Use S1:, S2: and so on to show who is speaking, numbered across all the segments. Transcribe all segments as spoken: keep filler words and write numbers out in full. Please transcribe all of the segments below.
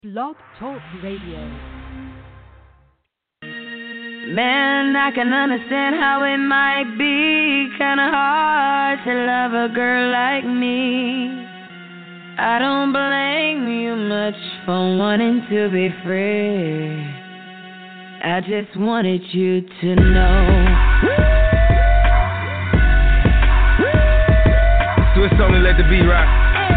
S1: Blog Talk Radio.
S2: Man, I can understand how it might be kinda hard to love a girl like me. I don't blame you much for wanting to be free. I just wanted you to know.
S3: Swiss only let the beat rock.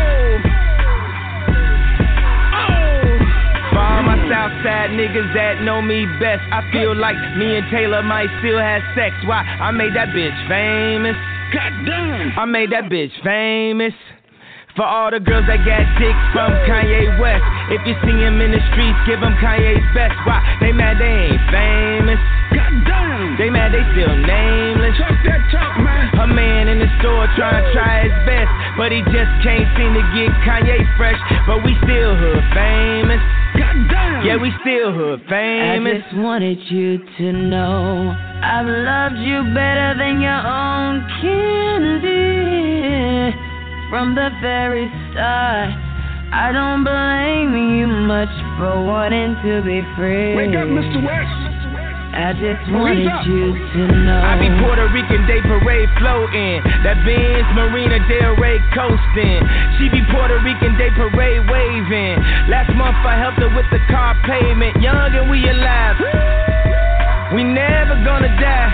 S3: Southside niggas that know me best, I feel like me and Taylor might still have sex. Why? I made that bitch famous. Goddamn. I made that bitch famous. For all the girls that got dicks from Kanye West. If you see him in the streets, give him Kanye's best. Why? They mad they ain't famous. Goddamn. They mad they still nameless. Talk that talk, man. A man in the store trying to try his best, but he just can't seem to get Kanye fresh. But we still hood famous. Goddamn. Yeah, we still hood famous.
S2: I just wanted you to know I've loved you better than your own candy. From the very start, I don't blame you much for wanting to be free.
S3: Wake up, Mister West.
S2: I just wanted you to know.
S3: I be Puerto Rican Day Parade floating. That Benz Marina Del Rey coasting. She be Puerto Rican Day Parade waving. Last month I helped her with the car payment. Young and we alive. We never gonna die.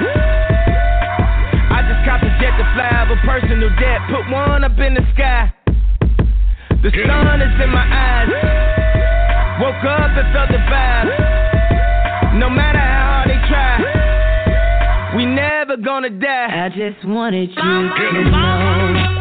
S3: I just copped a jet to fly over personal jet. Put one up in the sky. The sun is in my eyes. Woke up and felt the vibe. No matter how hard they try, we never gonna die.
S2: I just wanted you to know.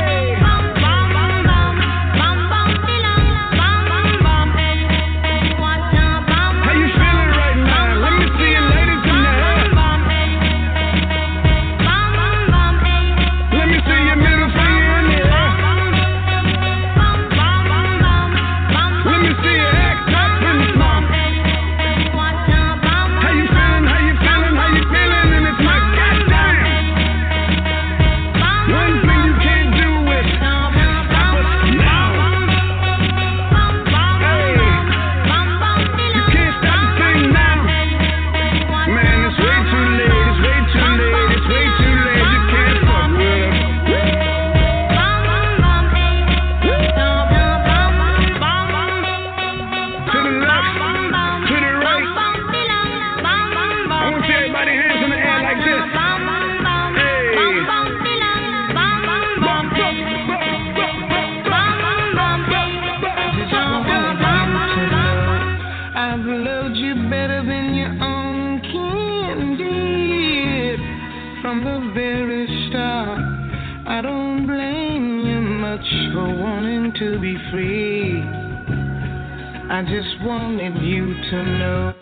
S4: To be free, I just wanted you to know.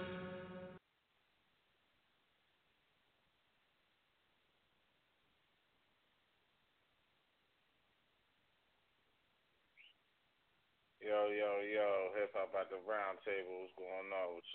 S5: Yo, yo, yo, hip hop at the round table. What's going on with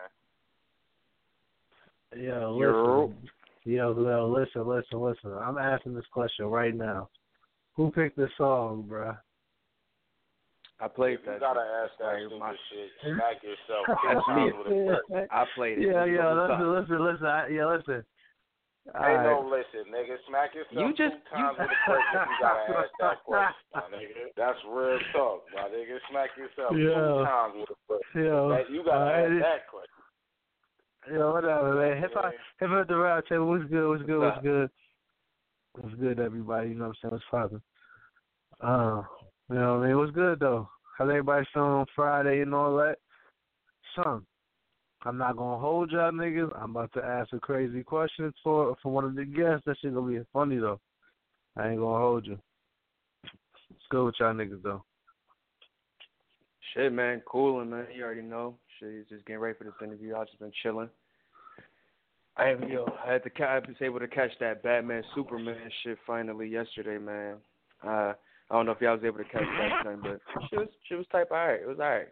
S5: y'all, man?
S6: Yo, listen. Yo, yo, listen, listen, listen. I'm asking this question right now. Who picked this song, bruh?
S7: I played
S5: if you
S7: that.
S5: You gotta ask that stupid my... shit. Smack yourself.
S7: That's me. I played it.
S6: Yeah, yeah. Listen, listen, listen. I, yeah, listen.
S5: All Ain't right. no listen, nigga. Smack yourself you just, two times you... with a person. You gotta ask that question, my nigga. That's real talk, my nigga. Smack yourself yeah. two times with a person. Yeah. You gotta uh, ask that question.
S6: Yo, whatever, man. Hip hop, hip hop at the round table. What's good? What's good? What's good? What's good, everybody? You know what I'm saying? What's poppin'? Uh, you know what I mean? What's good though? How's everybody feeling on Friday and all that? Son, I'm not gonna hold y'all niggas. I'm about to ask a crazy question for for one of the guests. That shit gonna be funny though. I ain't gonna hold you. Let's go with y'all niggas though.
S7: Shit, man, cooling, man. You already know. Shit, just getting ready for this interview. I just been chilling. I have, yo, I had to, I was able to catch that Batman Superman shit finally yesterday, man. Uh, I don't know if y'all was able to catch that thing, but shit was, shit was type alright. It was alright.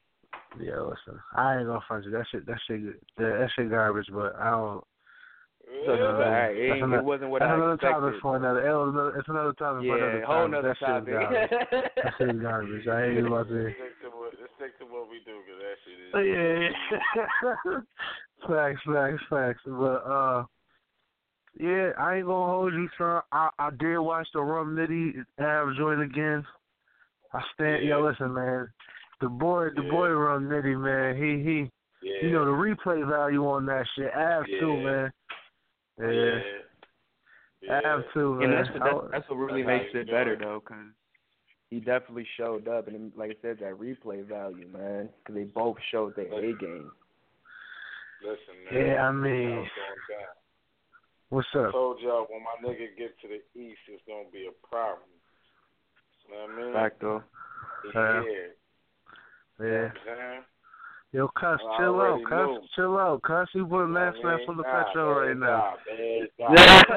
S6: Yeah, listen, I ain't gonna front you. That shit, that shit, that, that shit garbage. But I don't.
S7: So it's all right. It,
S6: another,
S7: it wasn't what
S6: that's
S7: I
S6: another
S7: expected.
S6: topic for another. Another it's another topic
S7: yeah,
S6: for another
S7: whole
S6: topic.
S7: nother
S6: That
S7: topic.
S6: That shit is garbage. I ain't about to.
S5: Let's stick to what, let's stick to what we do, cause that shit is.
S6: Yeah, yeah. facts, facts, facts. But uh, yeah, I ain't gonna hold you, son. I I did watch the Rum Nitty Av joint again. I stand.
S5: Yeah.
S6: Yo, listen, man. The boy, the
S5: yeah.
S6: boy Rum Nitty, man. He he.
S5: Yeah.
S6: You know the replay value on that shit. Av
S5: yeah.
S6: too, man. Yeah.
S5: yeah. yeah.
S6: Av too, man.
S7: And that's what, that's, that's what really
S5: that's
S7: makes it better, though, because he definitely showed up. And like I said, that replay value, man, because they both showed their A game.
S5: Listen, man.
S6: Yeah, I mean. What's up?
S5: I told y'all when my nigga get to the East, it's going to be a problem. You know what I mean?
S7: Fact, though.
S5: Yeah.
S6: Yeah.
S5: You know what I'm
S6: Yo, Cuss,
S5: I
S6: chill out,
S5: already
S6: Cuss,
S5: knew.
S6: chill out, Cuss. You putting mass
S5: I mean,
S6: on the
S5: nah,
S6: petrol right now.
S5: Nah,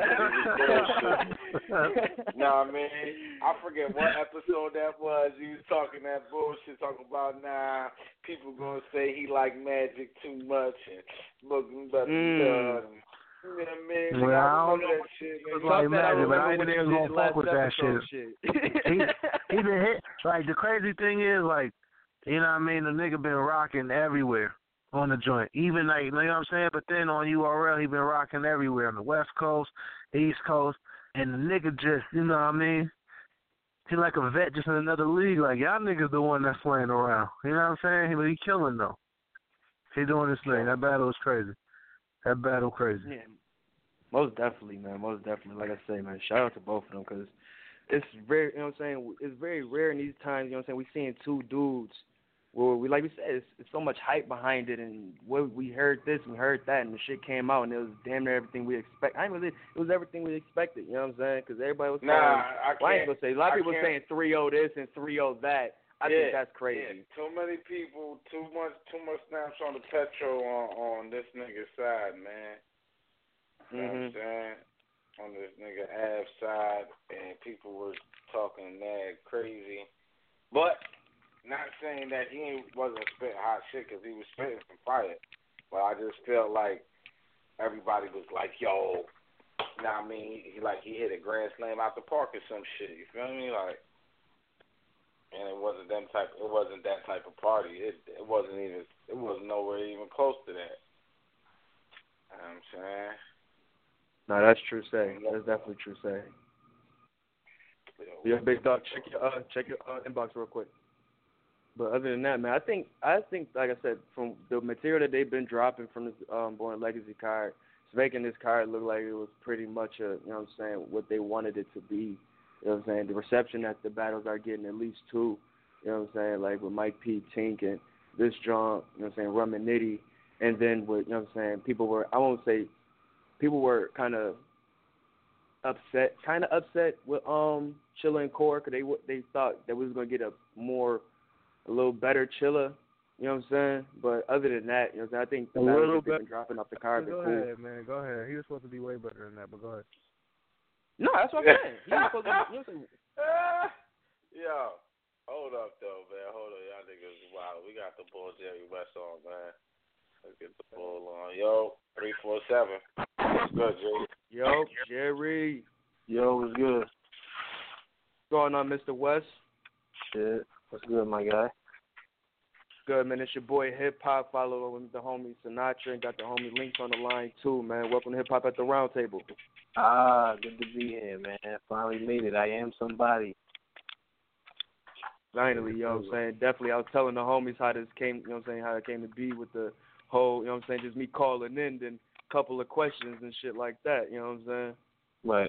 S5: nah, nah, man. I forget what episode that was. You was talking that bullshit, talking about, nah, people going to say he like Magic too much. And, but, but,
S7: mm.
S5: uh, you know what I mean?
S6: Well,
S5: I
S6: I don't
S5: remember that shit, man.
S6: It's like Magic, but I ain't even gonna fuck with that shit.
S7: shit.
S6: he, he been hit. Like, the crazy thing is, like, you know what I mean? The nigga been rocking everywhere on the joint. Even, like, you know what I'm saying? But then on U R L, he been rocking everywhere on the West Coast, East Coast. And the nigga just, you know what I mean? He like a vet just in another league. Like, y'all niggas the one that's playing around. You know what I'm saying? But he killing, though. He doing his thing. That battle is crazy. That battle crazy.
S7: Yeah, most definitely, man. Most definitely. Like I say, man, shout out to both of them because it's very, you know what I'm saying, it's very rare in these times, you know what I'm saying, we seeing two dudes where we, like we said, it's, it's so much hype behind it, and what we heard this and we heard that, and the shit came out, and it was damn near everything we expect. I ain't really, it was everything we expected, you know what I'm saying, because everybody was saying,
S5: nah, I,
S7: well, I ain't gonna say, a lot of
S5: I
S7: people were saying three oh this and three oh that. I
S5: yeah,
S7: think that's crazy.
S5: Yeah. Too many people, too much, too much snaps on the petrol on, on this nigga's side, man. You know
S7: mm-hmm.
S5: what I'm saying? On this nigga Av side, and people were talking mad crazy. But not saying that he ain't, wasn't spitting hot shit, because he was spitting some fire. But I just felt like everybody was like, yo, you know what I mean? He, like, he hit a grand slam out the park or some shit. You feel me? Like, and it wasn't them type. It wasn't that type of party. It it wasn't even. It wasn't nowhere even close to that. You know what I'm saying?
S7: No, that's true saying. That's definitely true saying. Yeah, big dog. Check your uh, check your uh, inbox real quick. But other than that, man, I think I think like I said, from the material that they've been dropping from this um, Born Legacy card, it's making this card look like it was pretty much a, you know what I'm saying, what they wanted it to be. You know what I'm saying? The reception that the battles are getting, at least two. You know what I'm saying? Like with Mike P, Tink, and this John. You know what I'm saying? Rum and Nitty, and then with, you know what I'm saying, people were, I won't say. People were kind of upset, kind of upset with um Chilla and Core, because they they thought that we was gonna get a more, a little better Chilla. You know what I'm saying? But other than that, you know what I'm saying, I think the
S6: a little
S7: been
S6: bit
S7: dropping off the card.
S6: Go
S7: cool.
S6: ahead, man. Go ahead. He was supposed to be way better than that, but go ahead.
S7: No, that's what I'm saying. He was supposed to. You know what I'm saying?
S5: Yo, hold up though, man. Hold up, y'all niggas. Wow, we got the Bull Jerry West on, man. Let's get the bull on. Yo, three four seven. What's good, Jay?
S7: Yo, Jerry.
S6: Yo, what's good?
S7: What's going on, Mister West?
S6: Shit. What's good, my guy?
S7: Good, man. It's your boy Hip Hop. Follow with the homie Sinatra, and got the homie Links on the line too, man. Welcome to Hip Hop at the Round Table.
S6: Ah, good to be here, man. Finally made it. I am somebody.
S7: Finally, you know what I'm saying? Definitely, I was telling the homies how this came, you know what I'm saying, how it came to be with the whole, you know what I'm saying, just me calling in, then a couple of questions and shit like that, you know what I'm saying?
S6: Right.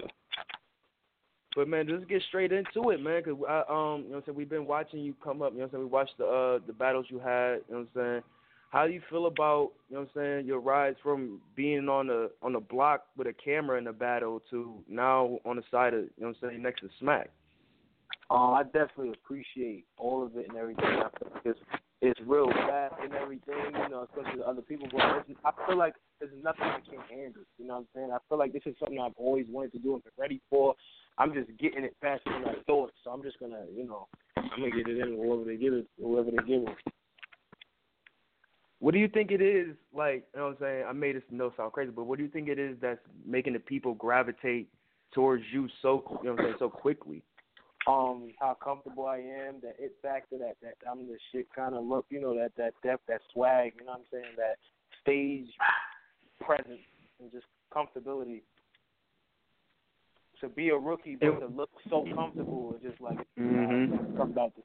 S7: But, man, just get straight into it, man, because, I, um, you know what I'm saying, we've been watching you come up, you know what I'm saying, we watched the uh, the battles you had, you know what I'm saying. How do you feel about, you know what I'm saying, your rise from being on the on the block with a camera in the battle to now on the side of, you know what I'm saying, next to Smack?
S6: Um, I definitely appreciate all of it and everything. I feel like it's, it's real fast and everything, you know, especially to other people. But I feel like there's nothing I can't handle, you know what I'm saying? I feel like this is something I've always wanted to do and been ready for. I'm just getting it faster than I thought, so I'm just going to, you know, I'm going to get it in whoever they give it, whoever they give it.
S7: what do you think it is, like, you know what I'm saying? I made this note sound crazy, but what do you think it is that's making the people gravitate towards you so, you know what I'm saying, so quickly?
S8: Um, how comfortable I am, that it factor, that, that I'm the shit kind of look, you know, that, that depth, that swag, you know what I'm saying, that stage presence and just comfortability. To be a rookie, but to look so comfortable is just like,
S7: mm-hmm.
S8: come back to.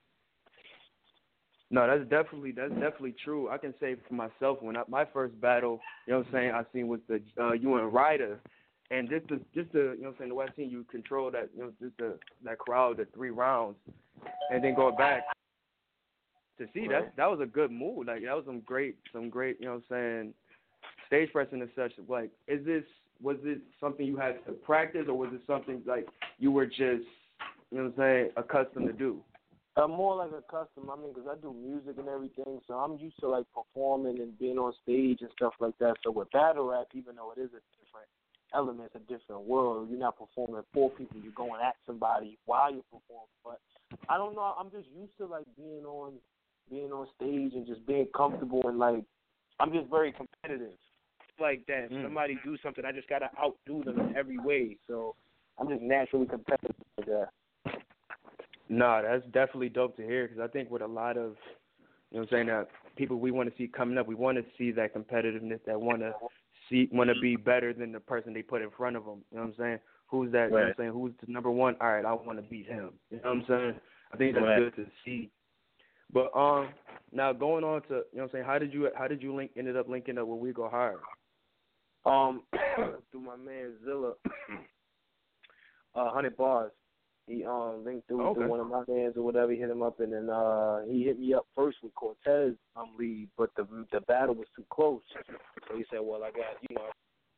S7: No, that's definitely that's definitely true. I can say for myself, when I, my first battle, you know what I'm saying, I seen with the uh, you and Ryder, and just the just the you know what I'm saying, the way I seen you control that, you know, just the that crowd, the three rounds, and then go back to see
S8: right.
S7: that that was a good move. Like that was some great some great you know what I'm saying, stage pressing and such. Like, is this was it something you had to practice, or was it something like you were just, you know what I'm saying, accustomed to do?
S8: I'm more like a custom. I mean, because I do music and everything, so I'm used to like performing and being on stage and stuff like that. So with battle rap, even though it is a different element, a different world, you're not performing for people. You're going at somebody while you're performing. But I don't know. I'm just used to like being on, being on stage and just being comfortable, and like I'm just very competitive. Like that, if
S7: mm.
S8: somebody do something, I just gotta outdo them in every way. So I'm just naturally competitive like that.
S7: No, that's definitely dope to hear, because I think with a lot of, you know what I'm saying, that people we want to see coming up, we want to see that competitiveness, that want to see, want to be better than the person they put in front of them. You know what I'm saying? Who's that? Right. You know what I'm saying? Who's the number one? All right, I want to beat him. You know what I'm saying? I think that's right. Good to see. But um, now going on to, you know what I'm saying, how did you how did you link ended up linking up with We Go Hard?
S8: Um, through my man Zilla, uh, Hundred Bars. He um linked through,
S7: okay.
S8: through one of my fans or whatever. He hit him up, and then uh he hit me up first with Cortez um lead, but the the battle was too close. So he said, "Well, I got you know."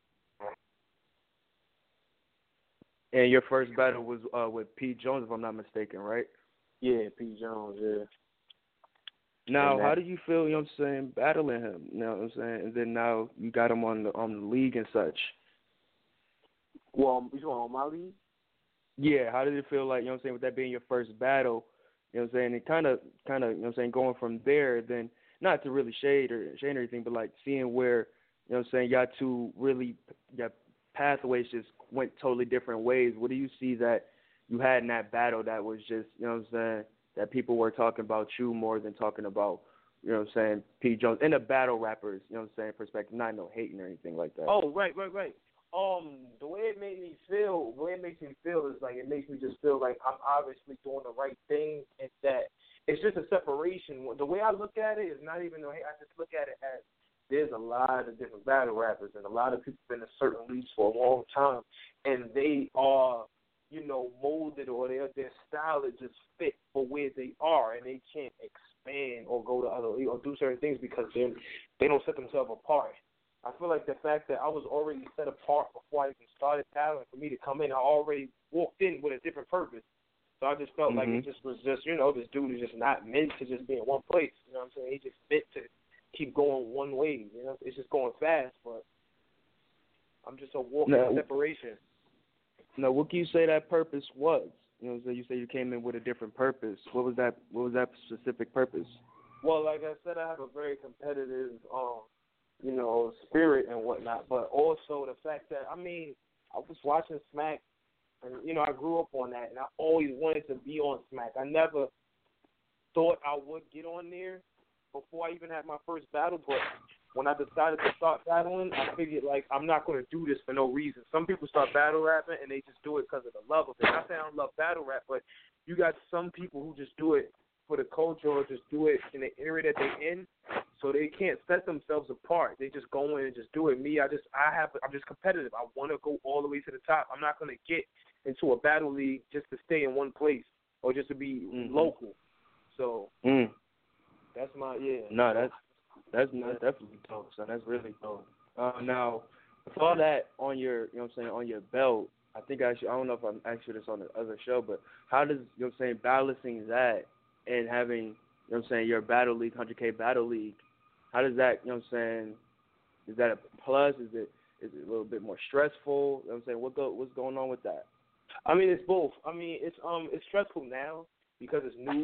S7: And your first battle was uh with Pete Jones, if I'm not mistaken, right?
S8: Yeah, Pete Jones. Yeah.
S7: Now, how do you feel? You know what I'm saying, battling him? You know what I'm saying, and then now you got him on the on the league and such.
S8: Well, you on my league?
S7: Yeah, how did it feel like, you know what I'm saying, with that being your first battle, you know what I'm saying, and kind of, kind of, you know what I'm saying, going from there, then, not to really shade or shade or anything, but like seeing where, you know what I'm saying, y'all two really, your pathways just went totally different ways. What do you see that you had in that battle that was just, you know what I'm saying, that people were talking about you more than talking about, you know what I'm saying, Pete Jones, and the battle rappers, you know what I'm saying, perspective, not no hating or anything like that.
S8: Oh, right, right, right. Um, the way it made me feel, the way it makes me feel is like it makes me just feel like I'm obviously doing the right thing, and that it's just a separation. The way I look at it is not even the way I just look at it as there's a lot of different battle rappers, and a lot of people been in certain leagues for a long time, and they are, you know, molded, or their their style is just fit for where they are, and they can't expand or go to other or do certain things because they they don't set themselves apart. I feel like the fact that I was already set apart before I even started battling, for me to come in, I already walked in with a different purpose. So I just felt mm-hmm. like it just was just, you know, this dude is just not meant to just be in one place. You know what I'm saying? He just meant to keep going one way. You know, it's just going fast, but I'm just a walking now, separation.
S7: Now, what can you say that purpose was? You know, so you say you came in with a different purpose. What was that? What was that specific purpose?
S8: Well, like I said, I have a very competitive, um, you know, spirit and whatnot, but also the fact that, I mean, I was watching Smack, and, you know, I grew up on that, and I always wanted to be on Smack. I never thought I would get on there before I even had my first battle, but when I decided to start battling, I figured, like, I'm not going to do this for no reason. Some people start battle rapping, and they just do it because of the love of it. Not saying I don't love battle rap, but you got some people who just do it for the culture or just do it in the area that they're in, so they can't set themselves apart. They just go in and just do it. Me, I just, I have, I'm just competitive. I want to go all the way to the top. I'm not going to get into a battle league just to stay in one place or just to be mm-hmm. local. So
S7: mm.
S8: that's my, yeah.
S7: No, that's, that's, that's definitely dope. So that's really dope. Uh, now, with all that on your, you know what I'm saying, on your belt, I think I should, I don't know if I'm asked you this on the other show, but how does, you know what I'm saying, balancing that and having, you know what I'm saying, your battle league, one hundred K battle league, how does that, you know what I'm saying, is that a plus? Is it is it a little bit more stressful? You know what I'm saying, what go, what's going on with that?
S8: I mean, it's both. I mean, it's um it's stressful now because it's new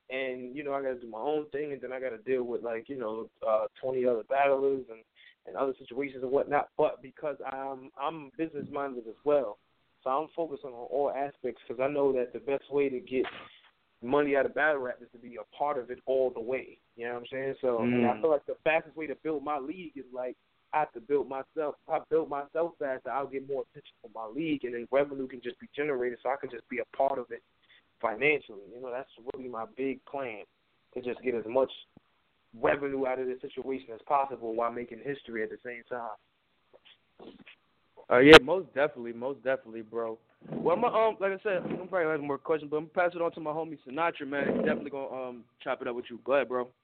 S8: and you know I got to do my own thing, and then I got to deal with like you know uh, twenty other battlers and, and other situations and whatnot. But because I'm I'm business minded as well, so I'm focused on all aspects because I know that the best way to get money out of battle rap is to be a part of it all the way. You know what I'm saying? So
S7: mm.
S8: and I feel like the fastest way to build my league is like I have to build myself. If I build myself faster, I'll get more attention from my league, and then revenue can just be generated, so I can just be a part of it financially. You know, that's really my big plan, to just get as much revenue out of this situation as possible while making history at the same time.
S7: Uh, yeah, most definitely, most definitely, bro. Well, I'm gonna, um, like I said, I'm probably have more questions, but I'm gonna pass it on to my homie Sinatra, man. He's definitely gonna um chop it up with you. Go ahead, bro.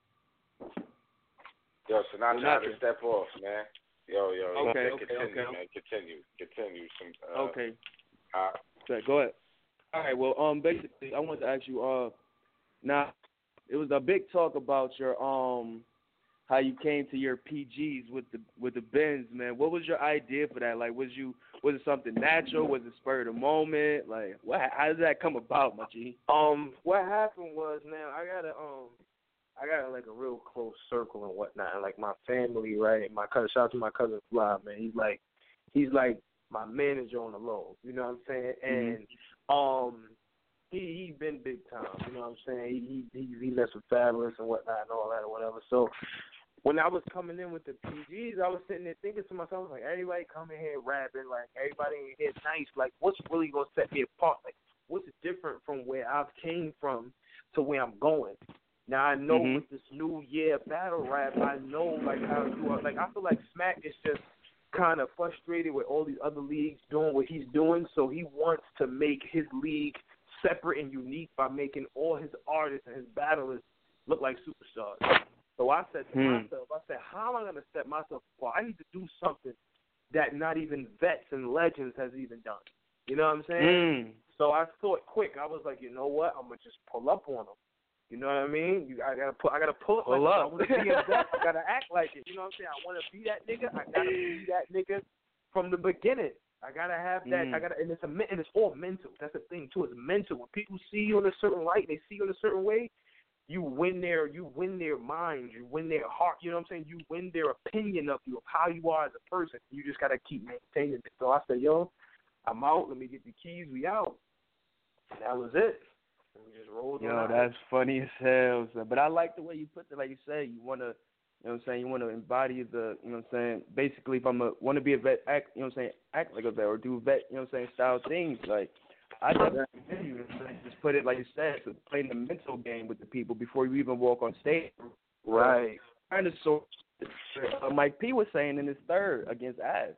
S5: Yo, Sinatra, Sinatra. to step off, man. Yo, yo,
S7: okay,
S5: yo,
S7: okay,
S5: continue,
S7: okay.
S5: man. Continue, continue. Some, uh,
S7: okay.
S5: Uh,
S7: okay, go ahead. All right, well, um, basically, I wanted to ask you, uh, now, it was a big talk about your, um, how you came to your P Gs with the with the Benz, man. What was your idea for that? Like, was you was it something natural? Was it spur of the moment? Like, what? How did that come about, my G?
S8: Um, what happened was, now I got a um. I got like a real close circle and whatnot, and like my family, right? My cousin, shout out to my cousin Fly, man. He's like, he's like my manager on the low. You know what I'm saying? And
S7: mm-hmm.
S8: um, he he been big time. You know what I'm saying? He he he messed with Fabulous and whatnot and all that or whatever. So when I was coming in with the P Gs, I was sitting there thinking to myself, like, everybody coming here rapping, like everybody in here nice. Like, what's really gonna set me apart? Like, what's different from where I've came from to where I'm going? Now, I know
S7: mm-hmm.
S8: with this new year battle rap, I know, like, how you are. Like, I feel like Smack is just kind of frustrated with all these other leagues doing what he's doing, so he wants to make his league separate and unique by making all his artists and his battlers look like superstars. So I said to
S7: hmm.
S8: myself, I said, how am I going to set myself apart? I need to do something that not even vets and legends has even done. You know what I'm saying?
S7: Mm.
S8: So I thought quick. I was like, you know what? I'm going to just pull up on him. You know what I mean? You, I gotta put. I gotta pull,
S7: pull
S8: like,
S7: up.
S8: I want to be him. I gotta act like it. You know what I'm saying? I want to be that nigga. I gotta be that nigga from the beginning. I gotta have that.
S7: Mm.
S8: I gotta, and it's a, and it's all mental. That's the thing too. It's mental. When people see you in a certain light, they see you in a certain way. You win their, you win their mind. You win their heart. You know what I'm saying? You win their opinion of you, of how you are as a person. You just gotta keep maintaining it. So I said, yo, I'm out. Let me get the keys. We out. And that was it. We just rolled
S7: Yo,
S8: around.
S7: that's funny as hell. So. But I like the way you put it. Like you say, you want to, you know what I'm saying, you want to embody the, you know what I'm saying, basically if I'm a, want to be a vet, act, you know what I'm saying, act like a vet or do vet, you know what I'm saying, style things. Like, I just, you know, just put it, like you said, to play the mental game with the people before you even walk on stage.
S8: Right.
S7: Kind of sort of, Mike P was saying in his third against Az.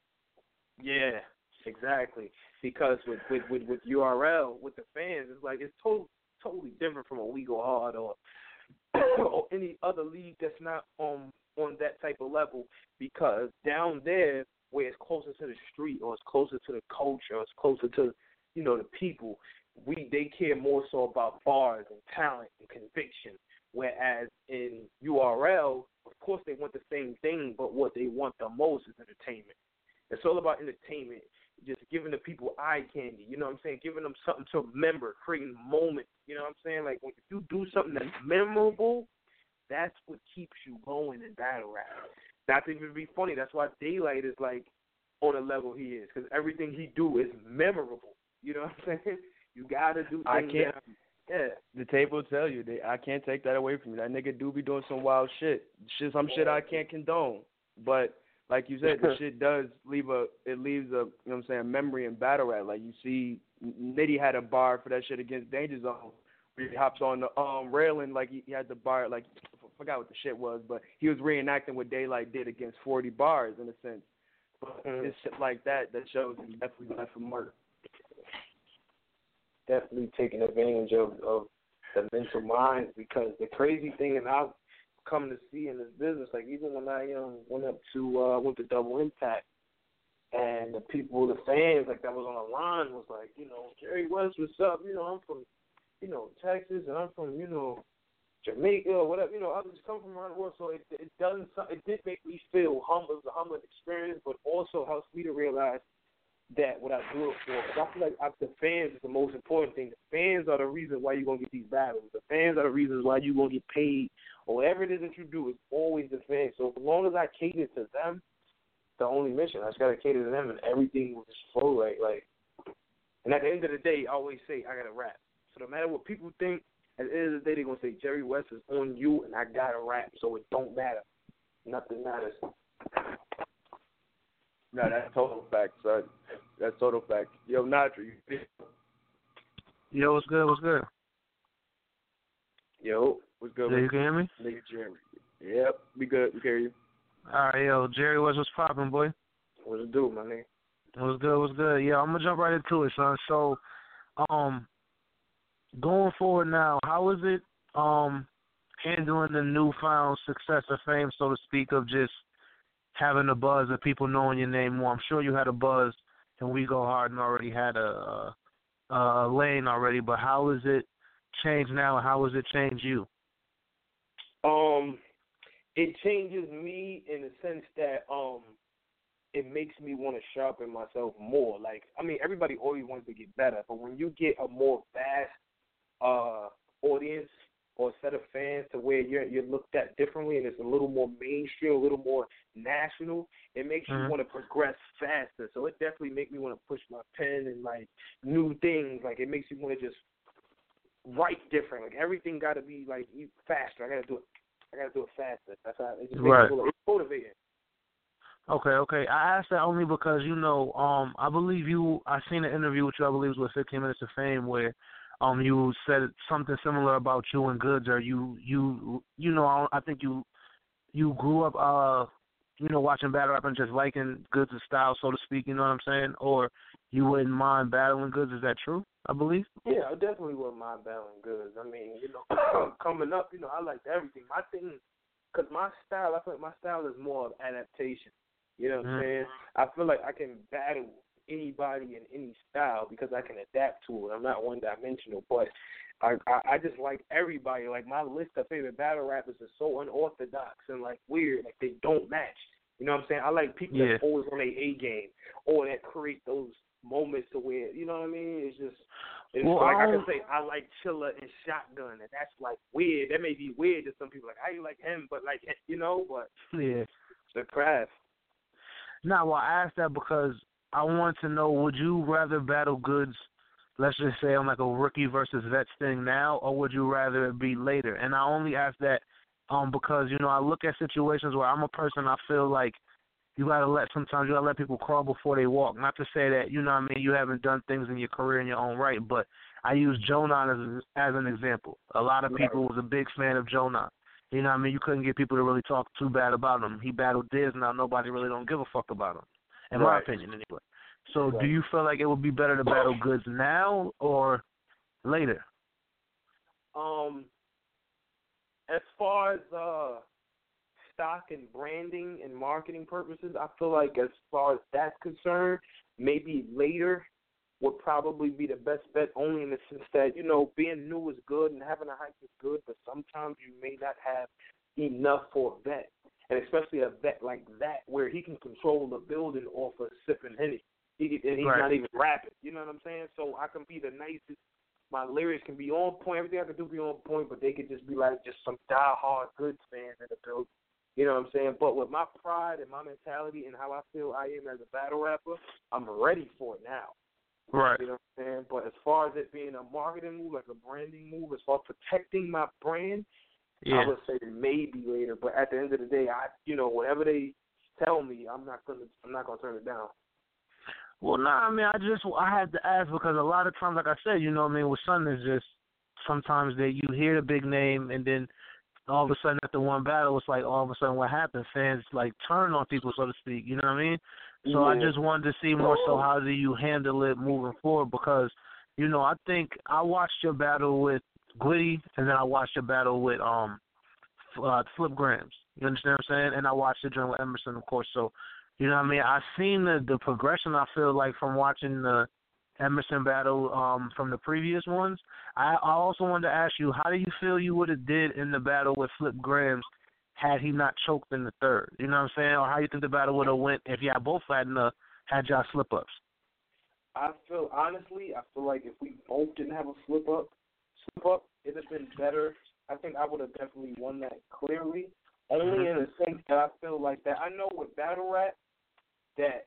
S8: Yeah, exactly. Because with, with, with, with U R L, with the fans, it's like it's totally totally different from a Legal Hard or or any other league that's not on on that type of level. Because down there, where it's closer to the street or it's closer to the culture or it's closer to, you know, the people, we they care more so about bars and talent and conviction. Whereas in U R L, of course, they want the same thing, but what they want the most is entertainment. It's all about entertainment. Just giving the people eye candy, you know what I'm saying? Giving them something to remember, creating moments, you know what I'm saying? Like, when you do something that's memorable, that's what keeps you going in battle rap. Not to even be funny, that's why Daylight is, like, on the level he is, because everything he do is memorable, you know what I'm saying? You got to do things
S7: I can't,
S8: that, yeah.
S7: The tape will tell you, they, I can't take that away from you. That nigga do be doing some wild shit. shit some shit I can't condone, but... Like you said, the shit does leave a, it leaves a, you know what I'm saying, memory in battle rap. Like you see, Nitty had a bar for that shit against Danger Zone. He hops on the um railing, like he, he had the bar, like, I forgot what the shit was, but he was reenacting what Daylight did against forty bars in a sense. But
S8: Mm.
S7: it's shit like that that shows he definitely left a mark.
S8: Definitely taking advantage of, of the mental mind, because the crazy thing, and I've come to see in this business, like even when I um, went up to uh, went to Double Impact, and the people, the fans, like that was on the line, was like, you know, Jerry West, what's up? You know, I'm from, you know, Texas, and I'm from, you know, Jamaica or whatever. You know, others come from around the world, so it it doesn't, it did make me feel humble. It was a humbling experience, but also helps me to realize that what I do it for. Because I feel like I, the fans is the most important thing. The fans are the reason why you're going to get these battles. The fans are the reasons why you're going to get paid. Or whatever it is that you do, it's always the fans. So as long as I cater to them, the only mission, I just got to cater to them, and everything will just flow right. Like, and at the end of the day, I always say, I got to rap. So no matter what people think, at the end of the day, they're going to say, Jerry West is on you, and I got to rap. So it don't matter. Nothing matters.
S7: No, that's total fact, son. That's total fact. Yo, Nadra, you
S6: Yo, what's good? What's good?
S7: Yo, what's good?
S6: Yeah, you can hear me?
S7: Nigga Jerry. Yep, we good. We can hear you.
S6: All right, yo, Jerry, what's what's poppin', boy?
S8: What's it do, my nigga?
S6: What's good? What's good? Yeah, I'm gonna jump right into it, son. So, um, going forward now, how is it um handling the newfound success or fame, so to speak, of just having a buzz of people knowing your name more? I'm sure you had a buzz, and We Go Hard and already had a, a, a lane already, but how is it changed now? How has it changed you?
S8: Um, it changes me in the sense that um, it makes me want to sharpen myself more. Like, I mean, everybody always wants to get better, but when you get a more vast uh audience or a set of fans to where you're you're looked at differently and it's a little more mainstream, a little more national, it makes mm-hmm. you want to progress faster. So it definitely makes me want to push my pen and like new things. Like it makes you want to just write different. Like everything got to be like faster. I got to do it. I got to do it faster. That's how it just makes
S6: right.
S8: me it's motivating.
S6: Okay, okay. I asked that only because, you know, um, I believe you, I seen an interview with you, I believe it was fifteen Minutes of Fame, where um, you said something similar about you and Goods, or you, you, you know, I think you, you grew up, uh, you know, watching battle rap and just liking Goods' style, so to speak, you know what I'm saying? Or you wouldn't mind battling Goods, is that true, I believe?
S8: Yeah, I definitely wouldn't mind battling Goods. I mean, you know, coming up, you know, I liked everything. My thing, because my style, I feel like my style is more of adaptation. You know what mm-hmm. I'm saying? I feel like I can battle anybody in any style because I can adapt to it. I'm not one-dimensional, but I, I I just like everybody. Like, my list of favorite battle rappers is so unorthodox and, like, weird. Like, they don't match. You know what I'm saying? I like people
S6: yeah.
S8: that's always on their A game or that create those moments to where, you know what I mean? It's just, it's
S6: well,
S8: like I,
S6: I
S8: can say I like Chilla and Shotgun, and that's, like, weird. That may be weird to some people. Like, how you like him? But, like, you know, but
S6: yeah.
S8: the craft.
S6: No, well, I asked that because I want to know, would you rather battle Goods, let's just say on like a rookie versus vets thing now, or would you rather it be later? And I only ask that um, because, you know, I look at situations where I'm a person, I feel like you got to let, sometimes you got to let people crawl before they walk. Not to say that, you know what I mean, you haven't done things in your career in your own right, but I use Jonan as, as an example. A lot of people was a big fan of Jonan. You know what I mean? You couldn't get people to really talk too bad about him. He battled Diz, now nobody really don't give a fuck about him, in
S8: right.
S6: my opinion anyway. So
S8: right.
S6: do you feel like it would be better to battle Goods now or later?
S8: Um, as far as uh, stock and branding and marketing purposes, I feel like as far as that's concerned, maybe later would probably be the best bet, only in the sense that, you know, being new is good and having a hype is good, but sometimes you may not have enough for a vet, and especially a vet like that where he can control the building off of sipping Henny, he, and he's
S6: right.
S8: not even rapping. You know what I'm saying? So I can be the nicest. My lyrics can be on point. Everything I can do be on point, but they could just be like just some die-hard Goods fans in the building. You know what I'm saying? But with my pride and my mentality and how I feel I am as a battle rapper, I'm ready for it now.
S6: Right.
S8: You know what I'm saying? But as far as it being a marketing move, like a branding move, as far as protecting my brand,
S6: yeah.
S8: I would say maybe later. But at the end of the day, I, you know, whatever they tell me, I'm not gonna, I'm not gonna turn it down.
S6: Well, no, nah, I mean, I just, I had to ask because a lot of times, like I said, you know what I mean, with Son is just sometimes that you hear the big name and then all of a sudden after one battle, it's like all of a sudden what happens? Fans like turn on people, so to speak. You know what I mean? So
S8: yeah.
S6: I just wanted to see more so how do you handle it moving forward because, you know, I think I watched your battle with Glitty and then I watched your battle with um uh, Flip Grams. You understand what I'm saying? And I watched the joint with Emerson, of course. So, you know what I mean? I've seen the, the progression, I feel like, from watching the Emerson battle um, from the previous ones. I, I also wanted to ask you, how do you feel you would have did in the battle with Flip Grams had he not choked in the third? You know what I'm saying? Or how you think the battle would have went if y'all both had, uh, had y'all slip-ups?
S8: I feel honestly, I feel like if we both didn't have a slip up, slip up, it'd have been better. I think I would have definitely won that clearly. Only mm-hmm. in the sense that I feel like that. I know with battle rap that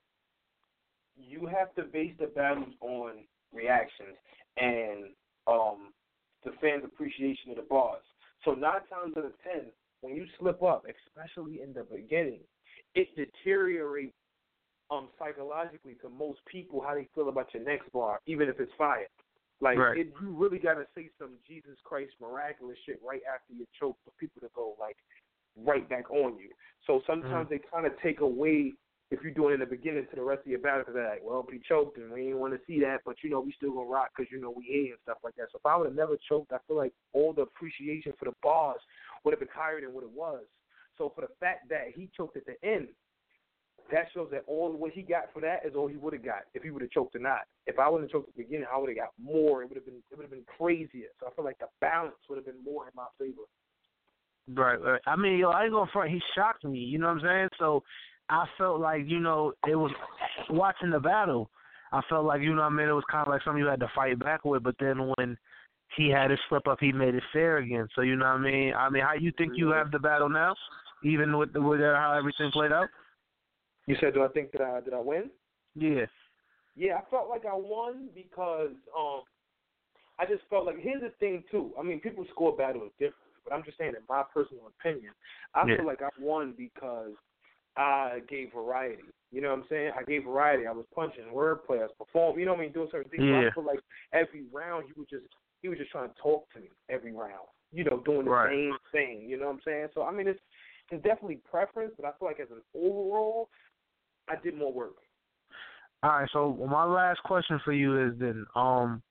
S8: you have to base the battles on reactions and um, the fans' appreciation of the bars. So nine times out of ten, when you slip up, especially in the beginning, it deteriorates um, psychologically to most people how they feel about your next bar, even if it's fire. Like,
S6: right.
S8: it, you really got to say some Jesus Christ miraculous shit right after you choke for people to go, like, right back on you. So sometimes mm-hmm. they kind of take away, if you're doing it in the beginning to the rest of your battle, because they're like, well, but he choked and we didn't want to see that, but, you know, we still going to rock because, you know, we here and stuff like that. So if I would have never choked, I feel like all the appreciation for the bars would have been higher than what it was. So for the fact that he choked at the end, that shows that all what he got for that is all he would have got if he would have choked or not. If I would have choked at the beginning, I would have got more. It would have been it would have been crazier. So I feel like the balance would have been more in my favor.
S6: Right, right. I mean, yo, I ain't gonna front. He shocked me. You know what I'm saying? So I felt like, you know, it was watching the battle. I felt like, you know what I mean, it was kind of like something you had to fight back with. But then when he had his slip up, he made it fair again. So you know what I mean? I mean, how you think you have the battle now, even with the, with how everything played out?
S8: You said, do I think that I did I win?
S6: Yeah.
S8: Yeah, I felt like I won because um, I just felt like, here's the thing, too. I mean, people score battles differently, but I'm just saying, in my personal opinion, I yeah. feel like I won because I gave variety. You know what I'm saying? I gave variety. I was punching, wordplay, I was performing, you know what I mean, doing certain things.
S6: Yeah.
S8: So I feel like every round he was just he was just trying to talk to me every round, you know, doing the
S6: right.
S8: same thing. You know what I'm saying? So, I mean, it's, it's definitely preference, but I feel like as an overall, I did more work.
S6: All right, so my last question for you is then, um,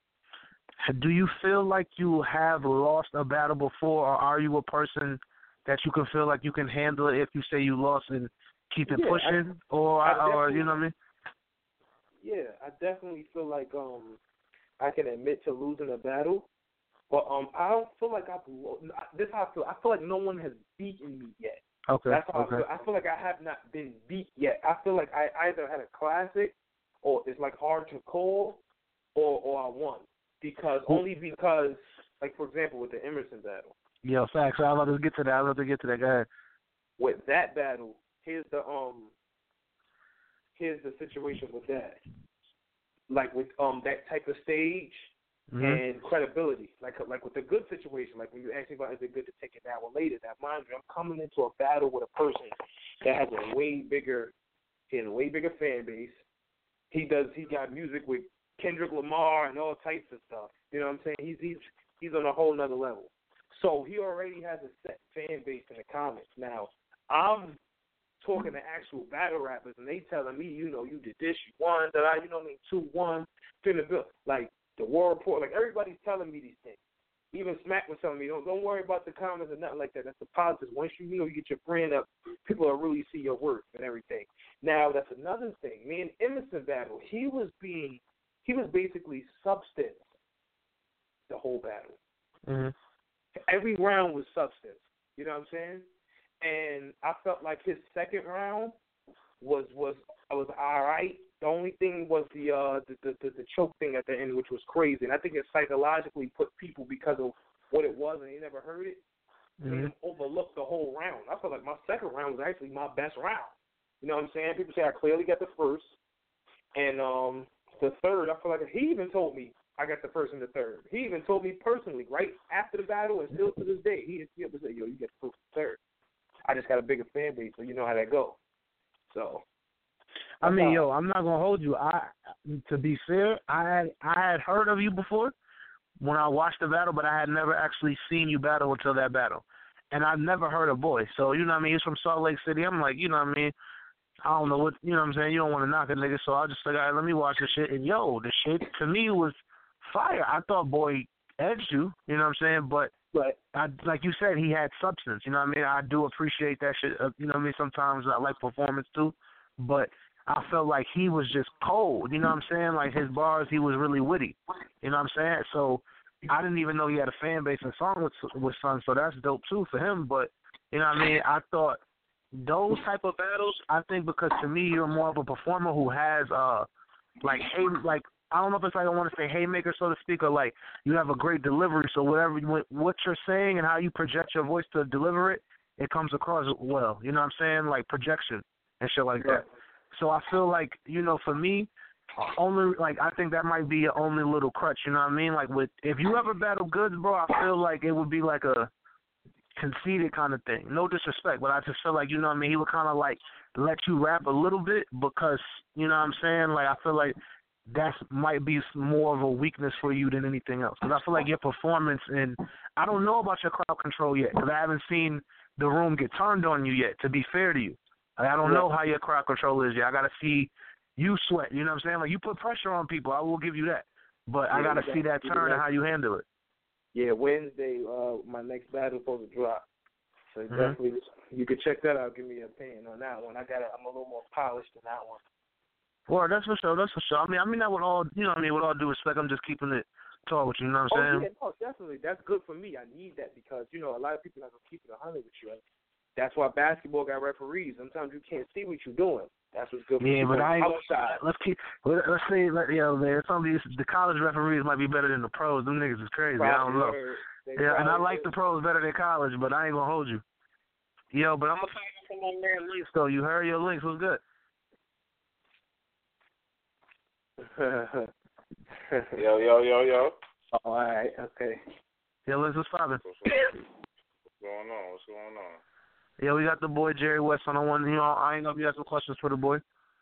S6: do you feel like you have lost a battle before, or are you a person that you can feel like you can handle it if you say you lost and keep it
S8: yeah,
S6: pushing,
S8: I,
S6: or,
S8: I
S6: or you know what I mean?
S8: Yeah, I definitely feel like um, I can admit to losing a battle, but um, I don't feel like I've lo- this is how I feel. I feel like no one has beaten me yet.
S6: Okay.
S8: That's how
S6: okay.
S8: I feel. I feel like I have not been beat yet. I feel like I either had a classic, or it's like hard to call, or or I won because only because, like for example, with the Emerson battle.
S6: Yeah, facts. I'd love to get to that. I'd love to get to that. Go ahead.
S8: With that battle, here's the um, here's the situation with that. Like with um that type of stage. Mm-hmm. And credibility, like like with a good situation, like when you ask me about is it good to take it now or later. That mind you, I'm coming into a battle with a person that has a way bigger, he has a way bigger fan base. He does, he got music with Kendrick Lamar and all types of stuff. You know what I'm saying? He's he's he's on a whole nother level. So he already has a set fan base in the comments. Now I'm talking to actual battle rappers, and they telling me, you know, you did this, you won, that I, you know what I mean, two one, feeling good, like. The War Report, like everybody's telling me these things. Even Smack was telling me, don't don't worry about the comments and nothing like that. That's the positive. Once you, you know you get your brand up, people will really see your work and everything. Now that's another thing. Me and Emerson battle, he was being, he was basically substance the whole battle.
S6: Mm-hmm.
S8: Every round was substance. You know what I'm saying? And I felt like his second round was was was all right. The only thing was the, uh, the, the the the choke thing at the end, which was crazy. And I think it psychologically put people, because of what it was and they never heard it,
S6: mm-hmm.
S8: they overlooked the whole round. I felt like my second round was actually my best round. You know what I'm saying? People say I clearly got the first. And um, the third, I feel like he even told me I got the first and the third. He even told me personally, right after the battle, and still to this day, he he ever said, yo, you get the first and third. I just got a bigger fan base, so you know how that go. So...
S6: I mean, yo, I'm not gonna hold you. I, to be fair, I had I had heard of you before when I watched the battle, but I had never actually seen you battle until that battle, and I've never heard a voice. So you know what I mean? He's from Salt Lake City. I'm like, you know what I mean? I don't know what you know what I'm saying. You don't want to knock a nigga, so I just like, all right, let me watch the shit. And yo, the shit to me was fire. I thought boy edged you. You know what I'm saying? But
S8: right.
S6: I, like you said, he had substance. You know what I mean? I do appreciate that shit. Uh, you know what I mean? Sometimes I like performance too, but I felt like he was just cold, you know what I'm saying? Like his bars, he was really witty, you know what I'm saying? So I didn't even know he had a fan base and song with, with Son, so that's dope too for him. But, you know what I mean? I thought those type of battles, I think because to me you're more of a performer who has, uh, like, hey, like I don't know if it's like I want to say haymaker, so to speak, or like you have a great delivery. So whatever you, what you're saying and how you project your voice to deliver it, it comes across well. You know what I'm saying? Like projection and shit like that. So I feel like, you know, for me, only like I think that might be your only little crutch. You know what I mean? Like with if you ever battle Goods, bro, I feel like it would be like a conceited kind of thing. No disrespect, but I just feel like, you know what I mean, he would kind of like let you rap a little bit because, you know what I'm saying, like I feel like that might be more of a weakness for you than anything else. Because I feel like your performance, and I don't know about your crowd control yet because I haven't seen the room get turned on you yet, to be fair to you. Like, I don't know how your crowd control is yet. I got to see you sweat, you know what I'm saying? Like, you put pressure on people, I will give you that. But yeah, I got to see that turn and how you handle it.
S8: Yeah, Wednesday, uh, my next battle supposed to drop. So mm-hmm. definitely, you can check that out. Give me an opinion on that one. I got, I'm a little more polished than that one.
S6: Well, that's for sure. That's for sure. I mean, I mean that with all, you know, what I mean, with all due respect, I'm just keeping it tall with you. You know what I'm
S8: oh,
S6: saying?
S8: Yeah, no, definitely. That's good for me. I need that because you know a lot of people are gonna keep it a hundred with you. That's why basketball got referees. Sometimes you can't see what you're doing. That's what's good for
S6: yeah,
S8: you.
S6: But I outside. Let's keep. Let's see. Let, you know, man. Some of these the college referees might be better than the pros. Them niggas is crazy. Probably I don't know. Yeah, and I like the pros better than college, but I ain't gonna hold you. Yo, but I'm gonna find you some more man links though. You heard your links. What's good?
S5: yo, yo, yo, yo.
S8: Oh, all right, okay.
S6: Yo, Liz, what's poppin'?
S5: What's going on? What's going on?
S6: Yo, we got the boy Jerry West on the one. You know, I ain't know if you got some questions for the boy.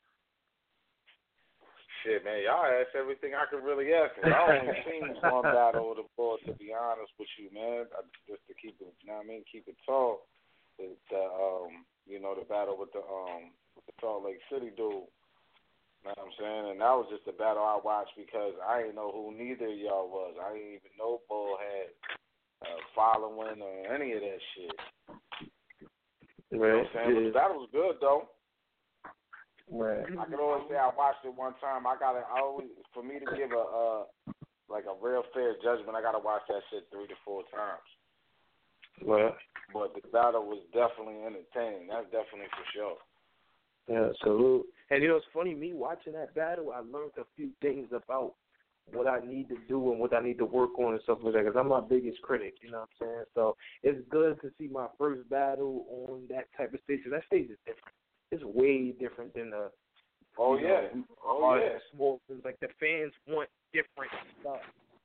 S5: Shit, man, y'all asked everything I could really ask. I only seen one battle with the boy, to be honest with you, man. I, just to keep it, you know what I mean, keep it tall. The, the um, you know, the battle with the um, with the Salt Lake City dude. You know what I'm saying? And that was just a battle I watched because I didn't know who neither of y'all was. I didn't even know Bull had a following or any of that shit. You know what I'm saying? But the battle was good, though.
S8: Right.
S5: I can always say I watched it one time. I gotta I always for me to give a uh, like a real fair judgment, I gotta watch that shit three to four times.
S8: Right.
S5: But the battle was definitely entertaining. That's definitely for sure.
S8: Yeah, salute. And you know, it's funny, me watching that battle, I learned a few things about what I need to do and what I need to work on and stuff like that, because I'm my biggest critic, you know what I'm saying? So it's good to see my first battle on that type of stage. That stage is different. It's way different than the
S5: oh yeah,
S8: know,
S5: oh yeah,
S8: small things. Like the fans want different stuff.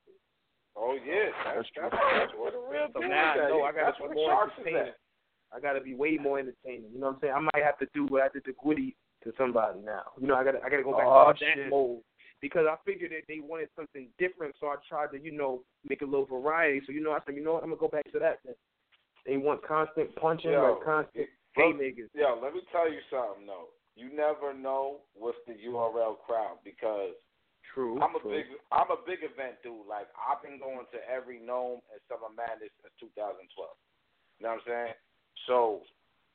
S5: Oh yeah, that's that's, that's what a real
S8: so
S5: thing
S8: now
S5: is.
S8: I know I gotta
S5: that's
S8: be more entertaining. I gotta be way more entertaining. You know what I'm saying? I might have to do what I did to Gwitty to somebody now. You know, I gotta I gotta go back
S6: oh,
S8: to that mode because I figured that they wanted something different, so I tried to you know make a little variety. So you know, I said, you know what, I'm gonna go back to that. Then. They want constant punching,
S5: yo,
S8: like constant.
S5: Hey
S8: well,
S5: niggas. Yo, let me tell you something though. You never know what's the U R L crowd because
S8: true.
S5: I'm a
S8: true.
S5: big I'm a big event dude. Like I've been going to every Gnome and Summer Madness since two thousand twelve. You know what I'm saying? So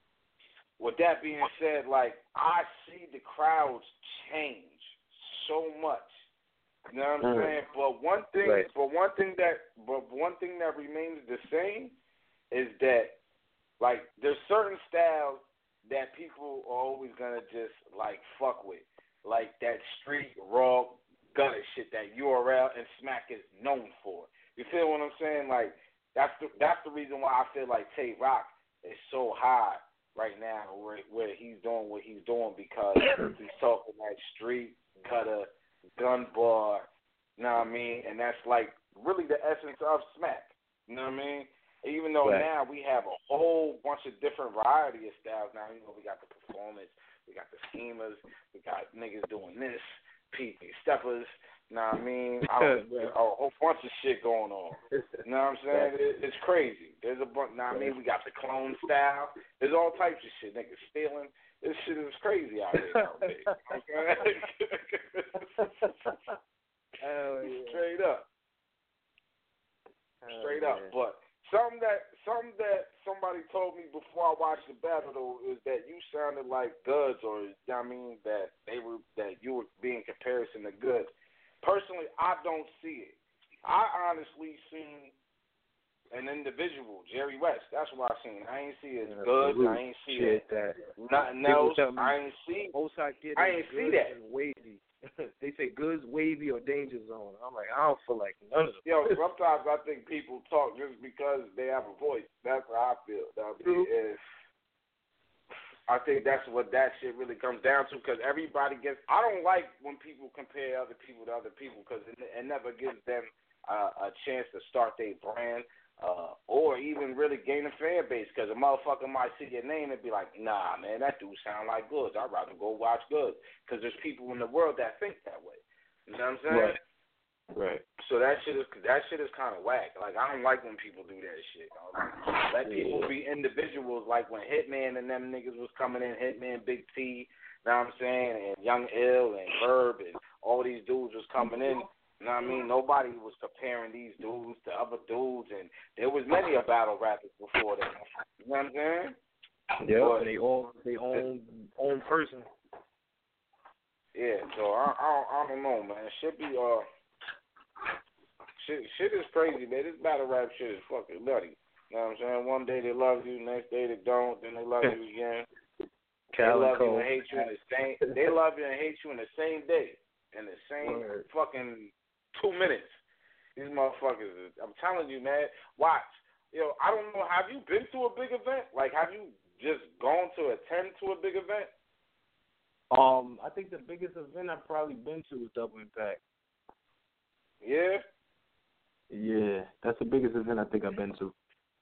S5: with that being said, like I see the crowds change so much. You know what I'm mm. saying? But one thing right. but one thing that but one thing that remains the same is that like, there's certain styles that people are always going to just, like, fuck with. Like that street, raw, gutter shit that U R L and Smack is known for. You feel what I'm saying? Like, that's the that's the reason why I feel like Tay Rock is so high right now where, where he's doing what he's doing because he's talking that street, gutter, gun bar, you know what I mean? And that's, like, really the essence of Smack. You know what I mean? Even though right. now we have a whole bunch of different variety of styles now. You know, we got the performance, we got the schemers, we got niggas doing this, P P steppers, you know what I mean? I don't, a whole bunch of shit going on. You know what I'm saying? It, it's crazy. There's a bunch, you know what I mean? We got the clone style. There's all types of shit. Niggas stealing. This shit is crazy out here nowadays. Okay?
S8: Oh, yeah.
S5: Straight up. Straight oh, up. Man. But Something that something that somebody told me before I watched the battle though is that you sounded like Goods, or you know what I mean that they were that you were being comparison to Goods. Personally, I don't see it. I honestly seen an individual, Jerry West. That's what I seen. I ain't see it as Goods. I ain't see it
S8: that
S5: nothing else. I ain't see.
S8: I
S5: ain't see that.
S8: Wavy. they say Goods, Wavy, or Danger Zone. I'm like, I don't feel like none of them.
S5: Yo, sometimes I think people talk just because they have a voice. That's how I feel. I mean, is, I think that's what that shit really comes down to, because everybody gets. I don't like when people compare other people to other people, because it, it never gives them uh, a chance to start their brand. Uh, or even really gain a fan base, because a motherfucker might see your name and be like, nah, man, that dude sound like Goods. I'd rather go watch Goods, because there's people in the world that think that way. You know what I'm saying?
S8: Right. Right.
S5: So that shit is that shit is kind of whack. Like, I don't like when people do that shit. You know? Like, let people be individuals. Like when Hitman and them niggas was coming in, Hitman, Big T, you know what I'm saying, and Young Ill and Verb and all these dudes was coming in. You know what I mean? Nobody was comparing these dudes to other dudes, and there was many a battle rappers before them. You know what I'm saying?
S8: Yeah, but they all they own own person.
S5: Yeah, so I, I I don't know, man. Shit be uh, shit shit is crazy, man. This battle rap shit is fucking nutty. You know what I'm saying? One day they love you, next day they don't, then they love you again. They love you and hate you in the same. They love you and hate you in the same day, in the same Word. fucking. Two minutes. These motherfuckers, I'm telling you, man, watch. Yo, I don't know, have you been to a big event? Like, have you just gone to attend to a big event?
S8: Um, I think the biggest event I've probably been to is Double Impact.
S5: Yeah?
S8: Yeah, that's the biggest event I think I've been to.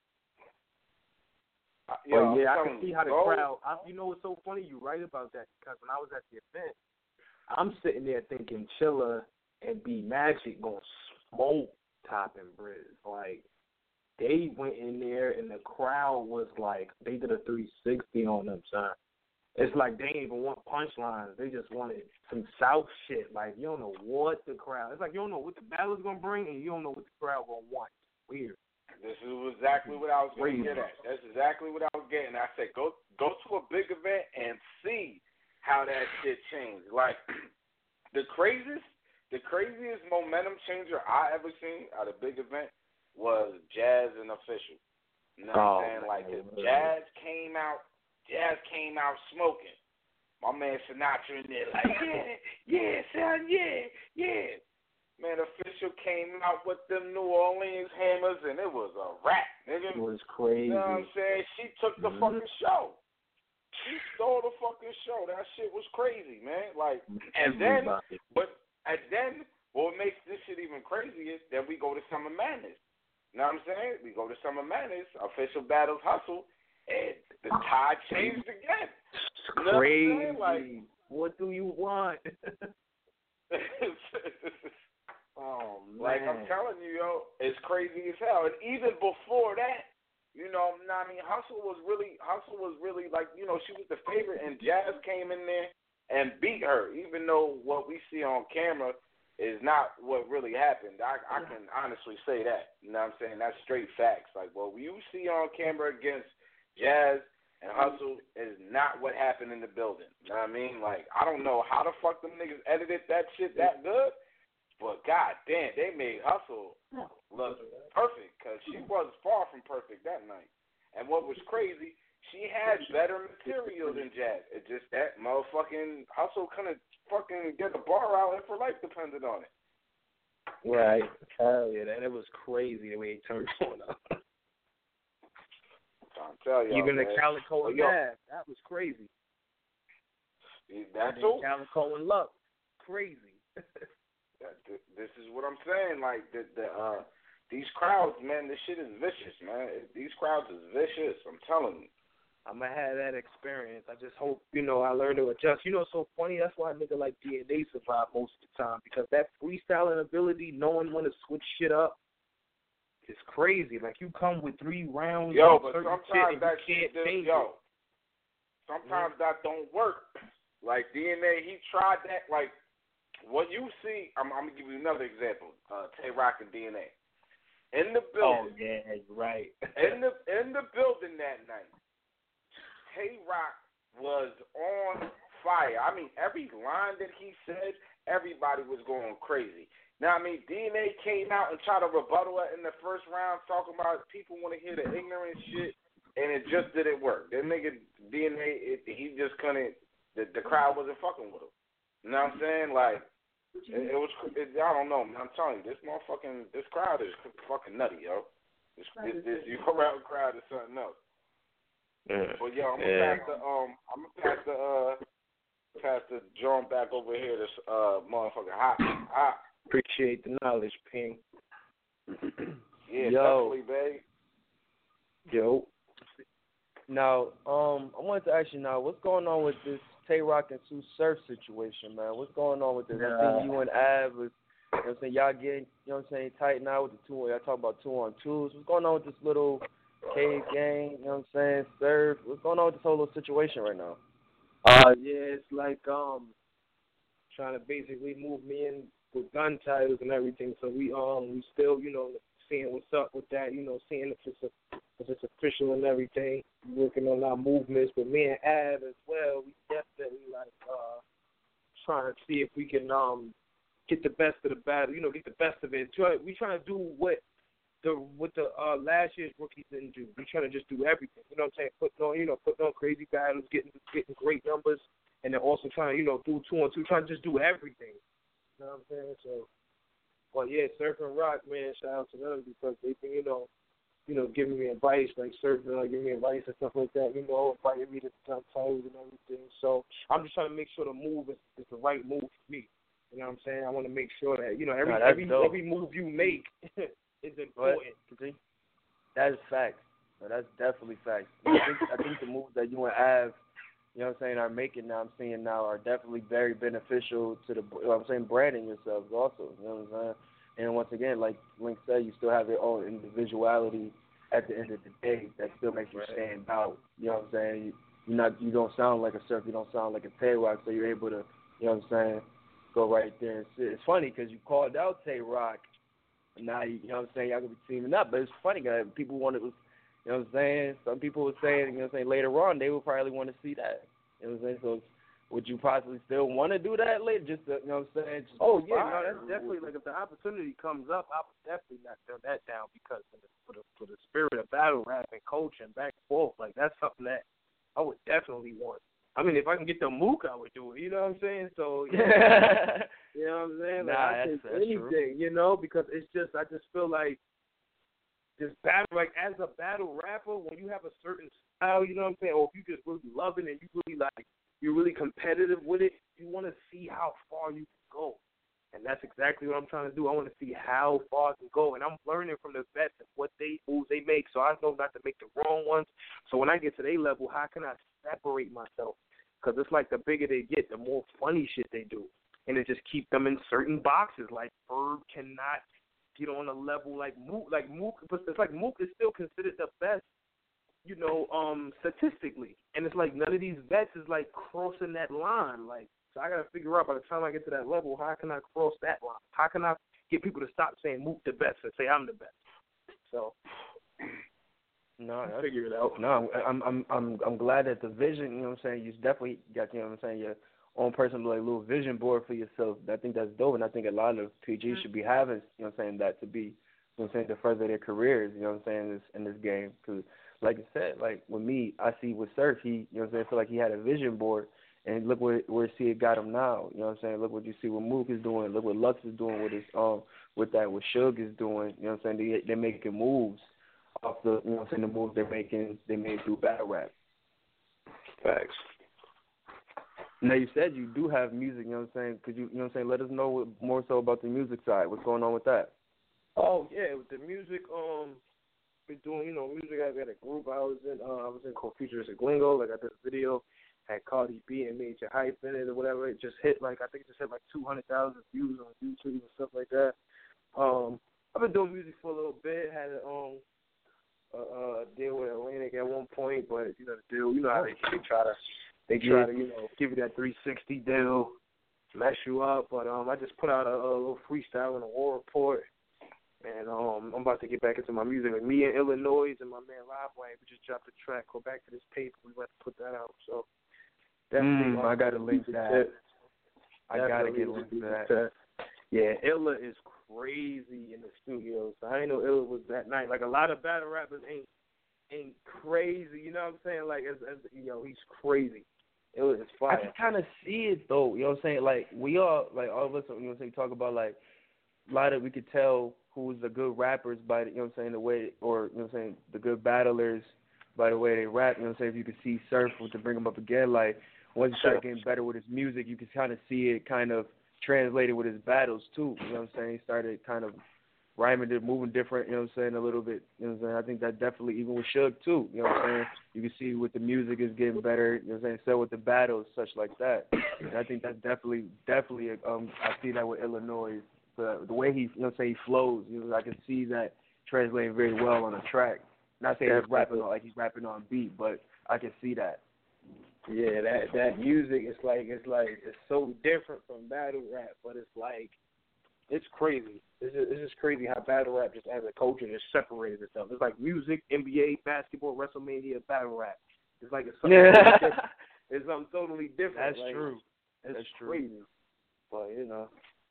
S5: Uh, yo,
S8: but yeah, I can see how the
S5: go.
S8: crowd, I, you know what's so funny? You're right about that, because when I was at the event, I'm sitting there thinking Chilla and B Magic gonna smoke Top and Briz. Like, they went in there and the crowd was like, they did a three sixty on them, son. It's like they didn't even want punchlines. They just wanted some South shit. Like, you don't know what the crowd. It's like you don't know what the battle's gonna bring, and you don't know what the crowd gonna want. Weird.
S5: This is exactly what I was going to get at. That's exactly what I was getting. I said, go go to a big event and see how that shit changed. Like, the craziest. The craziest momentum changer I ever seen at a big event was Jazz and Official. You know what
S8: oh,
S5: I'm saying? Like, the Jazz came out, Jazz came out smoking. My man Sinatra in there like, yeah, yeah, son, yeah, yeah. Man, Official came out with them New Orleans hammers, and it was a rap, nigga.
S8: It was crazy.
S5: You know what I'm saying? She took the mm-hmm. fucking show. She stole the fucking show. That shit was crazy, man. Like, and then, but. And then, what makes this shit even crazy is that we go to Summer Madness. You know what I'm saying? We go to Summer Madness, Official battles Hustle, and the tide changed again.
S8: You know crazy. What, like, what do you want? oh, man.
S5: Like, I'm telling you, yo, it's crazy as hell. And even before that, you know, I mean, Hustle was really, Hustle was really, like, you know, she was the favorite, and Jazz came in there and beat her, even though what we see on camera is not what really happened. I, I can honestly say that. You know what I'm saying? That's straight facts. Like, what you see on camera against Jazz and Hustle is not what happened in the building. You know what I mean? Like, I don't know how the fuck them niggas edited that shit that good, but god damn, they made Hustle look perfect, because she was far from perfect that night. And what was crazy, she had better material than Jazz. It's just that motherfucking Hustle couldn't fucking get the bar out if her life depended on it.
S8: Right. Hell yeah, that it was crazy the way he turned on her.
S5: I'm telling you.
S8: Even
S5: man.
S8: the Calico and Mav, that was crazy.
S5: That too.
S8: Calico and Luck, crazy.
S5: that, this is what I'm saying. Like, the, the uh, these crowds, man, this shit is vicious, man. These crowds is vicious. I'm telling you.
S8: I'm going to have that experience. I just hope, you know, I learn to adjust. You know, it's so funny. That's why a nigga like D N A survive most of the time, because that freestyling ability, knowing when to switch shit up, is crazy. Like, you come with three rounds
S5: yo,
S8: of
S5: but
S8: certain
S5: sometimes
S8: shit and
S5: that
S8: you can't
S5: shit
S8: change
S5: yo,
S8: it.
S5: sometimes
S8: mm-hmm.
S5: that don't work. Like, D N A, he tried that. Like, what you see, I'm, I'm going to give you another example. Uh, Tay Rock and D N A. In the building.
S8: Oh, yeah, right.
S5: in the in the building that night, Tay Rock was on fire. I mean, every line that he said, everybody was going crazy. Now, I mean, D N A came out and tried to rebuttal it in the first round, talking about people want to hear the ignorant shit, and it just didn't work. That nigga D N A, it, he just couldn't. The, the crowd wasn't fucking with him. You You know what I'm saying? Like, it, it was, it, I don't know, man. I'm telling you, this motherfucking, this crowd is fucking nutty, yo. This, this, this you around crowd is something else.
S8: Yeah.
S5: But yo, I'm gonna
S8: yeah.
S5: pass the, um, I'm gonna pass the, uh, pass the drum back over here. This, uh, motherfucking hot, hot.
S8: Appreciate the knowledge, Ping.
S5: Yeah,
S7: Yo.
S5: definitely, babe.
S8: Yo.
S7: Now, um, I wanted to ask you now, what's going on with this Tay Rock and Sue Surf situation, man? What's going on with this?
S8: Yeah.
S7: I think you and Av, was, you know what I'm saying, y'all getting, you know what I'm saying, tight now with the two, y'all talk about two on twos. What's going on with this little cave gang, you know what I'm saying, Surf? What's going on with this whole little situation right now?
S8: Uh, yeah, it's like, um, trying to basically move me in with gun titles and everything, so we, um, we still, you know, seeing what's up with that, you know, seeing if it's a, if it's official and everything, working on our movements. But me and Av as well, we definitely like uh trying to see if we can um get the best of the battle, you know, get the best of it. Try, we trying to do what the what the uh, last year's rookies didn't do. We trying to just do everything. You know what I'm saying? Putting on, you know, putting on crazy battles, getting getting great numbers, and then also trying to, you know, do two on two, trying to just do everything. You know what I'm saying? So, but yeah, Surf and Rock, man, shout out to them because they've been, you know, you know, giving me advice, like surfing, like giving me advice and stuff like that, you know, inviting me to gun titles and everything. So I'm just trying to make sure the move is, is the right move for me. You know what I'm saying? I want to make sure that, you know, every
S7: nah,
S8: every
S7: dope.
S8: every move you make is important.
S7: That is facts. No, that's definitely facts. I think I think the moves that you and Av, you know what I'm saying, are making now, I'm seeing now, are definitely very beneficial to the, you know what I'm saying, branding yourselves also. You know what I'm saying? And once again, like Link said, you still have your own individuality at the end of the day that still makes you stand out. You know what I'm saying? You, you're not, you don't sound like a Surf, you don't sound like a Tay Rock, so you're able to, you know what I'm saying, go right there and sit. It's funny because you called out Tay Rock. Now, you know what I'm saying, y'all going to be teaming up, but it's funny because people wanted, you know what I'm saying, some people were saying, you know what I'm saying, later on they would probably want to see that. You know what I'm saying? So would you possibly still want to do that later? Just to, you know what I'm saying? Just
S8: oh, yeah, no, that's definitely, like, if the opportunity comes up, I would definitely not turn that down because for the, for the, for the spirit of battle rap and coaching back and forth, like, that's something that I would definitely want. I mean, if I can get the mook, I would do it. You know what I'm saying? So, yeah. You know what I'm saying? Like,
S7: nah,
S8: I
S7: that's,
S8: take
S7: that's
S8: anything,
S7: true.
S8: you know, because it's just, I just feel like this battle, like, as a battle rapper, when you have a certain style, you know what I'm saying, or if you just really love it and you really, like, you're really competitive with it, you want to see how far you can go. And that's exactly what I'm trying to do. I want to see how far I can go. And I'm learning from the vets and what they moves they make, so I know not to make the wrong ones. So when I get to their level, how can I separate myself? Because it's like the bigger they get, the more funny shit they do. And it just keep them in certain boxes. Like Ferg cannot get on a level like Mook. Like Mook, but it's like Mook is still considered the best, you know, um, statistically. And it's like none of these vets is like crossing that line. Like, so I gotta figure out by the time I get to that level, how can I cross that line? How can I get people to stop saying Mook the best and say I'm the best? So.
S7: No,
S8: I figure it out.
S7: No, I'm I'm I'm I'm glad that the vision, you know what I'm saying, you definitely got, you know what I'm saying, your own personal like little vision board for yourself. I think that's dope, and I think a lot of P Gs mm-hmm. should be having, you know what I'm saying, that to be, you know what I'm saying, to further their careers, you know what I'm saying, in this, in this game. Because, like I said, like with me, I see with Surf, he, you know what I'm saying, I feel like he had a vision board, and look where where see it got him now. You know what I'm saying? Look what you see what Mook is doing. Look what Lux is doing with his um with that. What Suge is doing. You know what I'm saying? They they're making moves off the, you know what I'm saying, the moves they're making, they made through battle rap.
S8: Facts.
S7: Now, you said you do have music, you know what I'm saying? Could you, you know what I'm saying, let us know what, more so about the music side. What's going on with that?
S8: Oh, yeah, with the music, um, been doing, you know, music. I got a group I was in, uh, I was in called Futuristic Lingo. Like, I did a video, had Cardi B and Major Hype in it or whatever. It just hit, like, I think it just hit, like, two hundred thousand views on YouTube and stuff like that. Um, I've been doing music for a little bit. Had a, um, a, a deal with Atlantic at one point, but, you know, the deal, you know how they, they try to, they try to, you know, give you that three sixty deal, mess you up. But um, I just put out a, a little freestyle in a war report. And um, I'm about to get back into my music. Like me and Illinois and my man Liveway, we just dropped a track. Go back to this paper. We about to put that out. So definitely,
S7: mm, I gotta link that. I gotta get linked to that. that.
S8: Yeah, Illa is crazy in the studio. So I didn't know Illa was that night. Like a lot of battle rappers ain't ain't crazy. You know what I'm saying? Like as, as you know, he's crazy. It was fire.
S7: I can kind of see it though. You know what I'm saying? Like we all, like all of us, you know what I'm saying, talk about like a lot of we could tell who's the good rappers by the, you know what I'm saying, the way, or you know what I'm saying, the good battlers by the way they rap. You know what I'm saying? If you could see Surf, to bring him up again, like once he started getting better with his music, you could kind of see it kind of translated with his battles too. You know what I'm saying? He started kind of rhyming, moving different, you know what I'm saying, a little bit. You know what I'm saying? I think that definitely, even with Suge too, you know what I'm saying? You can see with the music is getting better, you know what I'm saying, so with the battles, such like that. And I think that's definitely, definitely, um, I see that with Illinois. The, the way he, you know what I'm saying, he flows, you know, I can see that translating very well on a track. Not saying he's rapping on, like he's rapping on beat, but I can see that.
S8: Yeah, that that music is like it's like it's so different from battle rap, but it's like it's crazy. It's just, it's just crazy how battle rap just as a culture just separated itself. It's like music, N B A, basketball, WrestleMania, battle rap. It's like it's something,
S7: yeah.
S8: different. It's something totally different.
S7: That's
S8: like,
S7: true.
S8: It's
S7: That's
S8: crazy.
S7: true.
S8: But you know.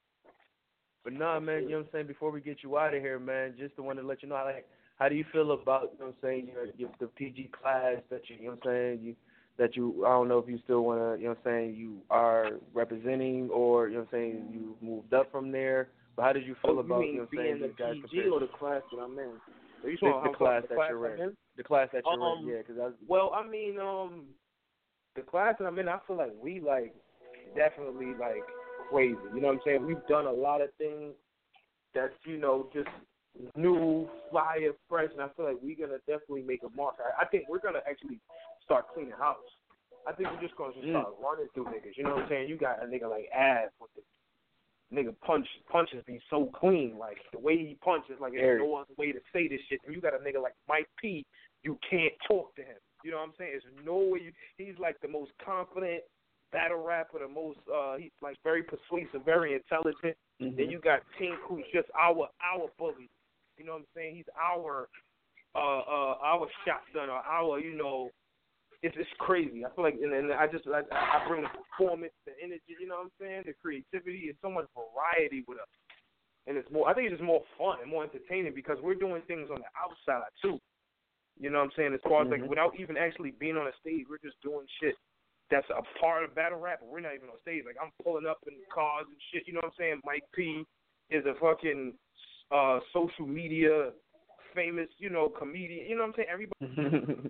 S7: But nah, man, you know what I'm saying. Before we get you out of here, man, just to want to let you know, like, how do you feel about, you know what I'm saying, your, your the P G class that you, you know what I'm saying, you. That you, I don't know if you still want to, you know what I'm saying, you are representing or, you know what I'm saying, you moved up from there. But how did you feel
S8: oh,
S7: about,
S8: you,
S7: you know what I'm saying,
S8: the
S7: these guys
S8: P G or the class that I'm in? Are you
S7: the,
S8: the,
S7: the class
S8: the
S7: that
S8: class
S7: you're
S8: I'm
S7: in.
S8: in?
S7: The class that you're
S8: um,
S7: in, yeah. Cause I was,
S8: well, I mean, um, the class that I'm in, I feel like we, like, definitely, like, crazy. You know what I'm saying? We've done a lot of things that's, you know, just new, fire, fresh, and I feel like we're going to definitely make a mark. I, I think we're going to actually start cleaning house. I think we're just going to start mm. running through niggas. You know what I'm saying? You got a nigga like Av with the nigga punch, punches be so clean. Like, the way he punches, like, there's no other way to say this shit. And you got a nigga like Mike P, you can't talk to him. You know what I'm saying? There's no way you, he's like the most confident battle rapper, the most, uh, he's like very persuasive, very intelligent. Mm-hmm. Then you got Tink, who's just our, our bully. You know what I'm saying? He's our, uh, uh, our shotgun or our, you know, it's it's crazy. I feel like, and, and I just, I, I bring the performance, the energy, you know what I'm saying? The creativity, and so much variety with us. And it's more, I think it's just more fun and more entertaining because we're doing things on the outside too. You know what I'm saying? As far as mm-hmm. like, without even actually being on a stage, we're just doing shit that's a part of battle rap, but we're not even on stage. Like, I'm pulling up in cars and shit, you know what I'm saying? Mike P is a fucking uh, social media famous, you know, comedian. You know what I'm saying? Everybody.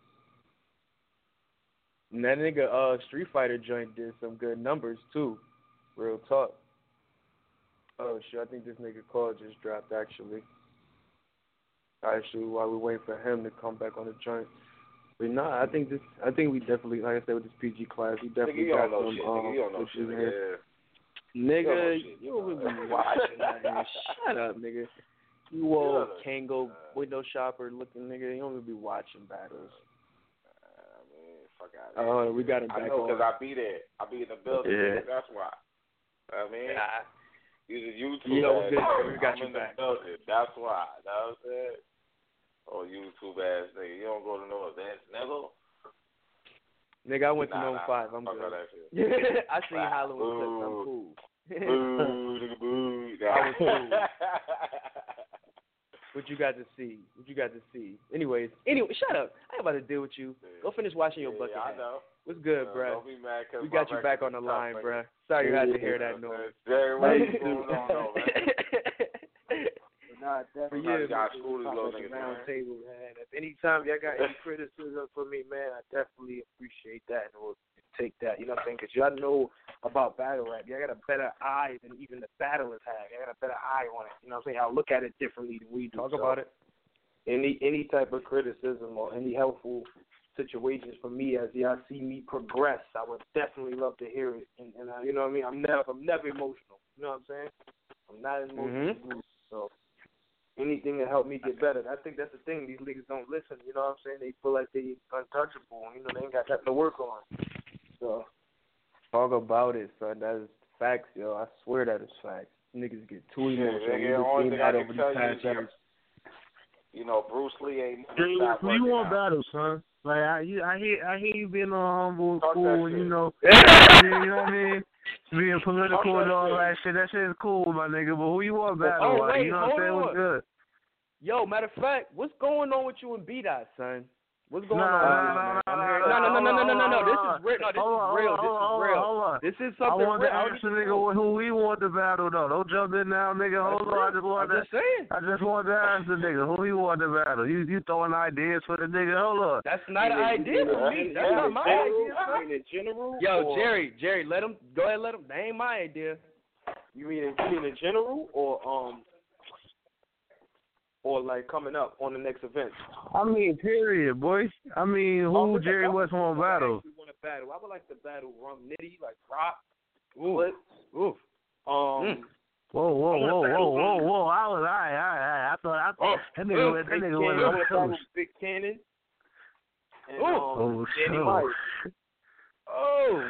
S7: And that nigga uh, Street Fighter joint did some good numbers, too. Real talk. Oh, shit, I think this nigga call just dropped, actually. Actually, while we wait for him to come back on the joint. But nah, I think this. I think we definitely, like I said, with this P G class, we definitely
S5: nigga,
S7: got some.
S5: Shit,
S7: um,
S5: nigga, you don't know shit, nigga.
S7: Nigga, you don't really be watching that nigga. Shut up, nigga. You old Kango uh, window shopper looking nigga. You don't really be watching battles.
S5: Uh, man, fuck out. Oh,
S7: uh, we got him back
S5: I know because
S7: I
S5: be there. I be in the building.
S7: Yeah.
S5: That's why. I mean,
S7: yeah.
S5: He's a YouTube.
S7: Yeah,
S5: ass.
S7: We got
S5: I'm
S7: you
S5: in
S7: back.
S5: The building. That's why. You know what I'm saying? Oh, YouTube ass nigga. You don't go to no events, never.
S7: Nigga, I went
S5: nah,
S7: to Zone
S5: nah,
S7: five. I'm
S5: fuck
S7: good.
S5: Yeah,
S7: I seen Halloween clips. I'm cool.
S5: Boo, nigga, boo.
S7: I was cool. What you got to see? What you got to see? Anyways, anyway, shut up. I ain't about to deal with you. Go finish washing your
S5: yeah,
S7: bucket.
S5: Yeah, I know.
S7: What's good,
S5: uh,
S7: bro?
S5: Don't be mad cause
S7: we got you back on the line, bro. Sorry you had to hear that noise.
S5: Jerry, what you going on, though, man?
S8: Nah, definitely.
S5: You got school these little niggas,
S8: round
S5: man.
S8: table, man. If anytime y'all got any criticism for me, man, I definitely appreciate that and we'll take that. You know what I'm saying? Because y'all know about battle rap. Y'all got a better eye than even the battlers have. Y'all got a better eye on it. You know what I'm saying? Y'all look at it differently than we do.
S7: Talk
S8: so
S7: about it.
S8: Any any type of criticism or any helpful situations for me as y'all see me progress, I would definitely love to hear it. And, and uh, you know what I mean? I'm never I'm never emotional. You know what I'm saying? I'm not emotional. Mm-hmm. So anything to help me get better. I think that's the thing. These niggas don't listen. You know what I'm saying? They feel like they untouchable. You know, they ain't got nothing to work on. So
S7: talk about it, son. That is facts, yo. I swear that is facts. Niggas get too emotional.
S5: Yeah,
S7: we just seen that over these past years.
S5: You know, Bruce Lee ain't.
S6: Hey, who you want battles, son? Like I, you, I hear, I hear you being all humble and cool, and you know, you know what I mean. Being political and all that shit. That shit is cool, my nigga. But who you want battle?
S7: Oh,
S6: like,
S7: wait,
S6: you know what I'm saying? What's good?
S7: Yo, matter of fact, what's going on with you and B-Dot, son? What's going
S6: nah,
S7: on?
S6: Nah, nah,
S7: man?
S6: nah,
S7: I'm
S6: nah,
S7: hearing,
S6: nah,
S7: no, no, no, no, no, no, no, no. This is real. No, this
S6: hold
S7: is
S6: on,
S7: real.
S6: Hold on,
S7: this is
S6: hold
S7: real.
S6: On, hold on.
S7: This is something
S6: I want
S7: real.
S6: to ask the nigga who he want to battle though. Don't jump in now, nigga. Hold
S7: That's
S6: on.
S7: real.
S6: I just want
S7: I'm
S6: to.
S7: just saying.
S6: I just want to ask the nigga who he want to battle. You you throwing ideas for the nigga? Hold on.
S7: That's not an idea for me. That's not my idea.
S8: You mean in general?
S7: Yo,
S8: or,
S7: Jerry, Jerry, let him go ahead. Let him. That ain't my idea.
S8: You mean in, you mean in general or um or like coming up on the next event?
S6: I mean, period, boy. I mean, who
S8: oh,
S6: Jerry West want to battle?
S8: Want to battle? I would like to battle Rum Nitty, like Rock,
S7: Ooh,
S8: Flip.
S7: ooh.
S8: Um.
S7: Mm.
S6: Whoa, whoa, whoa, whoa, whoa, whoa! I was, I, I, I, I thought, I thought
S7: Oh,
S6: that nigga, went, that nigga went on the coast.
S8: Big Cannon. And,
S7: Ooh.
S8: um,
S6: Oh,
S8: Danny
S6: so.
S8: White.
S7: Oh,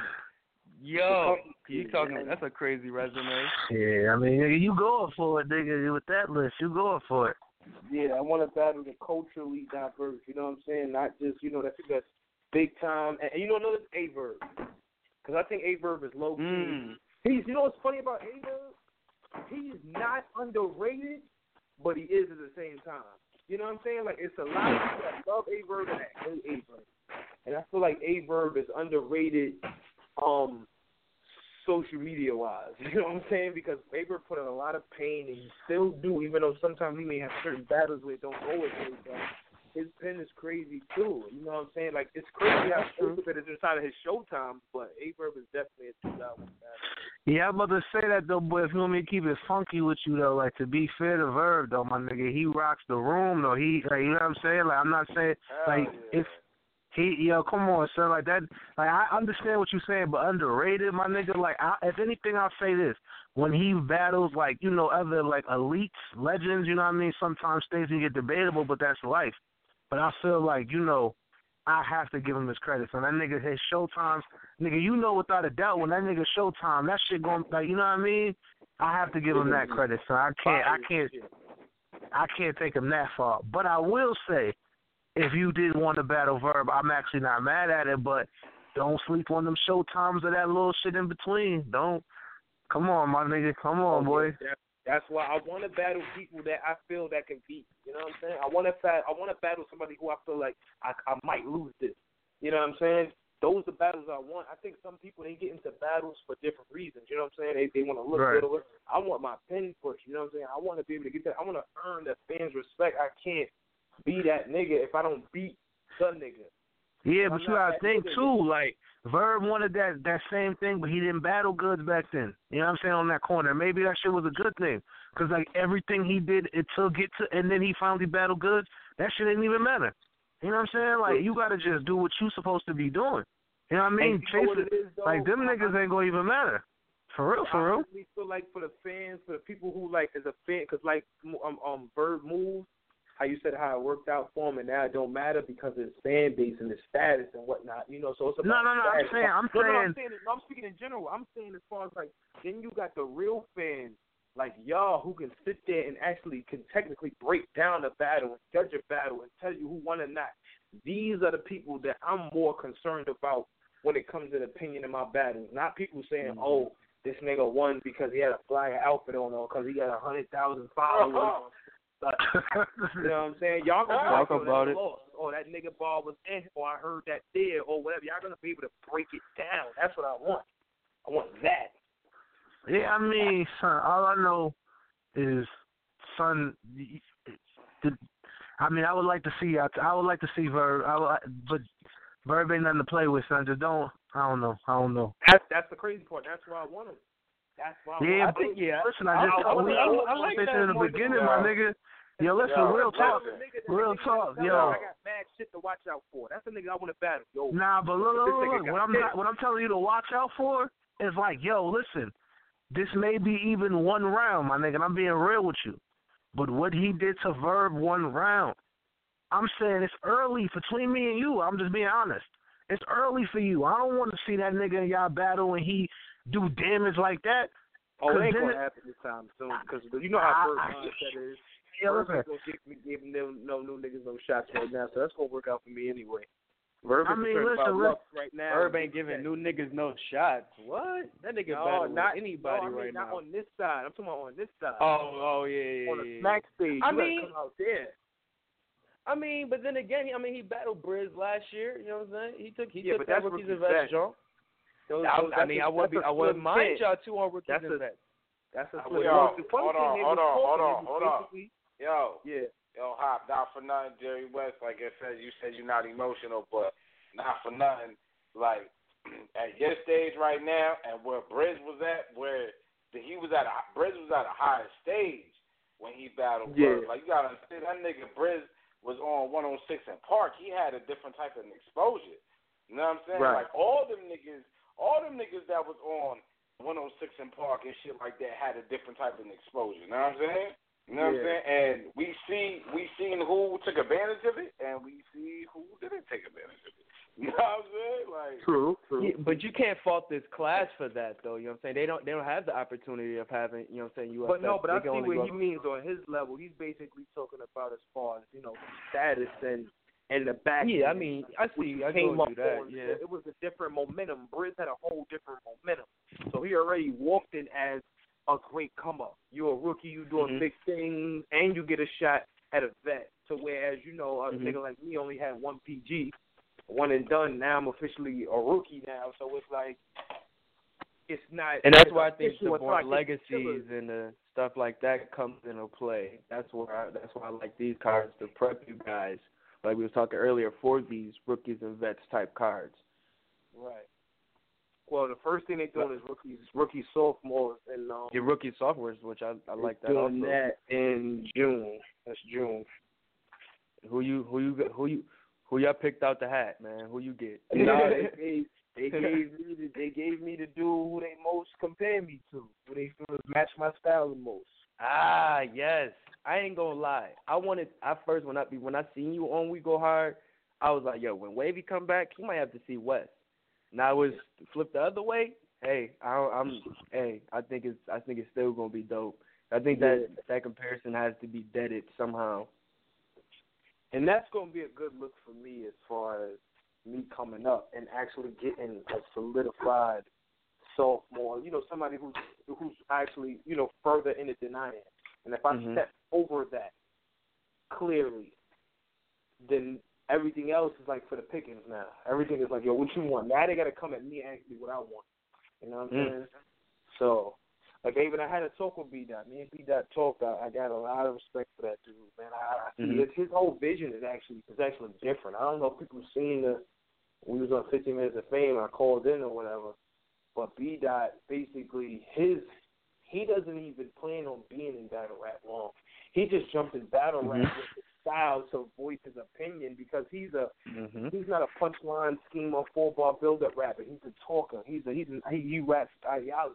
S7: yo, you talking? That's a crazy resume.
S6: Yeah, I mean, nigga, you going for it, nigga. With that list, you going for it.
S8: Yeah, I want to battle the culturally diverse. You know what I'm saying? Not just, you know, that's that's big time. And, and you know, another A-Verb. Because I think A-Verb is low key.
S7: Mm.
S8: He's, you know what's funny about A-Verb? He's not underrated, but he is at the same time. You know what I'm saying? Like, it's a lot of people that love A-Verb and that hate A-Verb. And I feel like A-Verb is underrated um, social media-wise. You know what I'm saying? Because A-Verb put in a lot of pain, and he still do, even though sometimes he may have certain battles where it don't go as well. But his pen is crazy, too. You know what I'm saying? Like, it's crazy how most of it is inside of his showtime, but A-Verb is definitely a two thousand battle.
S6: Yeah, I'm about to say that, though, boy. If you want me to keep it funky with you, though, like, to be fair to Verb, though, my nigga, he rocks the room, though. He, like, you know what I'm saying? Like, I'm not saying, like, yeah. if he, yo, come on, son, like, that, like, I understand what you're saying, but underrated, my nigga, like, I, if anything, I'll say this. When he battles, like, you know, other, like, elites, legends, you know what I mean? Sometimes things can get debatable, but that's life. But I feel like, you know, I have to give him his credit. So that nigga, his showtimes, nigga, you know without a doubt when that nigga showtime, that shit going, like, you know what I mean? I have to give him that credit. So I can't, I can't, I can't take him that far. But I will say, if you did want to battle Verb, I'm actually not mad at it. But don't sleep on them showtimes or that little shit in between. Don't. Come on, my nigga. Come on, boy.
S8: That's why I want to battle people that I feel that can beat. You know what I'm saying? I want to I want to battle somebody who I feel like I, I might lose this. You know what I'm saying? Those are the battles I want. I think some people, they get into battles for different reasons. You know what I'm saying? They they want to look
S6: right.
S8: good. I want my pen push. You know what I'm saying? I want to be able to get that. I want to earn the fans' respect. I can't be that nigga if I don't beat the nigga.
S6: Yeah, but you gotta think too, like, Verb wanted that that same thing, but he didn't battle goods back then. You know what I'm saying, on that corner. Maybe that shit was a good thing. Because, like, everything he did until get to, and then he finally battled goods, that shit didn't even matter. You know what I'm saying? Like, you gotta just do what you supposed to be doing. You know what I mean? Chase it. It is, though, like, them niggas ain't gonna even matter. For real, for real.
S8: I really feel like for the fans, for the people who, like, as a fan, because, like, um, um, Verb moves, how you said how it worked out for him, and now it don't matter because of his fan base and his status and whatnot. You know, so it's about
S6: no, no, no.
S8: status.
S6: I'm saying, I'm
S8: no,
S6: saying,
S8: no, I'm saying, no, I'm speaking in general. I'm saying as far as like, then you got the real fans like y'all who can sit there and actually can technically break down a battle and judge a battle and tell you who won or not. These are the people that I'm more concerned about when it comes to the opinion of my battles. Not people saying, mm-hmm. oh, this nigga won because he had a flyer outfit on or because he got a hundred thousand followers. Uh-huh. But, you know what I'm saying? Y'all gonna
S7: talk
S8: like,
S7: about it.
S8: Lost, or that nigga ball was in, or I heard that there, or whatever. Y'all gonna be able to break it down. That's what I want. I want that.
S6: Yeah, I mean, son, all I know is, son. The, I mean, I would like to see. I, I would like to see Verb. I would, but Verb ain't nothing to play with, son. Just don't. I don't know. I don't know.
S8: That's that's the crazy part. That's why I want him. That's why. I
S6: yeah,
S8: want
S6: but
S8: him.
S6: yeah. Listen, I just. I, I, I, I like that in the beginning, my nigga. Yo, listen,
S8: yo,
S6: real talk, real talk, yo.
S8: I got mad shit to watch out for. That's the nigga I want to battle, yo.
S6: Nah, but look, look, look, what I'm not, what I'm telling you to watch out for is like, yo, listen, this may be even one round, my nigga, and I'm being real with you. But what he did to Verb one round, I'm saying it's early between me and you. I'm just being honest. It's early for you. I don't want to see that nigga in y'all battle and he do damage like that.
S8: Oh, it ain't gonna happen this time soon because you know how Verb mindset is.
S6: Yeah,
S8: Verb ain't gonna give me giving them no new niggas no shots right now, so that's gonna work out for me anyway. Verb
S6: I mean, listen, listen,
S8: right now.
S7: Verb ain't giving new niggas no shots. What? That nigga
S8: no,
S7: battle
S8: not
S7: anybody
S8: no, I mean,
S7: right
S8: not
S7: now.
S8: on this side. I'm talking about on this side.
S7: Oh, oh yeah, yeah,
S8: on the
S7: yeah.
S8: smack stage.
S7: I
S8: you
S7: mean,
S8: come out there.
S7: I mean, but then again, I mean, he battled Briz last year. You know what I'm saying? He took he
S8: yeah,
S7: took
S8: but
S7: that
S8: that's
S7: rookies
S8: rookie
S7: and vets, John.
S8: Those,
S7: I,
S8: those,
S7: I mean,
S8: a,
S7: I wouldn't be, I wouldn't mind y'all two on rookies
S8: that's
S7: and
S8: a,
S7: vets.
S8: That's a
S5: Yo,
S8: split.
S5: hold
S8: The funny
S5: on,
S8: thing
S5: hold
S8: they
S5: on,
S8: was
S5: hold on,
S8: talking,
S5: hold on. Yo,
S8: yeah.
S5: Yo, Hop, not for nothing, Jerry West. Like I said, you said you're not emotional, but not for nothing. Like at your stage right now, and where Briz was at, where the, he was at, a, Briz was at a higher stage when he battled.
S8: Yeah.
S5: Bird. Like you gotta understand, that nigga Briz was on one oh six in Park. He had a different type of exposure. You know what I'm saying?
S8: Right.
S5: Like all them niggas, all them niggas that was on one oh six in Park and shit like that had a different type of exposure. You know what I'm saying? You know
S8: yeah.
S5: what I'm saying? And we see we seen who took advantage of it, and we see who didn't take advantage of it. You know what I'm saying? Like
S8: true, true.
S7: Yeah, but you can't fault this class for that, though. You know what I'm saying? They don't they don't have the opportunity of having, you know what I'm saying, U S F.
S8: But no, but I
S7: see
S8: what
S7: go...
S8: he means on his level. He's basically talking about as far as, you know, status and and the back.
S7: Yeah, I mean, I see. I
S8: came
S7: told
S8: up
S7: you that.
S8: on,
S7: Yeah,
S8: it was a different momentum. Briz had a whole different momentum, so he already walked in as a great come up. You're a rookie, you doing
S7: mm-hmm.
S8: big things, and you get a shot at a vet. So whereas, you know, a
S7: mm-hmm.
S8: nigga like me only had one P G, one and done. Now I'm officially a rookie now, so it's like it's not.
S7: And that's
S8: it's
S7: why I think the
S8: more
S7: born legacies and the stuff like that comes into play. That's where I, that's why I like these cards to prep you guys, like we were talking earlier, for these rookies and vets type cards.
S8: Right. Well, the first thing they're doing is rookies, rookie sophomores, and um,
S7: your rookie sophomores, which I, I like that
S8: doing
S7: also.
S8: that in June. That's June.
S7: Who you who you who you who y'all picked out the hat, man? Who you get?
S8: No, they gave they gave me the, they gave me the dude who they most compare me to, who they feel match my style the most.
S7: Ah, yes. I ain't gonna lie. I wanted I first when I when I seen you on We Go Hard, I was like, yo, when Wavy come back, he might have to see West. Now it's flipped the other way. Hey, I, I'm. Hey, I think it's. I think it's still gonna be dope. I think that
S8: yeah.
S7: that comparison has to be deaded somehow.
S8: And that's gonna be a good look for me as far as me coming up and actually getting a solidified sophomore. You know, somebody who's who's actually, you know, further in it than I am. And if I
S7: mm-hmm.
S8: step over that clearly, then everything else is like for the pickings now. Everything is like, yo, what you want? Now they got to come at me and ask me what I want. You know what I'm
S7: mm.
S8: saying? So, like, even I had a talk with B-Dot. Me and B-Dot talked. I, I got a lot of respect for that dude, man. I, I
S7: mm-hmm.
S8: his, his whole vision is actually is actually different. I don't know if people seen the, we was on fifteen minutes of Fame, I called in or whatever, but B-Dot, basically, his, he doesn't even plan on being in battle rap long. He just jumped in battle
S7: mm-hmm.
S8: rap with his style to voice his opinion because he's a
S7: mm-hmm.
S8: he's not a punchline scheme or four bar build up rapper. He's a talker. He's a he's a, he, he raps ideology.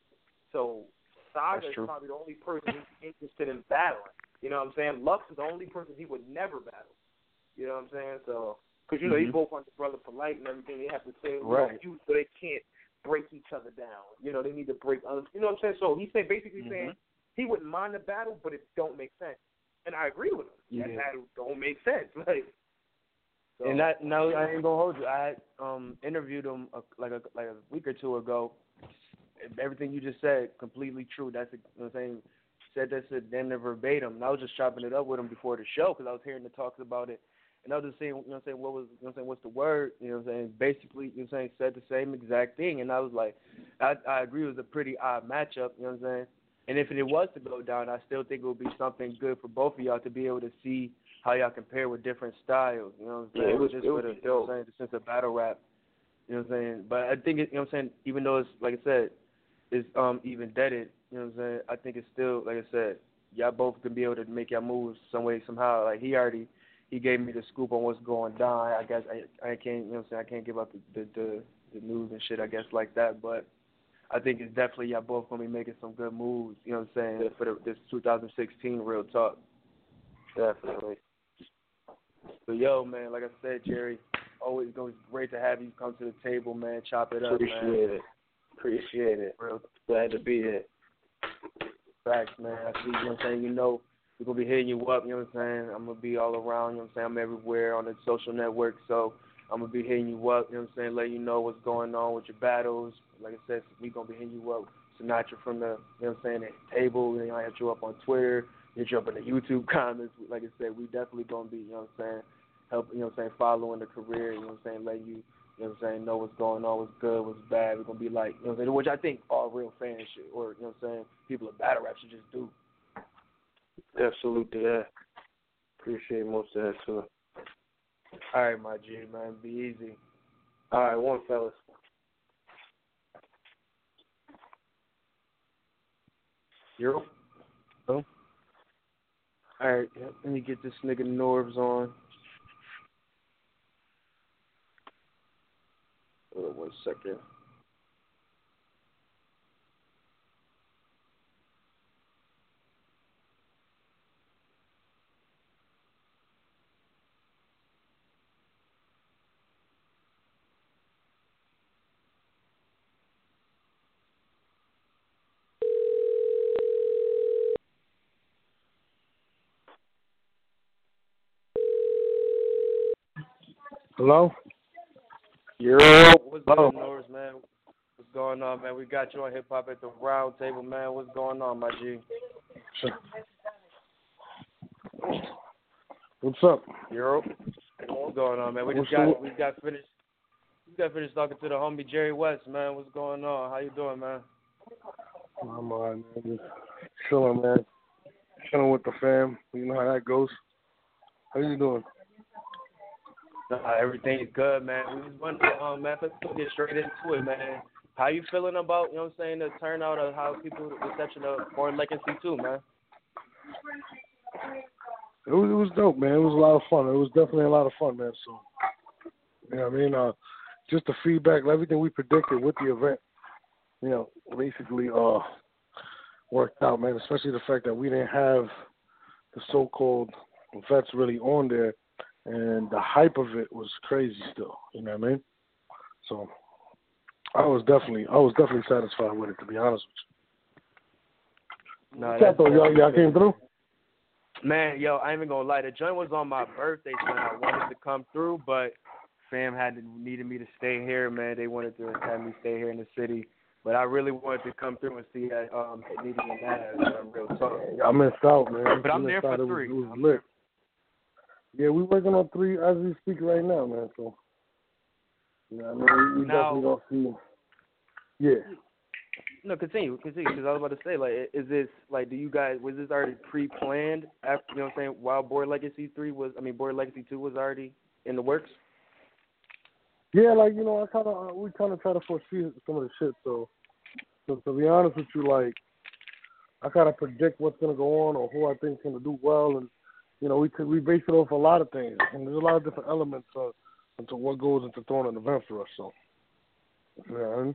S8: So Saga is probably the only person who's interested in battling. You know what I'm saying? Lux is the only person he would never battle. You know what I'm saying? So because you know
S7: mm-hmm.
S8: they both want the brother polite and everything. They have to say
S7: right,
S8: you, so they can't break each other down. You know they need to break others. You know what I'm saying? So he's saying basically
S7: mm-hmm.
S8: saying he wouldn't mind the battle, but it don't make sense. And I agree with him.
S7: Yeah.
S8: That battle don't make sense. Like, so.
S7: And that no, I ain't gonna hold you. I um interviewed him a, like a like a week or two ago. Everything you just said, completely true. That's a, you know what I'm saying. Said that said damn near verbatim. And I was just chopping it up with him before the show because I was hearing the talks about it. And I was just saying, you know what I'm saying, what was, you know what I'm saying, what's the word? You know what I'm saying? Basically, you know what I'm saying, said the same exact thing. And I was like, I, I agree it was a pretty odd matchup, you know what I'm saying? And if it was to go down, I still think it would be something good for both of y'all to be able to see how y'all compare with different styles, you know what I'm saying?
S8: Yeah, it was,
S7: just
S8: it
S7: for
S8: was
S7: the, you know what I'm saying, the sense of battle rap, you know what I'm saying? But I think, it, you know what I'm saying, even though it's, like I said, it's um even deaded, you know what I'm saying, I think it's still, like I said, y'all both can be able to make y'all moves some way, somehow. Like, he already, he gave me the scoop on what's going down. I guess I I can't, you know what I'm saying, I can't give up the, the, the, the news and shit, I guess, like that. But I think it's definitely y'all both going to be making some good moves, you know what I'm saying, for the, this two thousand sixteen Real Talk.
S8: Definitely.
S7: But, yo, man, like I said, Jerry, always going to be great to have you come to the table, man, chop it up,
S8: Appreciate
S7: man.
S8: Appreciate it. Appreciate it.
S7: Real
S8: glad to be here.
S7: Facts, man. I see, you know what I'm saying, you know, we're going to be hitting you up, you know what I'm saying? I'm going to be all around, you know what I'm saying? I'm everywhere on the social network, so I'm going to be hitting you up, you know what I'm saying, letting you know what's going on with your battles. Like I said, we're going to be hitting you up, Sinatra from the, you know what I'm saying, the table. You know, I hit you up on Twitter, you jump in the YouTube comments. Like I said, we definitely gonna be, you know what I'm saying, help, you know what I'm saying, following the career, you know what I'm saying, letting you, you know what I'm saying, know what's going on, what's good, what's bad. We're gonna be like, you know what I'm saying, which I think all real fans should, or, you know what I'm saying, people of battle rap should just do.
S6: Absolutely, yeah. Appreciate most of that too.
S7: All right, my G, man, be easy.
S6: All right, one fellas.
S7: You're
S6: Oh.
S7: All right, yeah, let me get this nigga Norbs on. Hold on one second.
S6: Hello?
S7: Yo, what's
S6: Hello.
S7: good, Norris, man? What's going on, man? We got you on Hip Hop at the Round Table, man. What's going on, my G?
S6: What's up?
S7: Yo, what's going on, man? We just
S6: What's
S7: got we got finished we got finished talking to the homie Jerry West, man. What's going on? How you doing, man?
S6: I'm all right, man. Just chilling, man. Chilling with the fam. You know how that goes. How you doing?
S7: Uh, everything's good, man. We just wanted to, um, man, let's get straight into it, man. How you feeling about, you know what I'm saying, the turnout of how people, the reception of Born Legacy two, man?
S6: It was, it was dope, man. It was a lot of fun. It was definitely a lot of fun, man. So, you know what I mean? Uh, just the feedback, everything we predicted with the event, you know, basically uh, worked out, man, especially the fact that we didn't have the so-called vets really on there. And the hype of it was crazy still, you know what I mean? So I was definitely I was definitely satisfied with it, to be honest with you.
S7: No,
S6: What's up, though? Y'all, y'all came through?
S7: Man, yo, I ain't even gonna lie. The joint was on my birthday, son. I wanted to come through, but fam had to, needed me to stay here, man. They wanted to have me stay here in the city. But I really wanted to come through and see that um Needy and Naz, uh, real talk.
S6: I missed out, man.
S7: But I'm there for
S6: it
S7: three.
S6: Was, it was lit. Yeah, we're working on three as we speak right now, man. So, you know, I mean, we, we
S7: now,
S6: definitely gonna see. Yeah.
S7: No, continue, continue. Because I was about to say, like, is this like, do you guys was this already pre-planned? After, you know what I'm saying? While Born Legacy three was, I mean, Born Legacy two was already in the works.
S6: Yeah, like you know, I kind of we kind of try to foresee some of the shit. So, so to be honest with you, like, I kind of predict what's gonna go on or who I think's gonna do well and. You know, we could, we base it off a lot of things, and there's a lot of different elements uh, into what goes into throwing an event for us. So, yeah.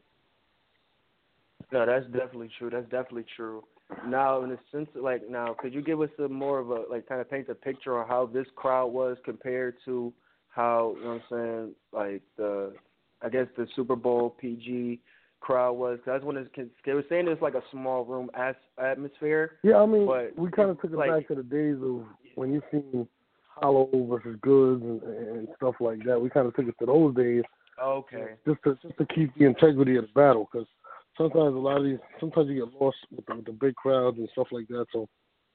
S7: No, that's definitely true. That's definitely true. Now, in the sense, of, like, now, could you give us a more of a, like, kind of paint a picture on how this crowd was compared to how, you know what I'm saying, like, the, I guess the Super Bowl P G crowd was? Cause that's when it's, they were saying it's like a small room as, atmosphere.
S6: Yeah, I mean,
S7: but
S6: we kind of took it
S7: like,
S6: back to the days of when you seen Hollow versus Goods and, and stuff like that. We kind of took it to those days.
S7: Okay.
S6: Just to just to keep the integrity of the battle, because sometimes a lot of these, sometimes you get lost with the, with the big crowds and stuff like that. So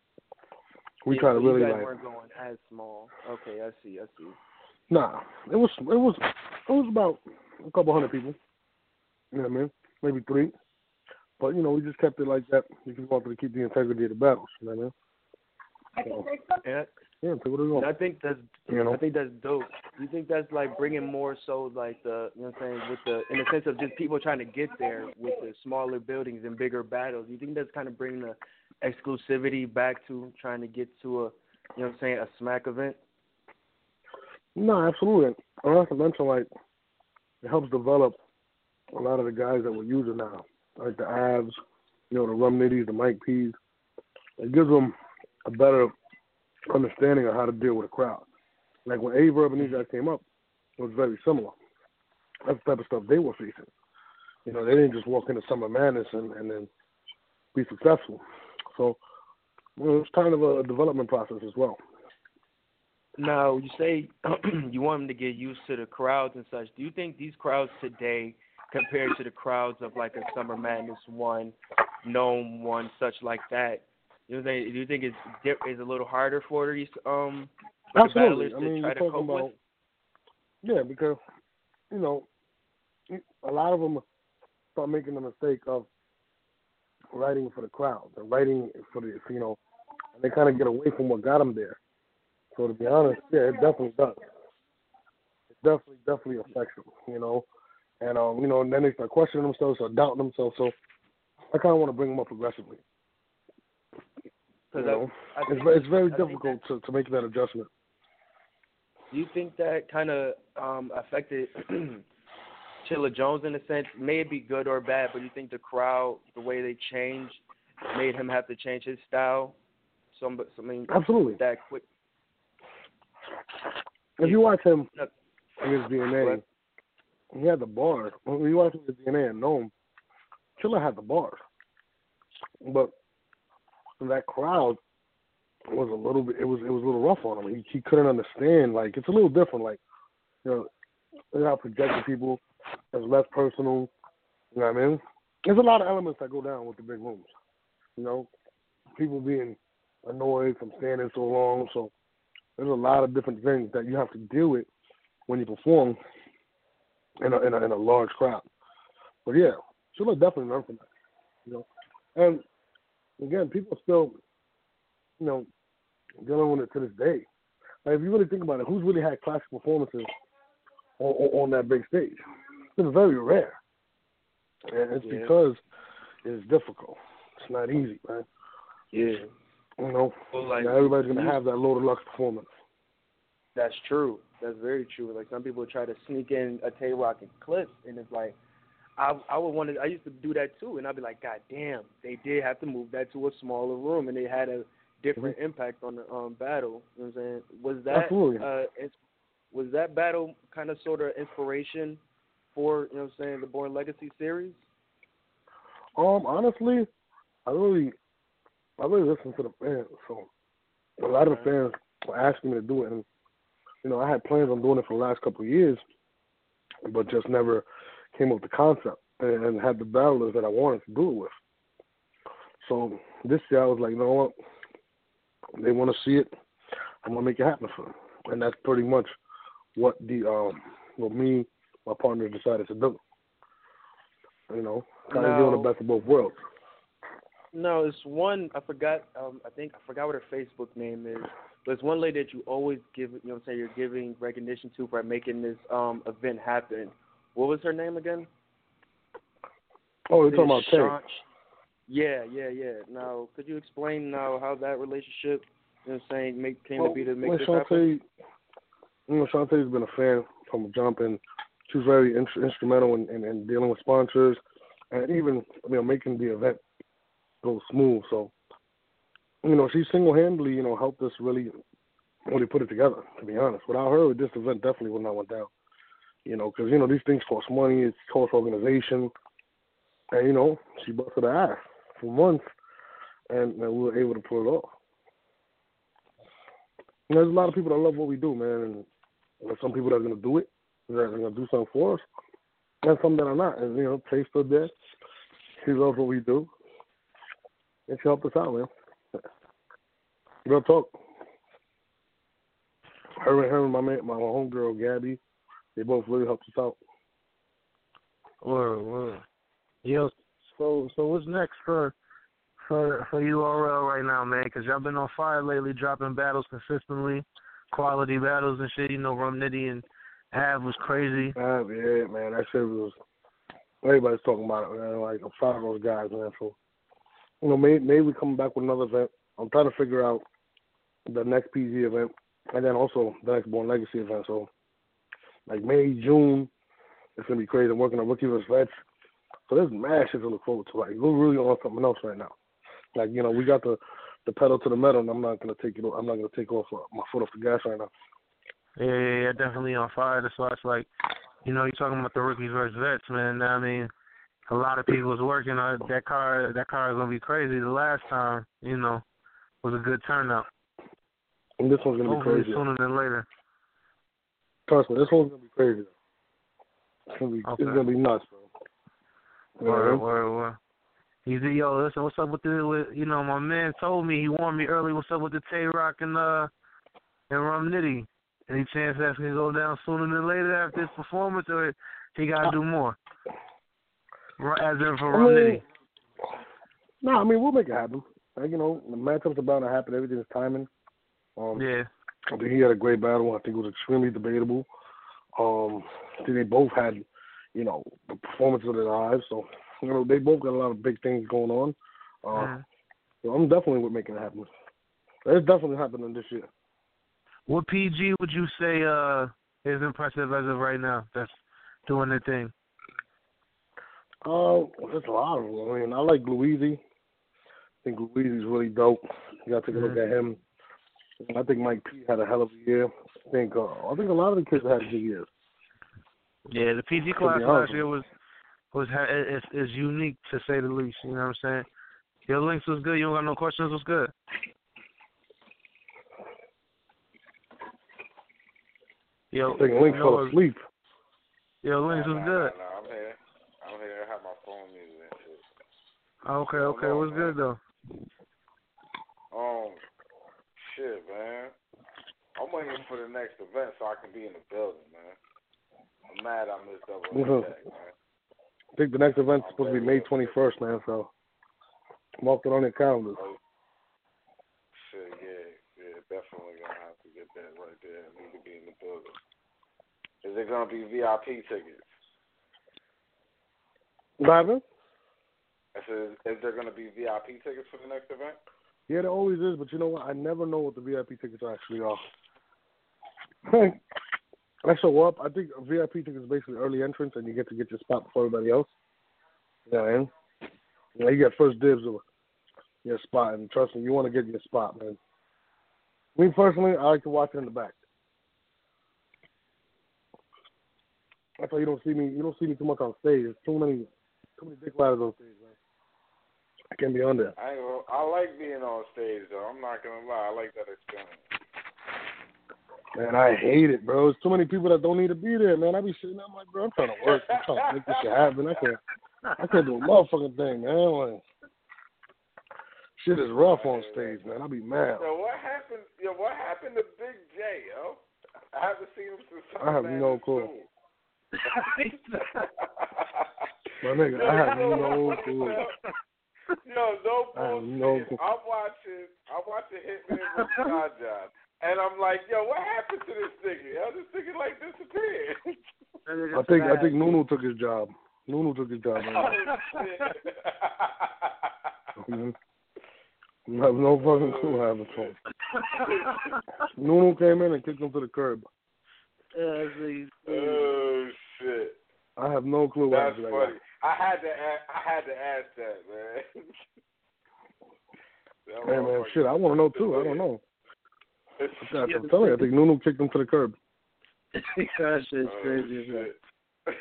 S6: we
S7: yeah,
S6: try to
S7: so
S6: really
S7: you guys
S6: like.
S7: weren't going as small. Okay, I see. I see.
S6: Nah, it was it was it was about a couple hundred people. You know what I mean? Maybe three. But, you know, we just kept it like that because we wanted to keep the integrity of the battles. You know what I mean? So,
S7: yeah,
S6: yeah, so what do we want?
S7: I think that's
S6: you know?
S7: I think that's dope. Do you think that's like bringing more so like the, you know what I'm saying, with the, in the sense of just people trying to get there with the smaller buildings and bigger battles? Do you think that's kind of bringing the exclusivity back to trying to get to a, you know what I'm saying, a smack event?
S6: No, absolutely. I have to mention, like, it helps develop a lot of the guys that we're using now, like the Avs, you know, the Rum Nitties, the Mike P's. It gives them a better understanding of how to deal with a crowd. Like when A-Verb and these guys came up, it was very similar. That's the type of stuff they were facing. You know, they didn't just walk into Summer Madness and, and then be successful. So, you know, it's kind of a development process as well.
S7: Now, you say you want them to get used to the crowds and such. Do you think these crowds today, compared to the crowds of like a Summer Madness one, Gnome one, such like that, You know, what I'm saying? Do you think it's dip, is a little harder for these um
S9: Absolutely.
S7: the
S9: I mean,
S7: to try
S9: you're
S7: to
S9: talking
S7: cope
S9: about
S7: with?
S9: yeah, because you know a lot of them start making the mistake of writing for the crowd and writing for the you know, and they kind of get away from what got them there. So to be honest, yeah, it definitely does. It definitely, definitely affects them, you know. And um, you know, and then they start questioning themselves or doubting themselves. So I kind of want to bring them up aggressively. You know, I, I it's think, it's very I difficult to, to make that adjustment.
S7: Do you think that kind of um, affected Chilla Jones in a sense? May it be good or bad, but you think the crowd, the way they changed, made him have to change his style? Some, I mean,
S9: absolutely.
S7: That quick.
S9: If you watch him against D N A, he had the bars. When you watch him against D N A and Gnome, Chilla had the bars, but that crowd was a little bit. It was it was a little rough on him. He he couldn't understand. Like it's a little different. Like you know, they're not projecting people. It's less personal. You know what I mean? There's a lot of elements that go down with the big rooms. You know, people being annoyed from standing so long. So there's a lot of different things that you have to deal with when you perform in a in a, in a large crowd. But yeah, Chilla definitely learned from that. You know, and again, people still, you know, dealing with it to this day. Like if you really think about it, who's really had classic performances on, on, on that big stage? It's very rare, and it's yeah. because it's difficult. It's not easy, man.
S7: Yeah.
S9: You know,
S7: well, like,
S9: not everybody's gonna have that low deluxe performance.
S7: That's true. That's very true. Like some people try to sneak in a Tay Rock and Clips, and it's like, I I would want to. I used to do that too, and I'd be like, God damn, they did have to move that to a smaller room, and they had a different mm-hmm. impact on the um battle. You know what I'm saying? Was that
S9: Absolutely.
S7: uh was that battle kind of sort of inspiration for, you know what I'm saying, the Born Legacy series?
S9: Um, honestly, I really, I really listen to the fans. So a lot of the fans were asking me to do it, and you know, I had plans on doing it for the last couple of years, but just never came up with the concept and, and had the battlers that I wanted to do it with. So this year I was like, you know what? They want to see it. I'm gonna make it happen for them, and that's pretty much what the um, what me, my partner decided to do. You know, kind of doing the best of both worlds.
S7: No, it's one I forgot. Um, I think I forgot what her Facebook name is. But it's one lady that you always give. You know, what I'm saying, you're giving recognition to for making this um event happen. What was her name again?
S9: Oh, you're talking about Tay.
S7: Yeah, yeah, yeah. Now, could you explain now how that relationship, you know, what I'm saying, make, came
S9: well,
S7: to be to make
S9: well,
S7: this
S9: Shantae,
S7: happen?
S9: You know, Shantae's been a fan from the jump, and she was very in- instrumental in, in, in dealing with sponsors and even, you know, making the event go smooth. So, you know, she single-handedly, you know, helped us really, really put it together, to be honest. Without her, this event definitely would not went down. You know, because, you know, these things cost money, it's cost organization. And, you know, she busted her ass for months, and, and we were able to pull it off. And there's a lot of people that love what we do, man, and there's some people that are going to do it, that are going to do something for us, and some that are not. And, you know, Tay stood there. She loves what we do, and she helped us out, man. Real talk. Her and her and my man, my homegirl, Gabby, they both really helped us out.
S6: Word, word. Yo, so so what's next for for for U R L right now, man? Because y'all been on fire lately, dropping battles consistently, quality battles and shit. You know, Rum Nitty and Av was crazy.
S9: Uh, yeah, man, that shit was. Everybody's talking about it, man. Like I'm proud of those guys, man. So, you know, maybe maybe we come back with another event. I'm trying to figure out the next P Z event, and then also the next Born Legacy event. So, like May, June, it's gonna be crazy. I'm working on Rookie versus Vets. So there's mad shit to look forward to. Like we're really on something else right now. Like, you know, we got the, the pedal to the metal, and I'm not gonna take it. I'm not gonna take off uh, my foot off the gas right now.
S6: Yeah, yeah, yeah, definitely on fire. That's why it's like, you know, you're talking about the Rookies versus Vets, man. I mean, a lot of people was working on that car. That car is gonna be crazy. The last time, you know, was a good turnout.
S9: And this one's gonna
S6: Hopefully
S9: be crazy.
S6: Sooner than later.
S9: Trust me, this one's gonna be crazy. It's gonna be,
S6: okay.
S9: It's gonna be nuts, bro.
S6: Word, word, word. He said, yo, listen, what's up with the, with, you know, my man told me, he warned me early, what's up with the Tay-Rock and, uh, and Rum Nitty? Any chance that can go down sooner than later after this performance, or he got to do more? As in for Rum Nitty.
S9: No, I mean, we'll make it happen. Like, you know, the matchups are bound to happen. Everything is timing. Um,
S6: yeah.
S9: I think he had a great battle. I think it was extremely debatable. Um, I think they both had, you know, the performance of their lives. So, you know, they both got a lot of big things going on. Uh, mm-hmm. So I'm definitely with making it happen. It's definitely happening this year.
S6: What P G would you say uh, is impressive as of right now that's doing their thing?
S9: Uh, there's a lot of them. I mean, I like Louisi. I think Louisi's really dope. You got to take a look at him. I think Mike P had a hell of a year. I think uh, I think a lot of the kids had good years.
S6: Yeah, the P G class last year was was is, is unique to say the least. You know what I'm saying? Your links was good. You don't got no questions. Was good. Yo,
S9: I think Link fell asleep.
S6: Yo, Links was
S5: nah,
S6: good.
S5: Nah, nah, I'm here. I'm here. I have my phone music and shit.
S6: Okay, okay. What's good though?
S5: Um, shit, man. I'm waiting for the next event so I can be in the building, man. I'm mad I missed double mm-hmm. attack, man.
S9: I think the next event's supposed to be May twenty-first, man. So mark it on your calendar.
S5: Oh, shit, yeah, yeah, definitely gonna have to get that right there. I need to be in the building. Is it gonna be V I P tickets?
S9: What?
S5: I said, is there gonna be V I P tickets for the next event?
S9: Yeah, there always is, but you know what? I never know what the V I P tickets actually are. I show up. I think a V I P ticket is basically early entrance, and you get to get your spot before everybody else. You know what I mean? You know, you get first dibs of your spot, and trust me, you want to get your spot, man. Me personally, I like to watch it in the back. That's why you don't see me. You don't see me too much on stage. There's too many, too many dick riders on stage, man. I can't be on there.
S5: I ain't gonna, I like being on stage, though. I'm not gonna lie. I like that experience.
S9: Man, I hate it, bro. There's too many people that don't need to be there, man. I be sitting there, I'm like, bro, I'm trying to work. I'm trying to make this shit happen. I can't, I can't do a motherfucking thing, man. Like, shit is rough on stage, man. I be mad.
S5: Yo, what happened? Yo, what happened to Big J, yo? I haven't seen him since.
S9: I have no clue. My nigga, I have no clue.
S5: Yo, no bullshit.
S9: I have no clue.
S5: I'm watching, I'm watching Hitman with John John, and I'm like, yo, what happened to this nigga? Yo, this nigga like disappeared.
S9: I think, I think Nunu took his job. Nunu took his job. Man.
S5: Oh shit.
S9: mm-hmm. I have no fucking clue what happened to him. Nunu came in and kicked him to the curb.
S6: Uh,
S5: oh shit!
S9: I have no clue what
S5: That's
S9: happened.
S5: funny. Like I had to, ask, I had to ask that, man. that
S9: hey man, shit, I want to know too. I don't know. God, I'm telling you, I think Nunu kicked him to the curb.
S6: That shit's
S5: oh,
S6: crazy,
S5: shit.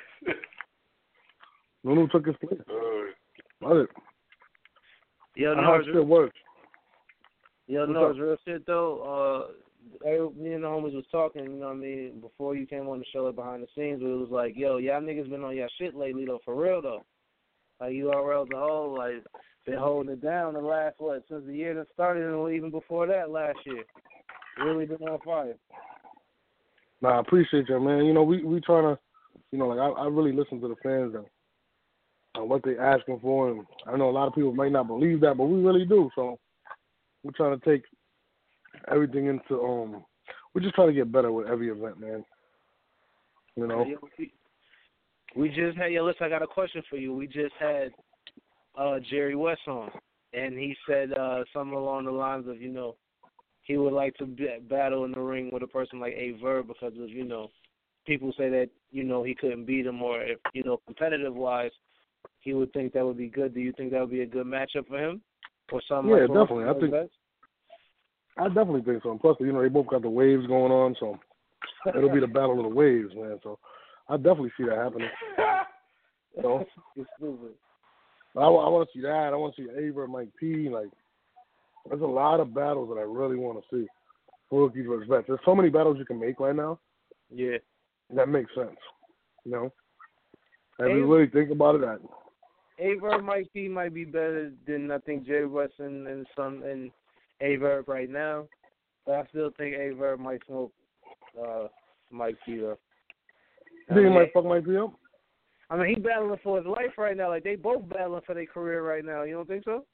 S9: Nunu took his place.
S5: Oh.
S9: What it?
S6: Yo,
S9: I
S6: no,
S9: shit real, works.
S6: Yo, no, it's real shit though. Uh, I, me and the homies was talking, you know what I mean, before you came on the show, like behind the scenes, but it was like, yo, y'all niggas been on y'all shit lately though, for real though. Like U R L as a whole, like been holding it down the last what since the year that started, and even before that last year, really been on fire.
S9: Nah, I appreciate you, man. You know, we we trying to, you know, like I, I really listen to the fans and, and what they asking for, and I know a lot of people might not believe that, but we really do. So we're trying to take everything into um. We're just trying to get better with every event, man. You know.
S6: We just had, yo, listen, I got a question for you. We just had uh, Jerry West on, and he said uh, something along the lines of, you know, he would like to b- battle in the ring with a person like A Verb because of, you know, people say that, you know, he couldn't beat him, or if, you know, competitive-wise, he would think that would be good. Do you think that would be a good matchup for him? Or something
S9: yeah,
S6: like
S9: definitely. I think,
S6: best?
S9: I definitely think so. And plus, you know, they both got the waves going on, so it'll be the battle of the waves, man. So I definitely see that happening. You know? I, I want to see that. I want to see Ava and Mike P. Like, there's a lot of battles that I really want to see for rookies versus vets. There's so many battles you can make right now.
S6: Yeah.
S9: That makes sense. You know? If you really think about it, that
S6: Averb Mike P might be better than I think Jay West and, and some and Averb right now, but I still think Averb might smoke uh, Mike P though.
S9: You think he might fuck Mike P up?
S6: I mean, he battling for his life right now. Like they both battling for their career right now. You don't think so?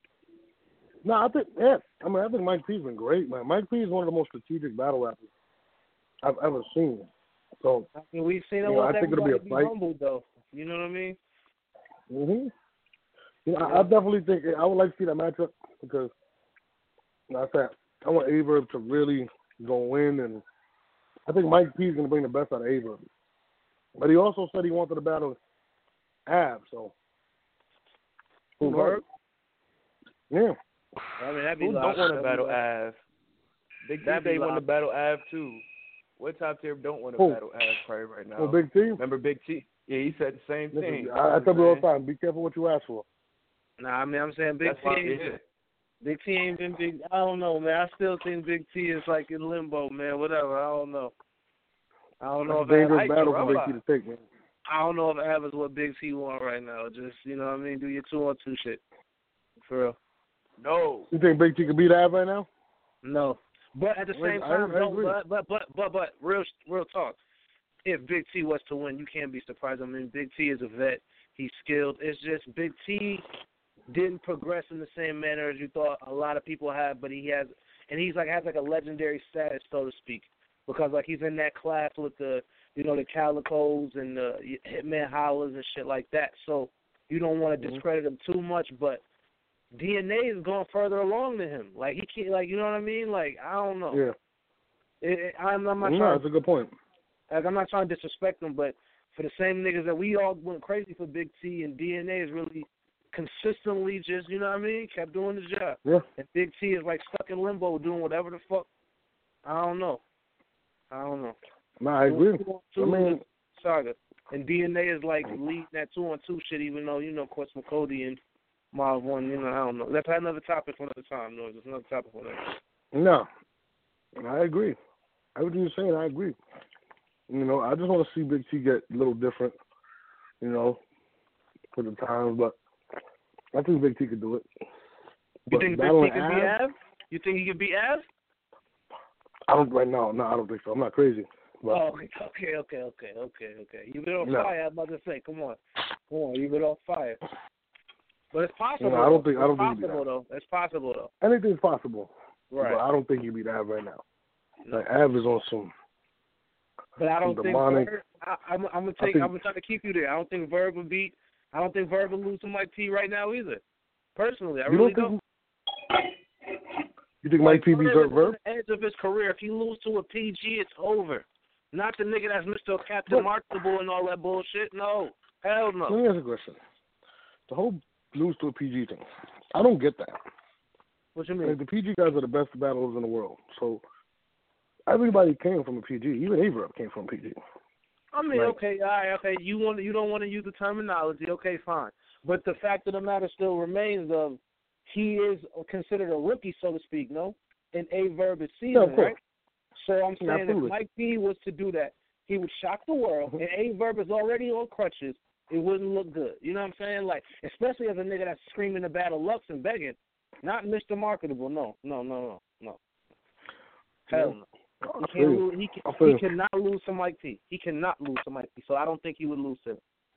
S9: No, I think yeah. I mean, I think Mike P's been great, man. Mike P is one of the most strategic battle rappers I've ever seen. So
S6: I mean, we've seen him.
S9: You know, I think it'll be a
S6: be
S9: fight.
S6: humble, though. You know what I mean?
S9: Mhm. You know, I, I definitely think I would like to see that matchup because, like I said, I want Averb to really go in, and I think Mike P is going to bring the best out of Averb. But he also said he wanted to battle Av, so.
S6: Who, Verb?
S9: Yeah.
S6: I mean, that'd be
S7: Who
S6: loud.
S7: don't want to battle Av? Big T
S6: That'd be
S7: they want to
S6: loud.
S7: battle Av too. What top tier don't want to
S9: Who?
S7: battle Av probably right now?
S9: Oh, Big T?
S7: Remember Big T? Yeah, he said the same thing.
S9: Listen, I, I tell you all the time, be careful what you ask for.
S6: Nah, I mean, I'm saying Big
S7: That's
S6: T
S7: why,
S6: ain't,
S7: yeah.
S6: Big T ain't been big. I don't know, man. I still think Big T is like in limbo, man. Whatever. I don't know. I don't know
S9: That's
S6: if
S9: a dangerous
S6: Av,
S9: battle for Big T to take, man.
S6: I don't know if Av is what Big T want right now. Just, you know what I mean? Do your two on two shit. For real.
S7: No.
S9: You think Big T could beat Av right now?
S6: No. But at the
S9: Wait,
S6: same
S9: I-
S6: time,
S9: I
S6: don't,
S9: agree.
S6: but, but, but, but, but, real, real talk. If Big T was to win, you can't be surprised. I mean, Big T is a vet. He's skilled. It's just Big T didn't progress in the same manner as you thought a lot of people have, but he has, and he's like has like a legendary status, so to speak, because like he's in that class with the, you know, the Calicos and the Hitman Hollers and shit like that. So you don't want to
S9: Mhm.
S6: discredit him too much, but D N A is going further along than him. Like he can't, like you know what I mean? Like I don't know.
S9: Yeah.
S6: It, it, I'm, I'm not
S9: No,
S6: trying.
S9: that's a good point.
S6: Like, I'm not trying to disrespect them, but for the same niggas that we all went crazy for Big T, and D N A is really consistently just, you know what I mean, kept doing the job.
S9: Yeah.
S6: And Big T is like stuck in limbo doing whatever the fuck. I don't know. I don't know.
S9: No, I agree.
S6: Two on
S9: I
S6: two
S9: mean,
S6: is saga. And D N A is like leading that two on two shit, even though, you know, of course, McCody and Miles one, you know, I don't know. That's another topic for another time, no. That's another topic for another time.
S9: no, I agree. Everything you're saying, I agree. You know, I just want to see Big T get a little different, you know, for the times, but I think Big T could do it.
S6: You
S9: But
S6: think Big
S9: battling
S6: T could be
S9: Av,
S6: Av? You think he could be Av?
S9: I don't right now. No, I don't think so. I'm not crazy. But,
S6: Oh, okay, okay, okay, okay, okay, okay. You've been on
S9: No.
S6: fire. I'm about to say, come on, come on. You've been on fire. But it's possible.
S9: No, I don't think-
S6: Though.
S9: I don't
S6: it's
S9: think he'd be
S6: possible
S9: that.
S6: though. It's possible though.
S9: anything's possible.
S6: Right.
S9: But I don't think he'd beat Av right now.
S6: No.
S9: Like, Av is on some.
S6: But I don't think
S9: demonic-
S6: Verb, I, I'm, I'm gonna
S9: I
S6: take.
S9: think-
S6: I'm gonna try to keep you there. I don't think Verb will beat. I don't think Verb will lose to Mike P right now either. Personally, I
S9: You
S6: really
S9: don't
S6: don't.
S9: think? You think Mike P beats
S6: Verb is
S9: Verb?
S6: on the edge of his career. If you lose to a P G, it's over. Not the nigga that's Mister Captain
S9: But-
S6: Marketable and all that bullshit. No, hell no.
S9: Let me ask you a question. The whole lose to a P G thing, I don't get that.
S6: What you mean?
S9: Like, the P G guys are the best battlers in the world. So everybody came from a P G. Even Averb came from a P G.
S6: I mean,
S9: Right.
S6: okay, all right, okay. You want you don't want to use the terminology, okay, fine. But the fact of the matter still remains of he is considered a rookie, so to speak, no? In Averb is season,
S9: Yeah, of course.
S6: right? So I'm
S9: Yeah,
S6: saying
S9: absolutely.
S6: if Mike P was to do that, he would shock the world, and Averb is already on crutches. It wouldn't look good. You know what I'm saying? Like, especially as a nigga that's screaming to battle Lux and begging, not Mister Marketable. No, no, no, no, no. Hell no. He,
S9: I
S6: can't
S9: feel you.
S6: lose, he, can,
S9: I feel
S6: he
S9: you.
S6: cannot lose to Mike P. He cannot lose to Mike P. So I don't think he would lose to him.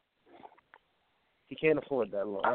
S6: He can't afford that loss.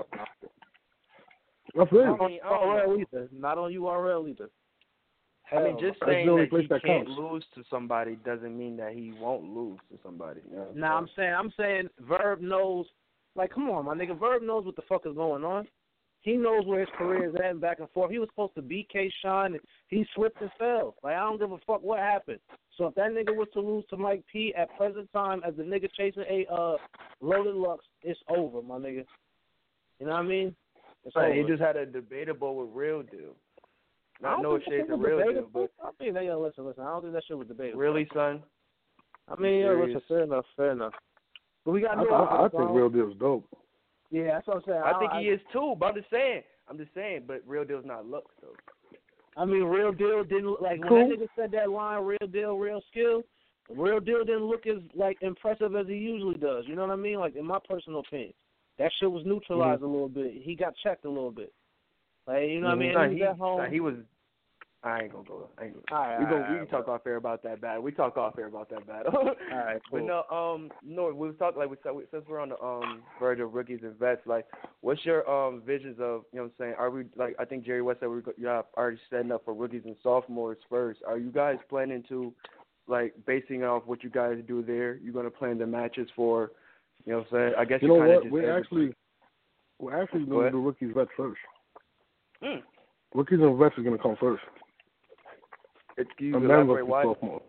S9: I feel
S6: Not
S9: you.
S6: on U R L either. Not on U R L either.
S7: I mean, just
S9: That's
S7: saying
S9: the only
S7: that
S9: place
S7: he
S9: that
S7: can't
S9: counts.
S7: lose to somebody doesn't mean that he won't lose to somebody. You know what I'm
S6: Now I'm saying, I'm saying, Verb knows. Like, come on, my nigga. Verb knows what the fuck is going on. He knows where his career is at and back and forth. He was supposed to beat K-Shine, and he slipped and fell. Like, I don't give a fuck what happened. So if that nigga was to lose to Mike P at present time as the nigga chasing a uh, loaded Lux, it's over, my nigga. You know what I mean? It's
S7: saying?
S6: over.
S7: He just had a debatable with Real Deal.
S6: I
S7: Not
S6: don't
S7: no
S6: think
S7: shade
S6: that
S7: to
S6: was
S7: Real Deal,
S6: debatable.
S7: but
S6: I mean, yeah, listen, listen. I don't think that shit was debatable.
S7: really, son?
S6: I mean, yeah,
S7: serious?
S6: listen, fair enough, fair enough. But we got
S9: I,
S6: new
S9: I, I
S6: offense,
S9: think
S6: so-
S9: Real Deal's dope.
S6: Yeah, that's what I'm saying.
S7: I think
S6: I,
S7: he is too, but I'm just saying. I'm just saying, but Real Deal's not Lux, though.
S6: I mean, Real Deal didn't look like
S9: Cool.
S6: when that nigga said that line, Real Deal, real skill. Real Deal didn't look as like impressive as he usually does. You know what I mean? Like in my personal opinion, that shit was neutralized
S7: mm-hmm.
S6: a little bit. He got checked a little bit. Like, you know what
S7: mm-hmm.
S6: I
S7: Nah,
S6: mean? He,
S7: he,
S6: was at home.
S7: Nah, he was. I ain't gonna go. I ain't gonna.
S6: All right,
S7: we
S6: all
S7: go.
S6: right,
S7: We can talk off air about that battle. We talk off air about that battle.
S6: All right, cool.
S7: But no, um, no, we was talking like we said since we're on the um verge of rookies and vets. Like, what's your um visions of, you know what I'm saying? Are we like I think Jerry West said we you are already setting up for rookies and sophomores first. Are you guys planning to like basing off what you guys do there? You're gonna plan the matches for, you know what I'm saying? I guess
S9: you
S7: you
S9: know
S7: kind of
S9: what
S7: just
S9: we're actually we're actually going to do rookies vets first.
S7: Mm.
S9: Rookies and vets are going to come first.
S7: It's, can you
S9: and then
S7: elaborate
S9: rookies
S7: why?
S9: sophomore.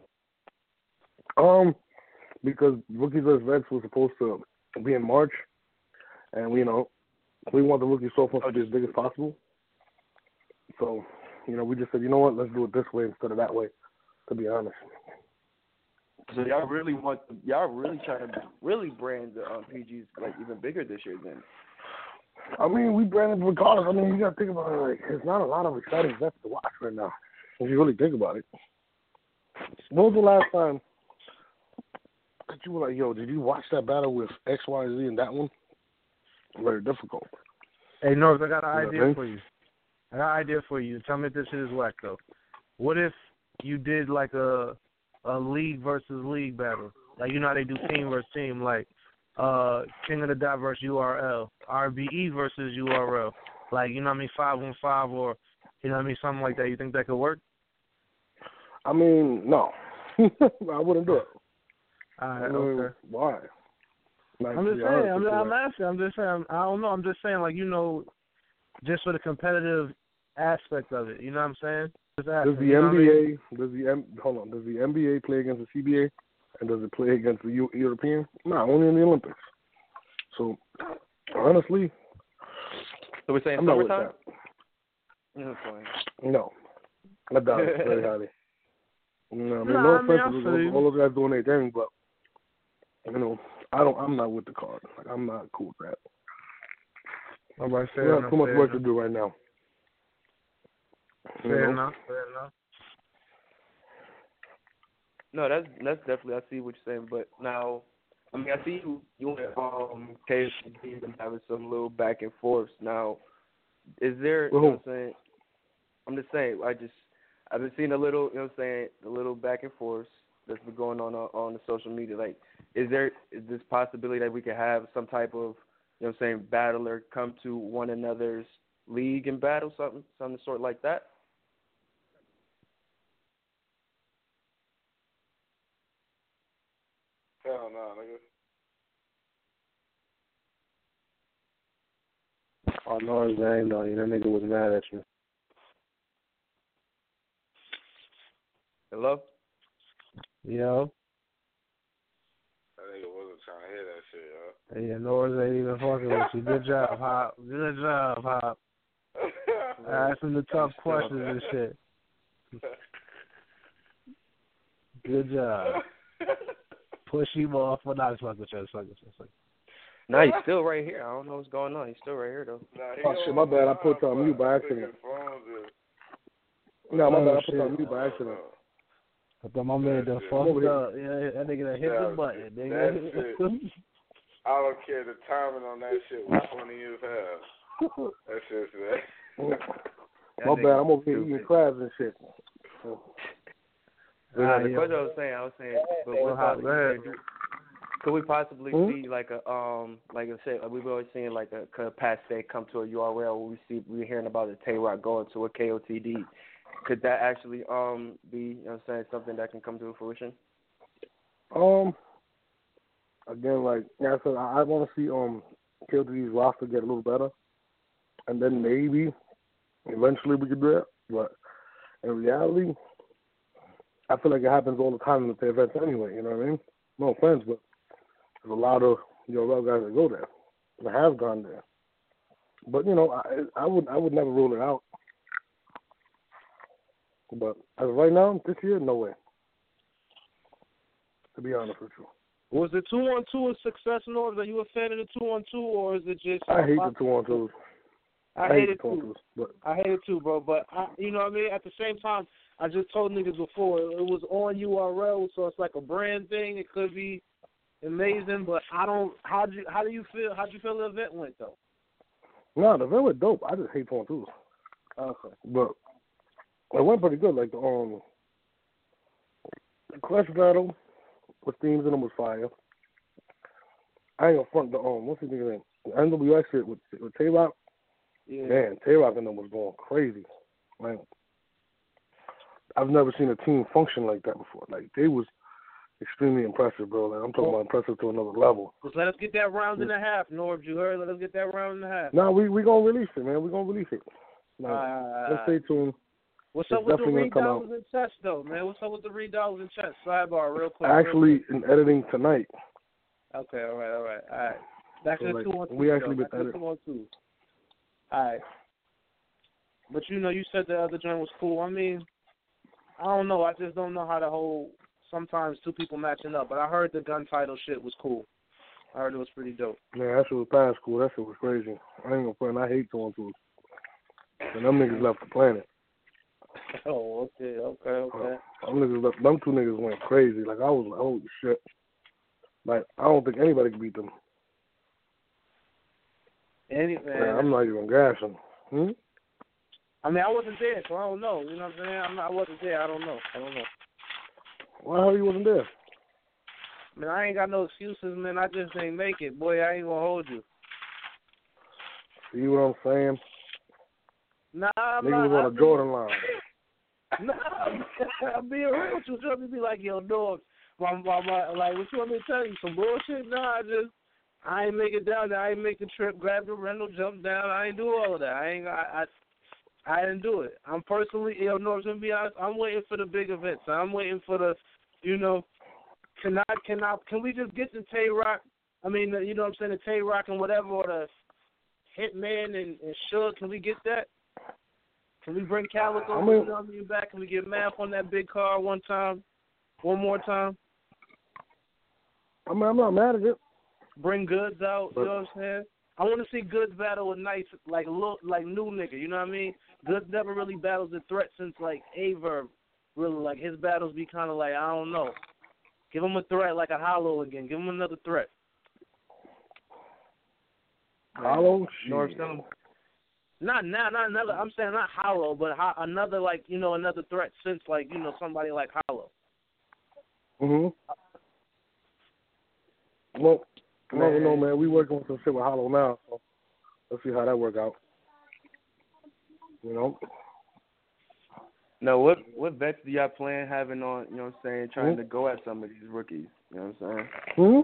S9: Um, because rookies versus vets was supposed to be in March, and you know we want the rookie sophomore to be as big as possible. So, you know, we just said, you know what, let's do it this way instead of that way. To be honest.
S7: So y'all really want y'all really trying to really brand the um, P Gs like even bigger this year then?
S9: I mean, we branded regardless. I mean, you got to think about it. Like, there's not a lot of exciting vets to watch right now. If you really think about it. When was the last time that you were like, yo, did you watch that battle with X, Y, Z and that one? Very difficult.
S6: Hey, North, I got an
S9: you
S6: idea
S9: know
S6: for you. I got an idea for you. Tell me if this shit is whack, though. What if you did like a a league versus league battle? Like, you know how they do team versus team, like uh, King of the Dot versus U R L, R B E versus U R L. Like, you know what I mean, five on five or, you know what I mean, something like that. You think that could work?
S9: I mean, no. I wouldn't do it.
S6: All right,
S9: I mean,
S6: okay.
S9: Why? Like,
S6: I'm just saying. I'm, I'm asking. I'm just saying. I don't know. I'm just saying, like, you know, just for the competitive aspect of it. You know what I'm saying? Just asking,
S9: does the
S6: you know
S9: N B A?
S6: what I mean?
S9: Does the M, hold on? Does the N B A play against the C B A? And does it play against the U, European? No, only in the Olympics. So, honestly,
S7: so we're saying
S9: I'm not with
S7: summertime?
S9: that.
S7: No, fine.
S9: No, I doubt it very highly. You know, I mean,
S6: no,
S9: no
S6: I mean,
S9: offense to
S6: all,
S9: all those guys doing their thing, but you know, I don't. I'm not with the card. Like, I'm not cool with that.
S6: All right, fair
S9: we
S6: enough.
S9: have too much
S6: fair
S9: work
S6: enough.
S9: to do right now.
S6: Fair
S9: you know?
S6: enough. Fair enough.
S7: No, that's that's definitely, I see what you're saying, but now, I mean, I see you you went um K S C D and having some little back and forths. Now, is there? You know what I'm saying? I'm just saying. I just I've been seeing a little. You know what I'm saying? A little back and forths that's been going on on, on the social media. Like, is there is this possibility that we could have some type of, you know what I'm saying, battler come to one another's league and battle something, something sort like that?
S5: Hell no, nigga.
S6: Oh, no, his name, no. That nigga was mad at you.
S7: Hello?
S6: Yo.
S5: That nigga wasn't trying to hear that shit, yo.
S6: Yeah, Norris ain't even fucking with you. Good job, Hop. Good job, Hop. Asking the tough questions and shit. Good job. Push him off. Well, not as fuck with you. Fuck with you.
S7: No, he's still right here. I don't know what's going on. He's still right here, though.
S5: Nah,
S9: oh, shit, my bad. I put on mute by accident. No, my bad. I put on mute by accident.
S6: I thought my man done fucked up. Yeah, that nigga done hit
S5: yeah,
S6: the button.
S5: That shit, I don't care. The timing on that shit was funny as hell. That shit's man.
S9: My bad. I'm over here eating crabs and shit. So.
S7: Uh, the question I was saying, I was saying, but what possibly, could we possibly
S9: hmm?
S7: see like a um like I said, we've always seen like a capacity come to a U R L where we see we're hearing about a Tay-Rock going to a K O T D. Could that actually um be, you know what I'm saying, something that can come to fruition?
S9: Um again, like yeah, I said, I, I wanna see um K O T D's roster get a little better. And then maybe eventually we could do that. But in reality, I feel like it happens all the time in the events anyway, you know what I mean? No offense, but there's a lot of U R L guys that go there, that have gone there. But you know, I I would I would never rule it out. But as of right now, this year, no way. To be honest with you.
S6: Was the two on two a success, Norv? Are you a fan of the two on two, or is it just?
S9: I hate the two on twos.
S6: I, I hate it too. But I hate it too, bro. But I, you know what I mean. At the same time, I just told niggas before it was on U R L, so it's like a brand thing. It could be, amazing, but I don't. How do you how do you feel? How do you feel the event went though?
S9: No, the event was dope. I just hate two on twos.
S6: Okay.
S9: But it went pretty good. Like the um, the Clutch battle with themes in them was fire. I ain't gonna front the um, what's his name? The N W X shit with with Tay Rock.
S6: Yeah.
S9: Man, Tay Rock and them was going crazy. Like I've never seen a team function like that before. Like they was extremely impressive, bro. Like I'm talking about impressive to another level.
S6: Just let us get that round and a half, Norb. You heard? Let us get that round and a half.
S9: No, nah, we we gonna release it, man. We gonna release it. Like,
S6: uh,
S9: let's stay tuned.
S6: What's
S9: it's
S6: up with the
S9: read
S6: dollars and chess, though, man? What's up with the read dollars and chess? Sidebar, real quick.
S9: Actually,
S6: real quick.
S9: in editing tonight.
S6: Okay, all right, all right, all right. Back
S9: so
S6: to
S9: like,
S6: two on two.
S9: We actually
S6: Back
S9: been
S6: to two on two. All right. But you know, you said the other joint was cool. I mean, I don't know. I just don't know how the whole. Sometimes two people matching up, but I heard the gun title shit was cool. I heard it was pretty dope.
S9: Yeah, that shit was past cool. That shit was crazy. I ain't gonna front. I hate two on twos. And them niggas left the planet.
S6: Oh, okay, okay, okay.
S9: Uh, them niggas left. Them two niggas went crazy. Like I was like, holy shit. Like I don't think anybody can beat them.
S6: Any man.
S9: Yeah, I'm not even gassing. Hmm?
S6: I mean, I wasn't there, so I don't know. You know what I'm saying? I'm not, I wasn't there. I don't know. I don't know.
S9: Why the hell you wasn't there?
S6: I mean, I ain't got no excuses, man. I just ain't make it. Boy, I ain't gonna hold you.
S9: See what I'm saying?
S6: Nah, I'm
S9: niggas
S6: not.
S9: was on
S6: I'm
S9: a Jordan line.
S6: Nah, I'm being real with you. You want me to be like, yo, dog, my, my, my, like, what you want me to tell you? Some bullshit? Nah, I just, I ain't make it down there. I ain't make the trip, grab the rental, jump down. I ain't do all of that. I ain't, I, I, I didn't do it. I'm personally, yo, no, I'm gonna be honest. I'm waiting for the big events. I'm waiting for the, you know, can I, can I, can we just get the Tay Rock? I mean, you know what I'm saying, the Tay Rock and whatever, or the Hitman and, and Suge. Can we get that? Can we bring Calico
S9: I mean,
S6: I mean, back? Can we get Math on that big car one time? One more time?
S9: I mean, I'm not mad at it.
S6: Bring Goods out,
S9: but,
S6: you know what I'm saying? I want to see Goods battle with Nice, like look, like new nigga, you know what I mean? Goods never really battles the threat since, like, Averb. Really, like, his battles be kind of like, I don't know. Give him a threat like a Hollow again. Give him another threat.
S9: Hollow?
S6: North Stone. Not now, not another. I'm saying not Hollow, but ho- another like you know another threat since like you know somebody like Hollow.
S9: Mhm. Well, I don't know, man. We working on some shit with Hollow now, so let's see how that work out. You know.
S7: No, what what bets do y'all plan having on? You know what I'm saying, trying
S9: mm-hmm.
S7: to go at some of these rookies. You know what I'm saying?
S9: Mhm.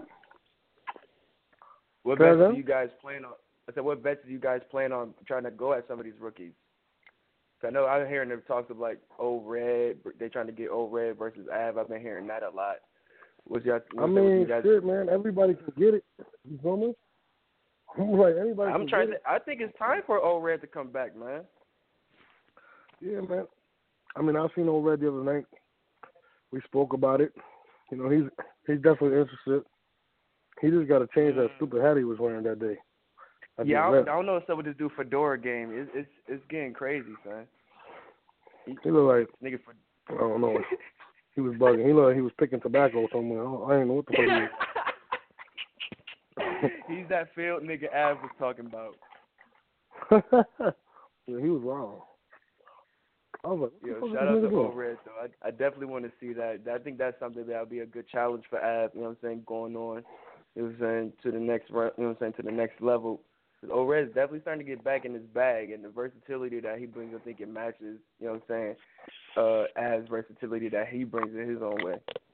S7: What bets do you guys plan on? I said, what bets do you guys plan on trying to go at some of these rookies? I know I'm hearing them talks of like Old Red. They're trying to get Old Red versus Av. I've been hearing that a lot. What's y'all?
S9: I mean,
S7: guys...
S9: shit, man. Everybody can get it. You feel me? Like anybody.
S7: I'm
S9: can
S7: trying
S9: get
S7: to.
S9: it.
S7: I think it's time for Old Red to come back, man.
S9: Yeah, man. I mean, I seen Old Red the other night. We spoke about it. You know, he's he's definitely interested. He just got to change that stupid hat he was wearing that day. I
S7: yeah, I don't, I don't know what's up with this dude Fedora game. It's it's it's getting crazy, son.
S9: He, he looked like
S7: nigga for,
S9: I don't know. He was bugging. He looked like he was picking tobacco somewhere. I, I ain't know what the fuck he was.
S7: He's that field nigga Av was talking about.
S9: Yeah, he was wrong. I was like,
S7: yo, shout out to Old Red though. I I definitely want to see that. I think that's something that would be a good challenge for Av. You know what I'm saying? Going on, you know what I'm saying, to the next, you know what I'm saying, to the next level. Old Red is definitely starting to get back in his bag, and the versatility that he brings, I think it matches, you know what I'm saying, uh, as versatility that he brings in his own way.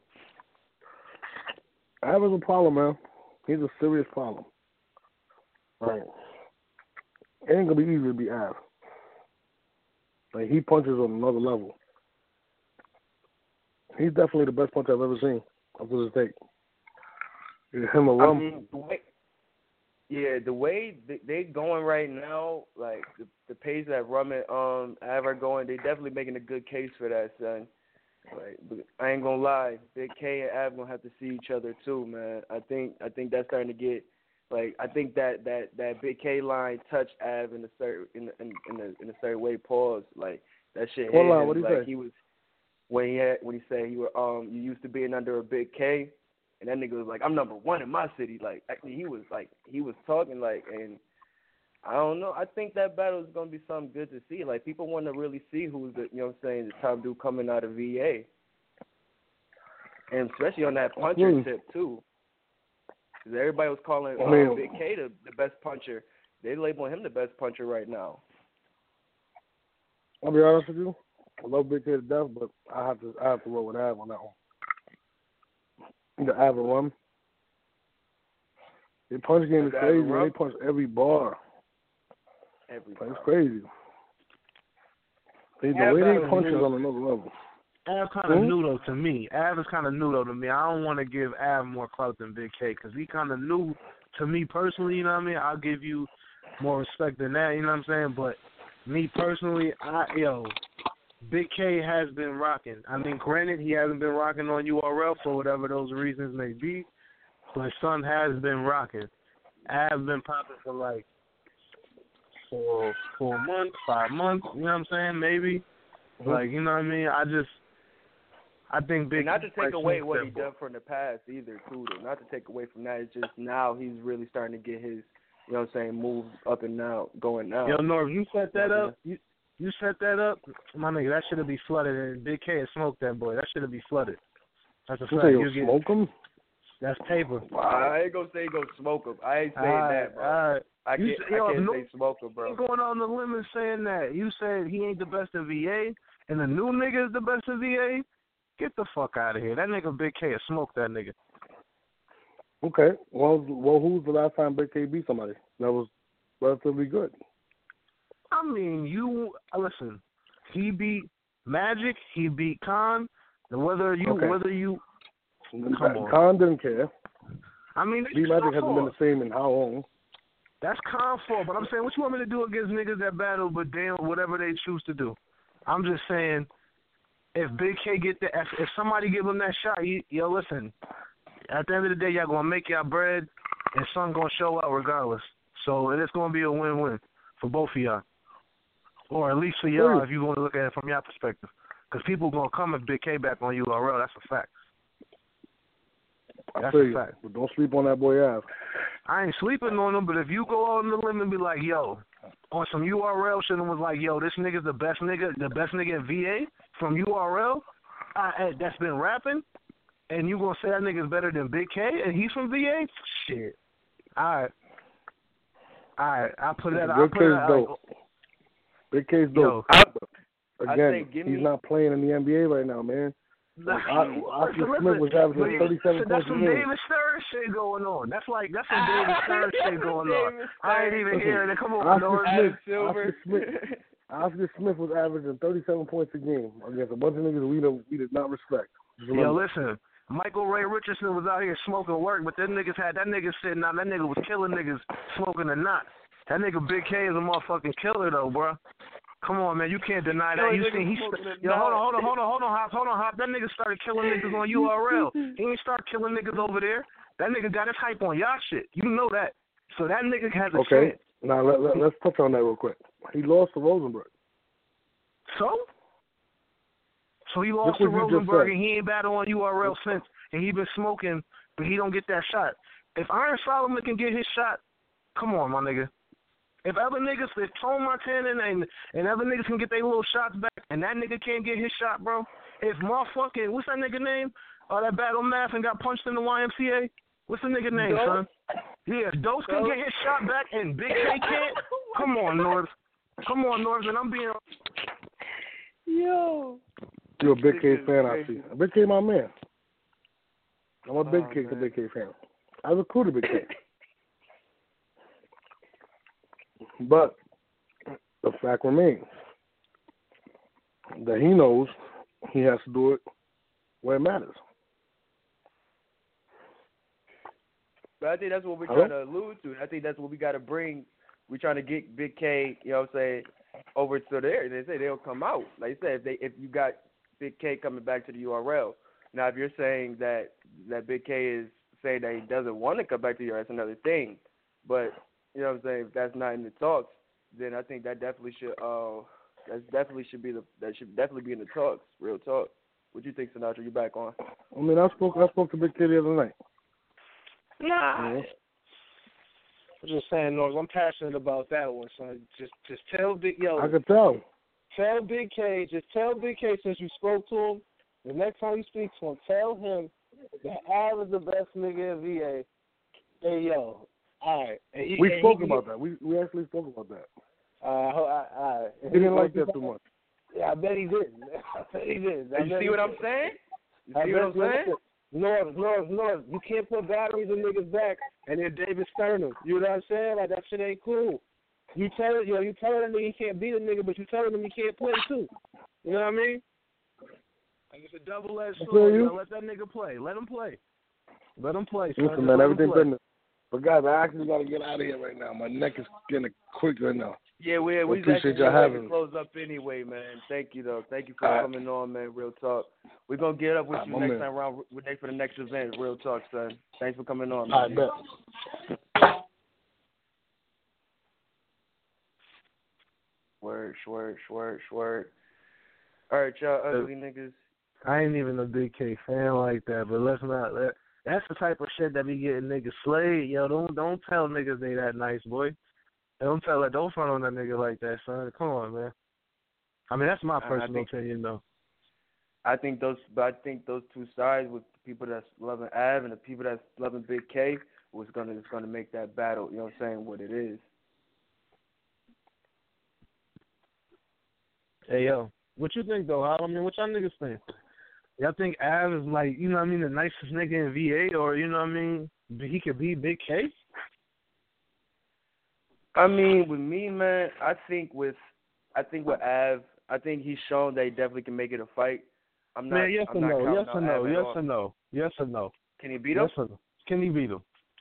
S9: Av is a problem, man. He's a serious problem. Right. It ain't gonna be easy to be Av. Like, he punches on another level. He's definitely the best puncher I've ever seen up to this date. Him or Rum.
S7: I mean, the way, yeah, the way they going right now, like the, the pace that Rum and um Av are going, they definitely making a good case for that, son. Like, but I ain't gonna lie, Big K and Av gonna have to see each other too, man. I think I think that's starting to get. Like, I think that, that, that Big K line touched Av in a certain in in in a, in a certain way. Pause. Like, that shit hit him. Like, he was when he had when he said he were um you used to being under a Big K, and that nigga was like, I'm number one in my city. Like, actually, he was like, he was talking like, and I don't know. I think that battle is gonna be something good to see. Like, people want to really see who's the, you know what I'm saying, the top dude coming out of V A, and especially on that puncher mm. tip too. Because everybody was calling uh,
S9: oh,
S7: Big K the, the best puncher. They label him the best puncher right now.
S9: I'll be honest with you. I love Big K to death, but I have to I have to roll with Av on that one. The Av one. Their punch game is
S7: the
S9: crazy. They punch every bar.
S7: Every
S9: It's
S7: bar.
S9: crazy. They, the
S6: Av
S9: way they
S6: is
S9: punch is
S6: new.
S9: on another level.
S6: Av kind of
S9: hmm?
S6: new though to me. Av is kind of new though to me. I don't want to give Av more clout than Big K because he kind of new to me personally. You know what I mean? I'll give you more respect than that. You know what I'm saying? But me personally, I yo, Big K has been rocking. I mean, granted, he hasn't been rocking on U R L for whatever those reasons may be, but son has been rocking. Av been popping for like four, four months, five months. You know what I'm saying? Maybe. Mm-hmm. Like, you know what I mean? I just, I think Big.
S7: And not to take
S6: like,
S7: away what he done from the past either, too. Though. Not to take away from that. It's just now he's really starting to get his, you know what I'm saying, moves up and now going now.
S6: Yo, Norv, you set that yeah, up. You you set that up, my nigga. That should have been flooded, and Big K had smoked that boy. That should have been flooded. That's a
S9: You
S6: fact.
S9: say
S6: You
S9: you smoke him?
S6: That's paper.
S7: I ain't gonna say go smoke him. I ain't saying
S6: all right,
S7: that, bro.
S6: All right.
S7: I can't,
S6: you,
S7: I
S6: yo,
S7: can't
S6: no,
S7: say smoke him, bro.
S6: You going on the limb and saying that. You said he ain't the best in V A, and the new nigga is the best in V A? Get the fuck out of here. That nigga Big K has smoked that nigga.
S9: Okay. Well, well, who was the last time Big K beat somebody that was relatively good?
S6: I mean, you listen. He beat Magic. He beat Khan. And whether you,
S9: okay.
S6: whether you, come on.
S9: Khan didn't care.
S6: I mean,
S9: beat Magic hasn't been the same in how long?
S6: That's Khan fault. But I'm saying, what you want me to do against niggas that battle, but damn, whatever they choose to do. I'm just saying, if Big K get the, if, if somebody give him that shot, you, yo, listen. At the end of the day, y'all gonna make y'all bread, and son gonna show out regardless. So it's gonna be a win-win for both of y'all. Or at least for y'all, if you want to look at it from your perspective. Because people going to come and Big K back on U R L. That's a fact. That's a fact.
S9: But don't sleep on that boy Av.
S6: I ain't sleeping on him, but if you go on the limb and be like, yo, on some U R L shit and was like, yo, this nigga's the best nigga, the best nigga in V A from U R L I, that's been rapping, and you going to say that nigga's better than Big K and he's from V A? Shit. All right. All right. I'll put that out.
S9: Big K's dope. Big K's dope.
S7: I,
S9: Again,
S7: he's
S9: me, not playing in the N B A right now, man. Like, I, Oscar Smith was averaging thirty-seven
S6: that's
S9: points
S6: some
S9: a game.
S6: David Stern shit going on. That's like that's some David Stern shit going on. I ain't even hearing it. Come on,
S9: Oscar Smith, Oscar Smith, Oscar Smith was averaging thirty-seven points a game against a bunch of niggas we don't, we did not respect.
S6: Yo, listen. Michael Ray Richardson was out here smoking work, but that niggas had that nigga sitting out. That nigga was killing niggas smoking a knot. That nigga Big K is a motherfucking killer though, bro. Come on, man, you can't deny that. You see, he st- yo, hold on, hold on, hold on, hold on, Hop, hold on, Hop. That nigga started killing niggas on U R L. He ain't start killing niggas over there. That nigga got his hype on y'all shit. You know that. So that nigga has a
S9: okay.
S6: chance.
S9: Now let, let, let's touch on that real quick. He lost to Rosenberg.
S6: So? So he lost to Rosenberg and he ain't battled on U R L since, and he been smoking, but he don't get that shot. If Iron Solomon can get his shot, come on, my nigga. If other niggas, if Tone Montana and, and other niggas can get their little shots back, and that nigga can't get his shot, bro. If motherfucking, what's that nigga name? Oh, that battle math and got punched in the Y M C A? What's the nigga name, Dose? Son? Yeah, if Dose can get his shot back and Big K can't, come on, North. Come on, North, and I'm being...
S7: Yo.
S9: You're a Big K fan, I see. Big K my man. I'm a Big
S7: oh,
S9: K to Big K fan. I recruited Big K. But the fact remains that he knows he has to do it where it matters.
S7: But I think that's what we're trying to allude to. I think that's what we got to bring. We're trying to get Big K, you know what I'm saying, over to there. They say they'll come out. Like I said, if, they, if you got Big K coming back to the U R L. Now, if you're saying that, that Big K is saying that he doesn't want to come back to the U R L, that's another thing. But, you know what I'm saying, if that's not in the talks, then I think that definitely should uh that definitely should be the that should definitely be in the talks, real talk. What do you think, Sinatra? You back on?
S9: I mean, I spoke I spoke to Big K the other night.
S6: Nah. Mm-hmm. I'm just saying, Norris, I'm passionate about that one, son. Just just tell Big Yo.
S9: I could tell.
S6: Tell Big K, just tell Big K since you spoke to him, the next time you speak to him, tell him that Av is the best nigga in V A. Hey, yo. All right. He,
S9: we spoke
S6: he,
S9: about that. We we actually spoke about that.
S6: Uh, all right.
S9: He didn't like that too much.
S6: Yeah, I bet he didn't. I bet he didn't. I
S7: you see what I'm saying? You see what I'm saying?
S6: North, North, North. You can't put batteries in niggas' back and then David Stern them. You know what I'm saying? Like, that shit ain't cool. You tell it, you know, you tell him he can't beat a nigga, but you tell him he can't play too. You know what I mean? Like, it's a double-edged sword. You know, let that nigga play. Let him play. Let him play. Son.
S9: Listen, man, everything's business. But guys, I actually got to get out of here right now. My neck is getting quick right now.
S7: Yeah, we we
S9: appreciate y'all having
S7: to close up anyway, man. Thank you though. Thank you for All coming right. on, man. Real talk. We're gonna get up with All you next man. time around with for the next event. Real talk, son. Thanks for coming on, man.
S9: All right, bet.
S7: Word, word, word, word. All right, y'all ugly niggas.
S6: I ain't even a Big K fan like that, but let's not let. That's the type of shit that be getting niggas slayed. Yo, don't don't tell niggas they that nice, boy. Don't tell that. Don't front on that nigga like that, son. Come on, man. I mean, that's my personal think, opinion, though.
S7: I think those, but I think those two sides with the people that's loving Av and the people that's loving Big K was gonna is gonna make that battle. You know what I'm saying? What it is.
S6: Hey yo, what you think though? I mean, what y'all niggas think? Y'all think Av is like, you know what I mean, the nicest nigga in V A, or you know what I mean, he could be Big K?
S7: I mean, with me, man, I think with, I think with Av, I think he's shown that he definitely can make it a fight. I'm not.
S6: Man, yes
S7: I'm
S6: or
S7: not
S6: no? Yes or no? Yes
S7: all.
S6: or no? Yes or no?
S7: Can he beat him?
S6: Yes or no? Can he beat him?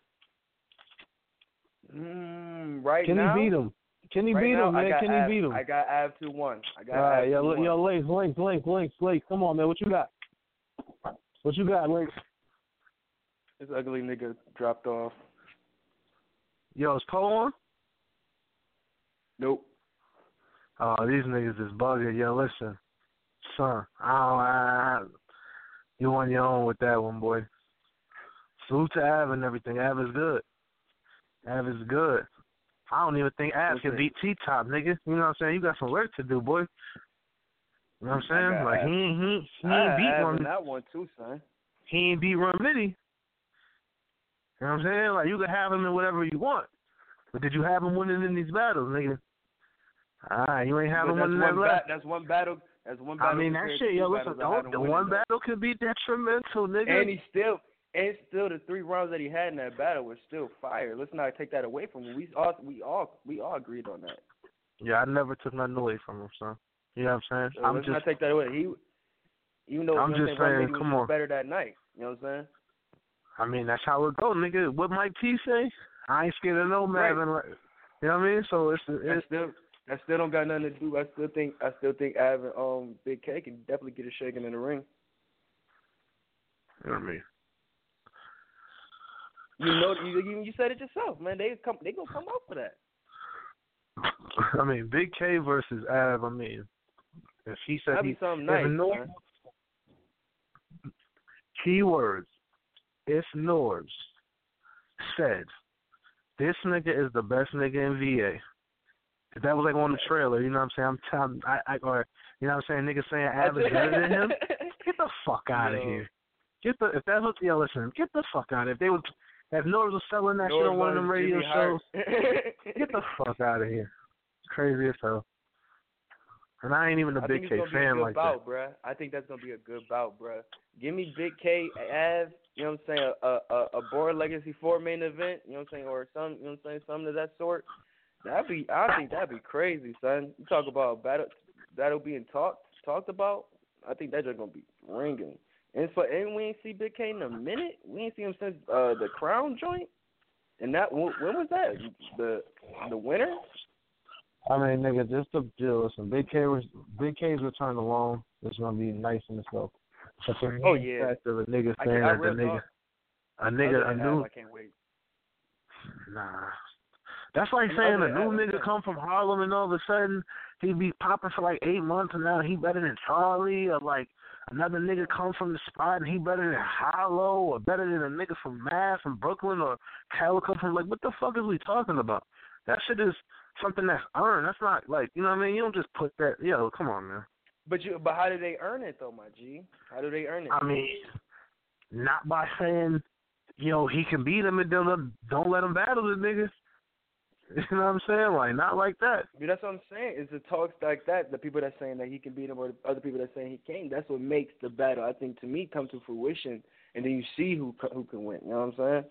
S7: Mm, right
S6: Can
S7: now?
S6: he beat him? Can he
S7: right
S6: beat
S7: now,
S6: him, man? Can
S7: Av,
S6: he beat him?
S7: I got Av two one. I got
S6: All right,
S7: Av
S6: yo,
S7: two one.
S6: yo, Lace, Lace, Lace, Lace, Lace, Lace. Come on, man. What you got? What you got, Lace?
S7: This ugly nigga dropped off.
S6: Yo, is Cole on?
S7: Nope.
S6: Oh, these niggas is bugging. Yo, listen, son, I don't, I, you on your own with that one, boy. Salute to Av and everything. Av is good. Av is good. I don't even think Av can beat T-Top, nigga. You know what I'm saying? You got some work to do, boy. You know what I'm saying? Like,
S7: Av.
S6: he ain't, he, he
S7: I
S6: ain't beat one.
S7: that one too, son.
S6: He ain't beat Rum Nitty. You know what I'm saying? Like, you can have him in whatever you want. But did you have him winning in these battles, nigga? All right, you ain't have him winning that
S7: ba- That's one battle. That's one battle.
S6: I mean, that shit, yo, listen, don't, the one battle could be detrimental, nigga.
S7: And he still, and still the three rounds that he had in that battle were still fire. Let's not take that away from him. We all, we all, we all agreed on that.
S6: Yeah, I never took nothing away from him, son. You know what I'm saying?
S7: So
S6: I'm
S7: let's
S6: just,
S7: not take that away. He, even though
S6: I'm
S7: you know
S6: just
S7: saying,
S6: saying, come on.
S7: better that night. You know what I'm saying?
S6: I mean, that's how it go, nigga. What Mike T say? I ain't scared of no man. Right. You know what I mean? So it's, it's
S7: I still, I still don't got nothing to do. I still think, I still think Av and um Big K can definitely get it shaking in the ring.
S6: You know what I mean?
S7: You know, you you said it yourself, man. They come, they gonna come out for that.
S6: I mean, Big K versus Av. I mean, if he said
S7: That'd
S6: he,
S7: be something nice.
S6: Nor- keywords. If Norbs said this nigga is the best nigga in V A, if that was like on the trailer, you know what I'm saying? I'm telling, I, I, or you know what I'm saying? Nigga saying Av is better than him. Get the fuck out of
S7: no.
S6: here. Get the if that's what yo listen. Get the fuck out of here. If they was if Norbs was selling that
S7: Norbs
S6: shit on one of them radio
S7: Jimmy
S6: shows, get the fuck out of here. It's crazy as hell. And I ain't even a
S7: I
S6: Big
S7: think
S6: K fan like
S7: bout,
S6: that.
S7: Bruh. I think that's gonna be a good bout, bruh. Give me Big K, Av, you know what I'm saying, a a, a Board Legacy four main event, you know what I'm saying, or some, you know what I'm saying, something of that sort. That'd be, I think that'd be crazy, son. You talk about battle, battle being talked talked about. I think that's just gonna be ringing. And for and we ain't see Big K in a minute. We ain't see him since uh, the Crown joint. And that when was that? The the winner.
S6: I mean, nigga, just the deal. Listen, Big K was Big K's return alone is gonna be nice in itself. So for
S7: oh yeah,
S6: fact of a nigga
S7: I
S6: saying that the nigga,
S7: talk.
S6: a nigga, a new.
S7: I can't wait.
S6: Nah, that's like saying a new nigga come from Harlem and all of a sudden he be popping for like eight months and now he better than Charlie, or like another nigga come from the spot and he better than Hollow or better than a nigga from Mass from Brooklyn or Calico from, like, what the fuck is we talking about? That shit is something that's earned. That's not, like, you know what I mean? You don't just put that, yo, come on, man.
S7: But you, but how do they earn it, though, my G? How do they earn it?
S6: I mean, not by saying, you know, he can beat him and don't, don't let him battle the niggas. You know what I'm saying? Like, not like that.
S7: Dude, that's what I'm saying. It's the talks like that, the people that's saying that he can beat him or the other people that's saying he can't. That's what makes the battle, I think, to me, come to fruition. And then you see who who can win. You know what I'm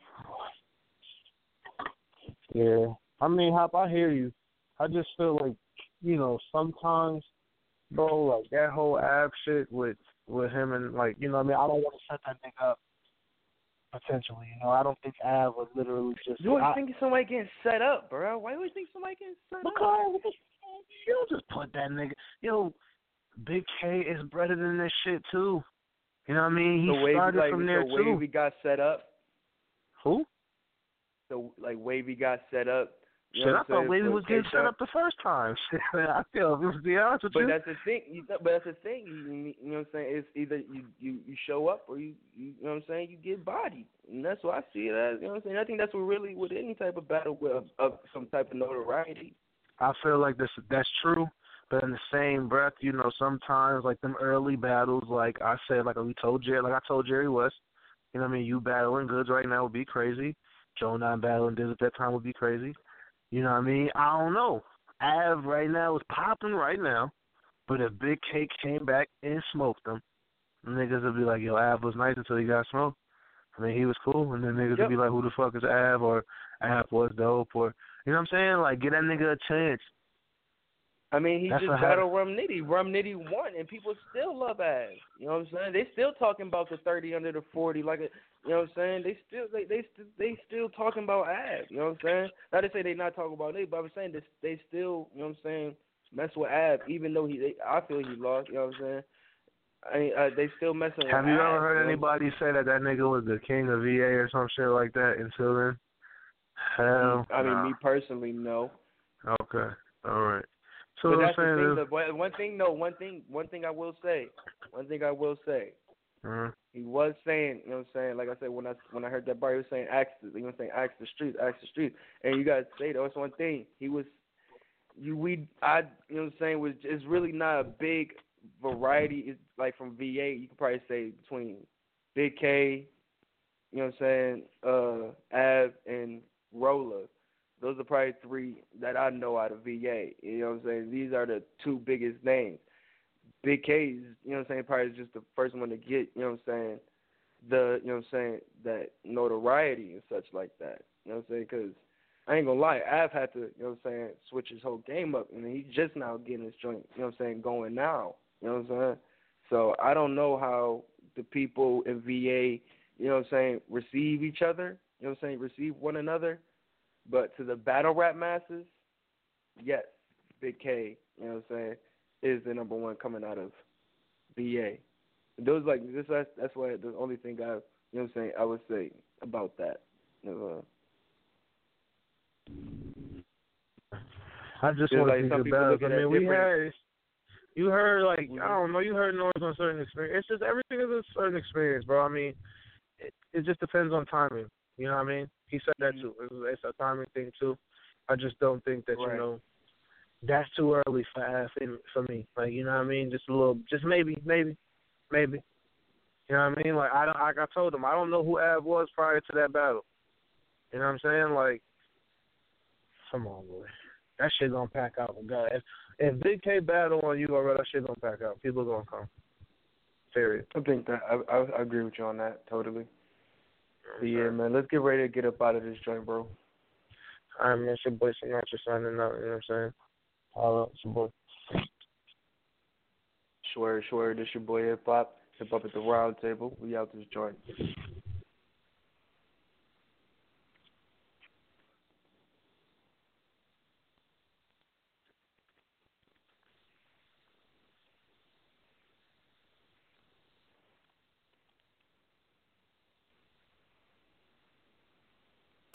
S6: saying? Yeah. I mean, Hop, I hear you. I just feel like, you know, sometimes, bro, like that whole ab shit with, with him and, like, you know what I mean? I don't want to set that nigga up. Potentially, you know, I don't think Av would literally just.
S7: You always
S6: I,
S7: think somebody getting set up, bro. Why do you always think somebody getting set
S6: because
S7: up?
S6: Because you don't just put that nigga. Yo, Big K is better than this shit too. You know what I mean? He
S7: the
S6: started
S7: like,
S6: from there
S7: the
S6: too.
S7: Wavy got set up.
S6: Who?
S7: So like Wavy got set up. You
S6: Shit,
S7: know
S6: I thought Wavy was getting set up the first time. I feel, to be honest with
S7: but
S6: you.
S7: But that's the thing. You, but that's the thing. You, you know what I'm saying? It's either you, you, you show up or you, you, you know what I'm saying, you get bodied. And that's what I see it as. You know what I'm saying? I think that's what really, with any type of battle with of, of some type of notoriety.
S6: I feel like this, that's true. But in the same breath, you know, sometimes, like them early battles, like I said, like we told Jerry, like I told Jerry West, you know what I mean? You battling Goods right now would be crazy. Joe Nine battling Diz at that time would be crazy. You know what I mean? I don't know. Av right now is popping right now, but if Big K came back and smoked them, niggas would be like, yo, Av was nice until he got smoked. I mean, he was cool, and then niggas
S7: yep.
S6: would be like, who the fuck is Av, or Av was dope, or, you know what I'm saying? Like, get that nigga a chance.
S7: I mean, he
S6: That's
S7: just battled Rum Nitty. Rum Nitty won, and people still love Av. You know what I'm saying? They still talking about the thirty under the forty, like a, you know what I'm saying? They still they they still they still talking about Av. You know what I'm saying? Not to say they not talking about it, but I'm saying that they still, you know what I'm saying, mess with Av, even though he they, I feel he lost. You know what I'm saying? I mean, uh, they still messing with
S6: Have you
S7: Av,
S6: ever heard
S7: you know?
S6: anybody say that that nigga was the king of V A or some shit like that until then? Hell,
S7: I mean,
S6: nah.
S7: me personally, no.
S6: Okay, all right. So
S7: but that's
S6: I'm
S7: the
S6: saying
S7: thing. The, one thing, no, one thing, one thing I will say, one thing I will say.
S6: Uh-huh.
S7: He was saying, you know what I'm saying, like I said, when I when I heard that bar, he was saying, ask the, you know what I'm saying, ask the streets, ask the streets. And you got to say, though, that's one thing. He was, you, we, I, you know what I'm saying, was, it's really not a big variety. It's like from V A, you could probably say between Big K, you know what I'm saying, uh, Av, and Roller. Those are probably three that I know out of V A. You know what I'm saying? These are the two biggest names. Big K's, you know what I'm saying, probably just the first one to get, you know what I'm saying, the, you know what I'm saying, that notoriety and such like that. You know what I'm saying? Because I ain't going to lie, Av had to, you know what I'm saying, switch his whole game up. And he's just now getting his joint, you know what I'm saying, going now. You know what I'm saying? So I don't know how the people in V A, you know what I'm saying, receive each other, you know what I'm saying, receive one another. But to the battle rap masses, yes, Big K, you know what I'm saying, is the number one coming out of V A. Those like this. That's, that's why the only thing I, you know what I'm saying, I would say about that. Uh,
S6: I just want to think about. I mean, we heard. You heard like mm-hmm. I don't know. You heard noise on certain experience. It's just everything is a certain experience, bro. I mean, it, it just depends on timing. You know what I mean? He said that too. It's, it's a timing thing too. I just don't think that
S7: right.
S6: you know that's too early for for me. Like you know what I mean? Just a little, just maybe, maybe, maybe. You know what I mean? Like I don't. Like I told him, I don't know who Av was prior to that battle. You know what I'm saying? Like, come on, boy, that shit gonna pack out. God, if, if Big K battle on you already, that shit gonna pack out. People gonna come. Period.
S7: I think that I, I I agree with you on that totally. But yeah, man, let's get ready to get up out of this joint, bro.
S6: All right, man. It's your boy Sinatra signing out. You know what I'm saying? All right, it's your boy.
S7: Swear, swear. This your boy Hip Hop. Hip Hop at the Round Table. We out this joint.